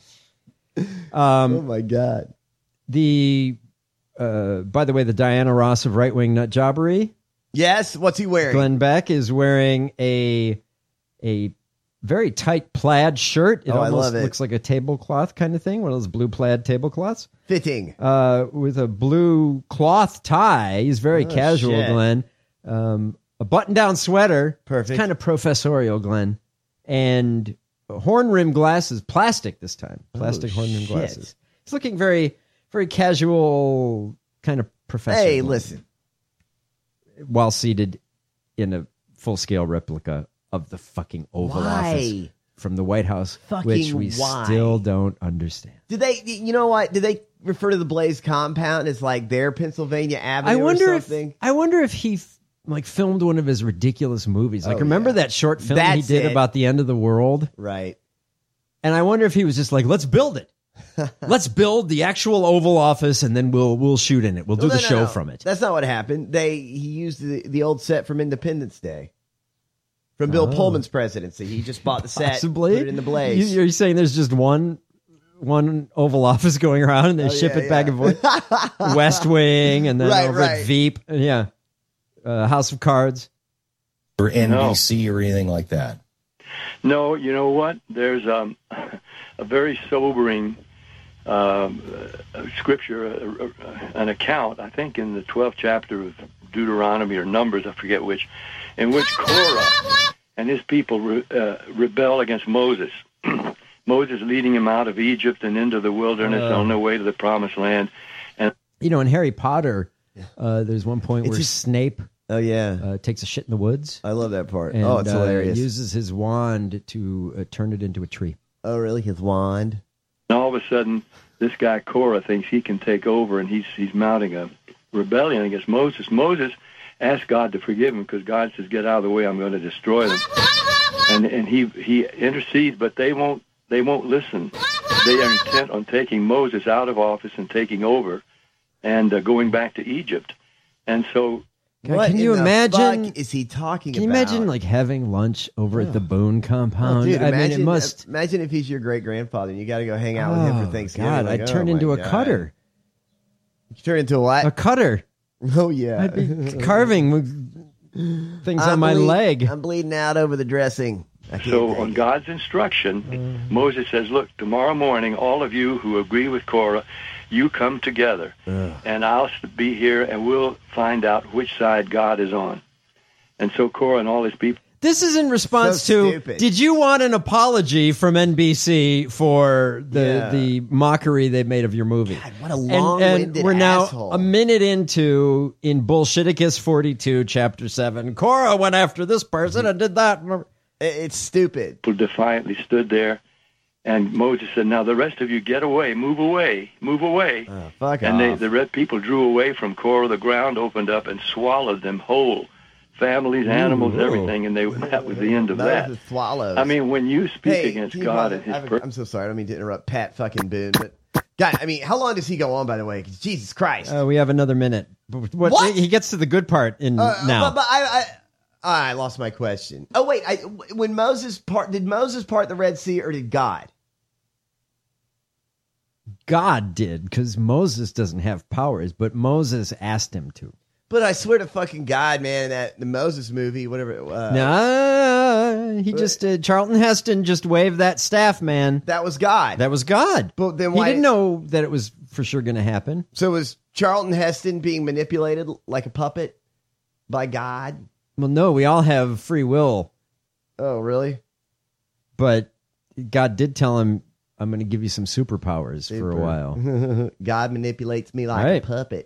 Um, oh my god! The uh, by the way, the Diana Ross of Right Wing Nut Jobbery. Yes. What's he wearing? Glenn Beck is wearing a a very tight plaid shirt. It Oh, I almost love it. looks like a tablecloth kind of thing, one of those blue plaid tablecloths. Fitting. Uh, with a blue cloth tie. He's very Oh, casual, shit. Glenn. Um, a button-down sweater. Perfect. It's kind of professorial, Glenn. And horn rim glasses, plastic this time. Plastic Oh, horn rim shit. glasses. He's looking very, very casual, kind of professor. Hey, Glenn, listen. While seated in a full-scale replica of the fucking Oval Why? Office from the White House, Fucking which we why? still don't understand. Did they? You know what? Did they refer to the Blaze compound as like their Pennsylvania Avenue I wonder or if something? I wonder if he f- like filmed one of his ridiculous movies. Like, Oh, remember yeah. that short film That's he did it. about the end of the world? Right. And I wonder if he was just like, let's build it. Let's build the actual Oval Office, and then we'll we'll shoot in it. We'll do Well, the no, no, show no. from it. That's not what happened. They he used the, the old set from Independence Day, from Bill Oh. Pullman's presidency. He just bought the set, Possibly. put it in the Blaze. You, you're saying there's just one one Oval Office going around, and they Oh, ship yeah, it back yeah. and forth. West Wing, and then Right, over right. at Veep. Yeah. Uh, House of Cards. Or N B C or anything like that. No, you know what? There's um, a very sobering um, uh, scripture, uh, uh, an account, I think in the twelfth chapter of Deuteronomy or Numbers, I forget which, in which Korah and his people re- uh, rebel against Moses. Moses leading him out of Egypt and into the wilderness Uh. on their way to the promised land. And You know, in Harry Potter, uh, there's one point It's where just- Snape Oh yeah, uh, takes a shit in the woods. I love that part. And, oh, it's uh, hilarious. uses his wand to uh, turn it into a tree. Oh, really? His wand? all of a sudden, this guy Korah thinks he can take over, and he's he's mounting a rebellion against Moses. Moses asked God to forgive him because God says, "Get out of the way, I'm going to destroy them." And and he he intercedes, but they won't they won't listen. They are intent on taking Moses out of office and taking over, and uh, going back to Egypt. And so, God, What can you in the imagine? fuck is he talking Can you about? imagine like having lunch over at the Boone Oh, compound? dude, I imagine, mean, it must. imagine if he's your great grandfather and you got to go hang out with him Oh, for Thanksgiving. God, Like, I'd oh turn my into a God. cutter. You turn into a what? A cutter. Oh yeah, I'd be carving with things I'm on my bleed- leg. I'm bleeding out over the dressing. I can't so take on it. God's instruction, Moses says, "Look, tomorrow morning, all of you who agree with Korah, you come together, and I'll be here, and we'll find out which side God is on." And so Korah and all his people. This is in response So to, stupid. did you want an apology from N B C for the Yeah. the mockery they made of your movie? God, what a And- long-winded and, we're now asshole. a minute into, in Bullshiticus forty-two, chapter seven, Korah went after this person and did that. It's stupid. People defiantly stood there, and Moses said, "Now the rest of you get away, move away, move away." Oh, fuck and they, off. the red people drew away from Korah. The ground opened up and swallowed them whole, families, animals, Ooh. everything, and they that was the end of that. was the swallows. I mean, when you speak Hey, against can you God pause and it? His I have a- purpose. I'm so sorry. I don't mean to interrupt Pat fucking Boone, but God, I mean, how long does he go on? By the way, 'Cause Jesus Christ. Uh, we have another minute. What, What? He gets to the good part in Uh, now. But, but I, I, I lost my question. Oh wait, I, when Moses part, did Moses part the Red Sea or did God? God did, because Moses doesn't have powers, but Moses asked him to. But I swear to fucking God, man, in that the Moses movie, whatever it was, Nah, he just uh, Charlton Heston just waved that staff, man. that was God. That was God. But then He why didn't know that it was for sure going to happen. So was Charlton Heston being manipulated like a puppet by God? Well, no, we all have free will, Oh, really? but God did tell him, "I'm going to give you some superpowers for a Super. while." God manipulates me like Right. a puppet.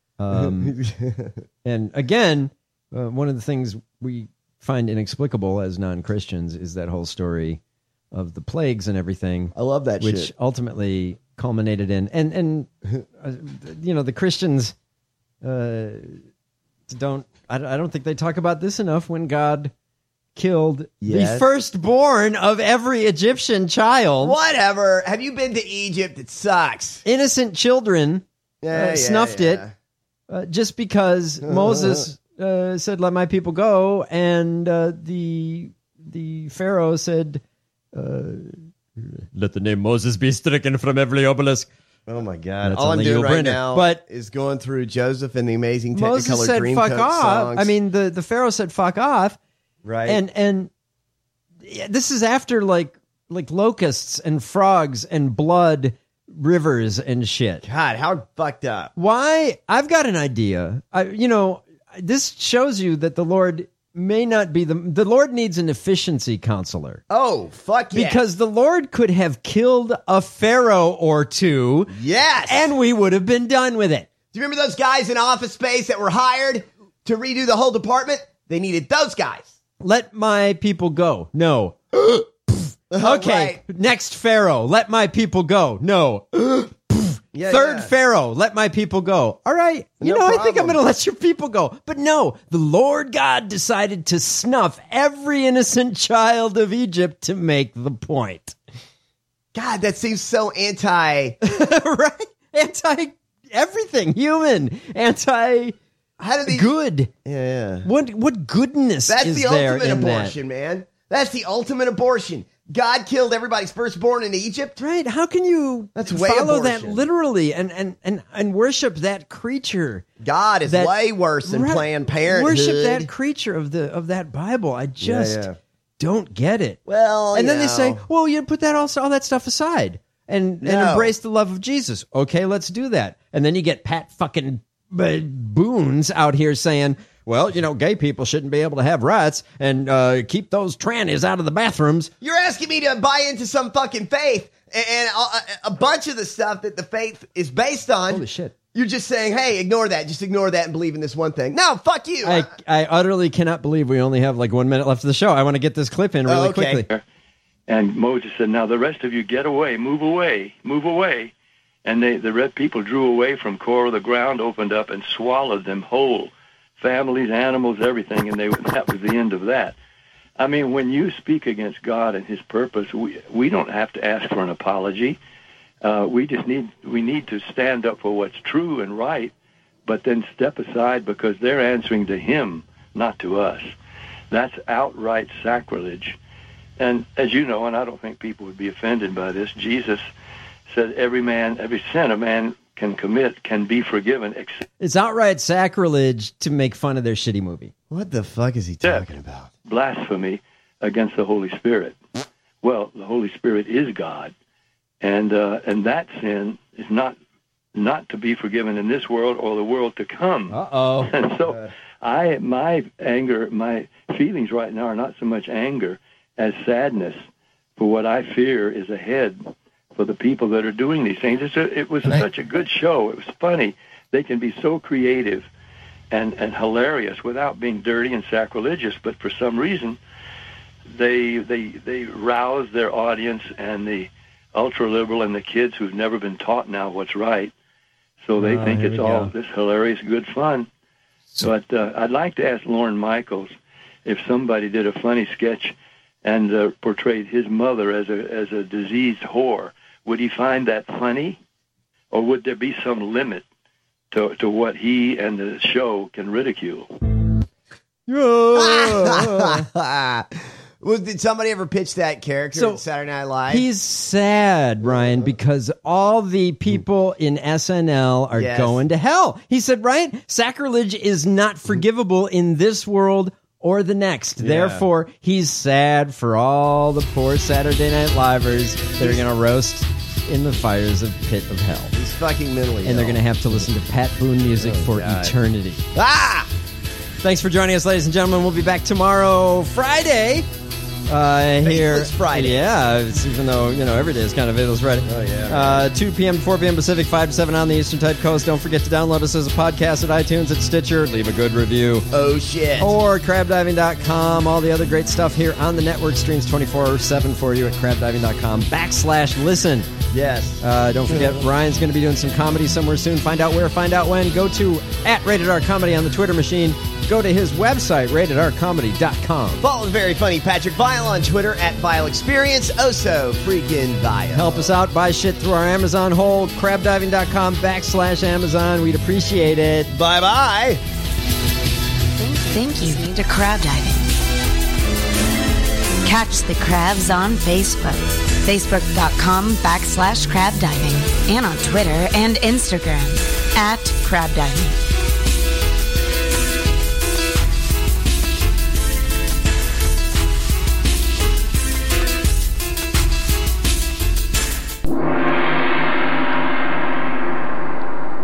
Um, and again, uh, one of the things we find inexplicable as non-Christians is that whole story of the plagues and everything. I love that which shit. ultimately culminated in and and uh, you know the Christians uh, don't. I, I don't think they talk about this enough. When God killed Yes. the firstborn of every Egyptian child, Whatever. Have you been to Egypt? It sucks. innocent children Yeah, uh, yeah, snuffed yeah. it. Uh, just because Moses uh, said, "Let my people go," and uh, the the Pharaoh said, uh, "Let the name Moses be stricken from every obelisk." Oh my God! That's All I'm only doing you, right Brenda. now But- is going through Joseph and the Amazing Moses Technicolor said, Dreamcoat "Fuck off." songs. I mean, the the Pharaoh said, "Fuck off," right? and and yeah, this is after like like locusts and frogs and blood rivers and shit. God, how fucked up. Why? I've got an idea. I, you know, this shows you that the Lord may not be the the Lord needs an efficiency counselor. Oh, fuck yeah. Because the Lord could have killed a pharaoh or two. Yes. And we would have been done with it. Do you remember those guys in Office Space that were hired to redo the whole department? They needed those guys. Let my people go. No. Okay. Right. Next pharaoh. Let my people go. No. Yeah, Third yeah. pharaoh. Let my people go. All right. You No know, I think I'm problem. going to let your people go. But no, the Lord God decided to snuff every innocent child of Egypt to make the point. God, that seems so anti. Right? Anti everything. Human. Anti How do these? good. Yeah, yeah. What what goodness That's is the there ultimate in abortion, man. That's the ultimate abortion. God killed everybody's firstborn in Egypt. Right? How can you That's way follow abortion. that literally and, and, and, and worship that creature? God is that, way worse than right, Planned Parenthood. Worship that creature of the of that Bible. I just Yeah, yeah. don't get it. Well, and you then they know. say, "Well, you put that all all that stuff aside and and No. embrace the love of Jesus." Okay, let's do that. And then you get Pat fucking uh, Boons out here saying, "Well, you know, gay people shouldn't be able to have rights and uh, keep those trannies out of the bathrooms." You're asking me to buy into some fucking faith and, and a, a bunch of the stuff that the faith is based on. Holy shit. You're just saying, hey, ignore that. Just ignore that and believe in this one thing. No, fuck you. I, I utterly cannot believe we only have like one minute left of the show. I want to get this clip in really Oh, okay. quickly. And Moses said, now the rest of you get away, move away, move away. And they, the red people drew away from Korah. The ground opened up and swallowed them whole. Families, animals, everything. And they that was the end of that. I mean, when you speak against God and his purpose, we, we don't have to ask for an apology. Uh, we just need we need to stand up for what's true and right, but then step aside because they're answering to him, not to us. That's outright sacrilege. And as you know, and I don't think people would be offended by this, Jesus said every man, every sin a man can commit can be forgiven. Except It's outright sacrilege to make fun of their shitty movie. What the fuck is he talking about? Blasphemy against the Holy Spirit. Well, the Holy Spirit is God. And uh, and that sin is not not to be forgiven in this world or the world to come. Uh-oh. And so I my anger, my feelings right now are not so much anger as sadness for what I fear is ahead for the people that are doing these things. It's a, it was such a good show. It was funny. They can be so creative and, and hilarious without being dirty and sacrilegious, but for some reason they they they rouse their audience and the ultra-liberal and the kids who've never been taught now what's right. So they Oh, think here it's we all go. this hilarious, good fun. But uh, I'd like to ask Lorne Michaels if somebody did a funny sketch and uh, portrayed his mother as a as a diseased whore. Would he find that funny? Or would there be some limit to, to what he and the show can ridicule? Well, did somebody ever pitch that character So, in Saturday Night Live? He's sad, Ryan, because all the people in S N L are Yes. going to hell. He said, right? Sacrilege is not forgivable in this world or the next. Yeah. Therefore, he's sad for all the poor Saturday Night Livers that are going to roast in the fires of pit of hell. He's fucking mentally And they're ill. going to have to listen to Pat Boone music Oh, for God. eternity. Ah! Thanks for joining us, ladies and gentlemen. We'll be back tomorrow, Friday. Uh, here, Faithless Friday. Yeah, it's, even though you know every day is kind of Faithless Friday. Oh, yeah, Uh, two p.m. to four p.m. Pacific, five to seven on the Eastern Tide Coast. Don't forget to download us as a podcast at iTunes, at Stitcher. Leave a good review. Oh, shit. Or crab diving dot com. All the other great stuff here on the network streams twenty-four seven for you at crab diving dot com backslash listen. Yes. Uh, don't forget, Ryan's going to be doing some comedy somewhere soon. Find out where, find out when. Go to at Rated R Comedy on the Twitter machine. Go to his website, rated r comedy dot com. Follow the very funny Patrick Vile on Twitter at Vile Experience. Oh, so freaking Vile. Help us out. Buy shit through our Amazon hold. crab diving dot com backslash Amazon. We'd appreciate it. Bye-bye. Thank, thank you to Crab Diving. Catch the crabs on Facebook. Facebook dot com backslash crab diving. And on Twitter and Instagram at crab diving. Wow.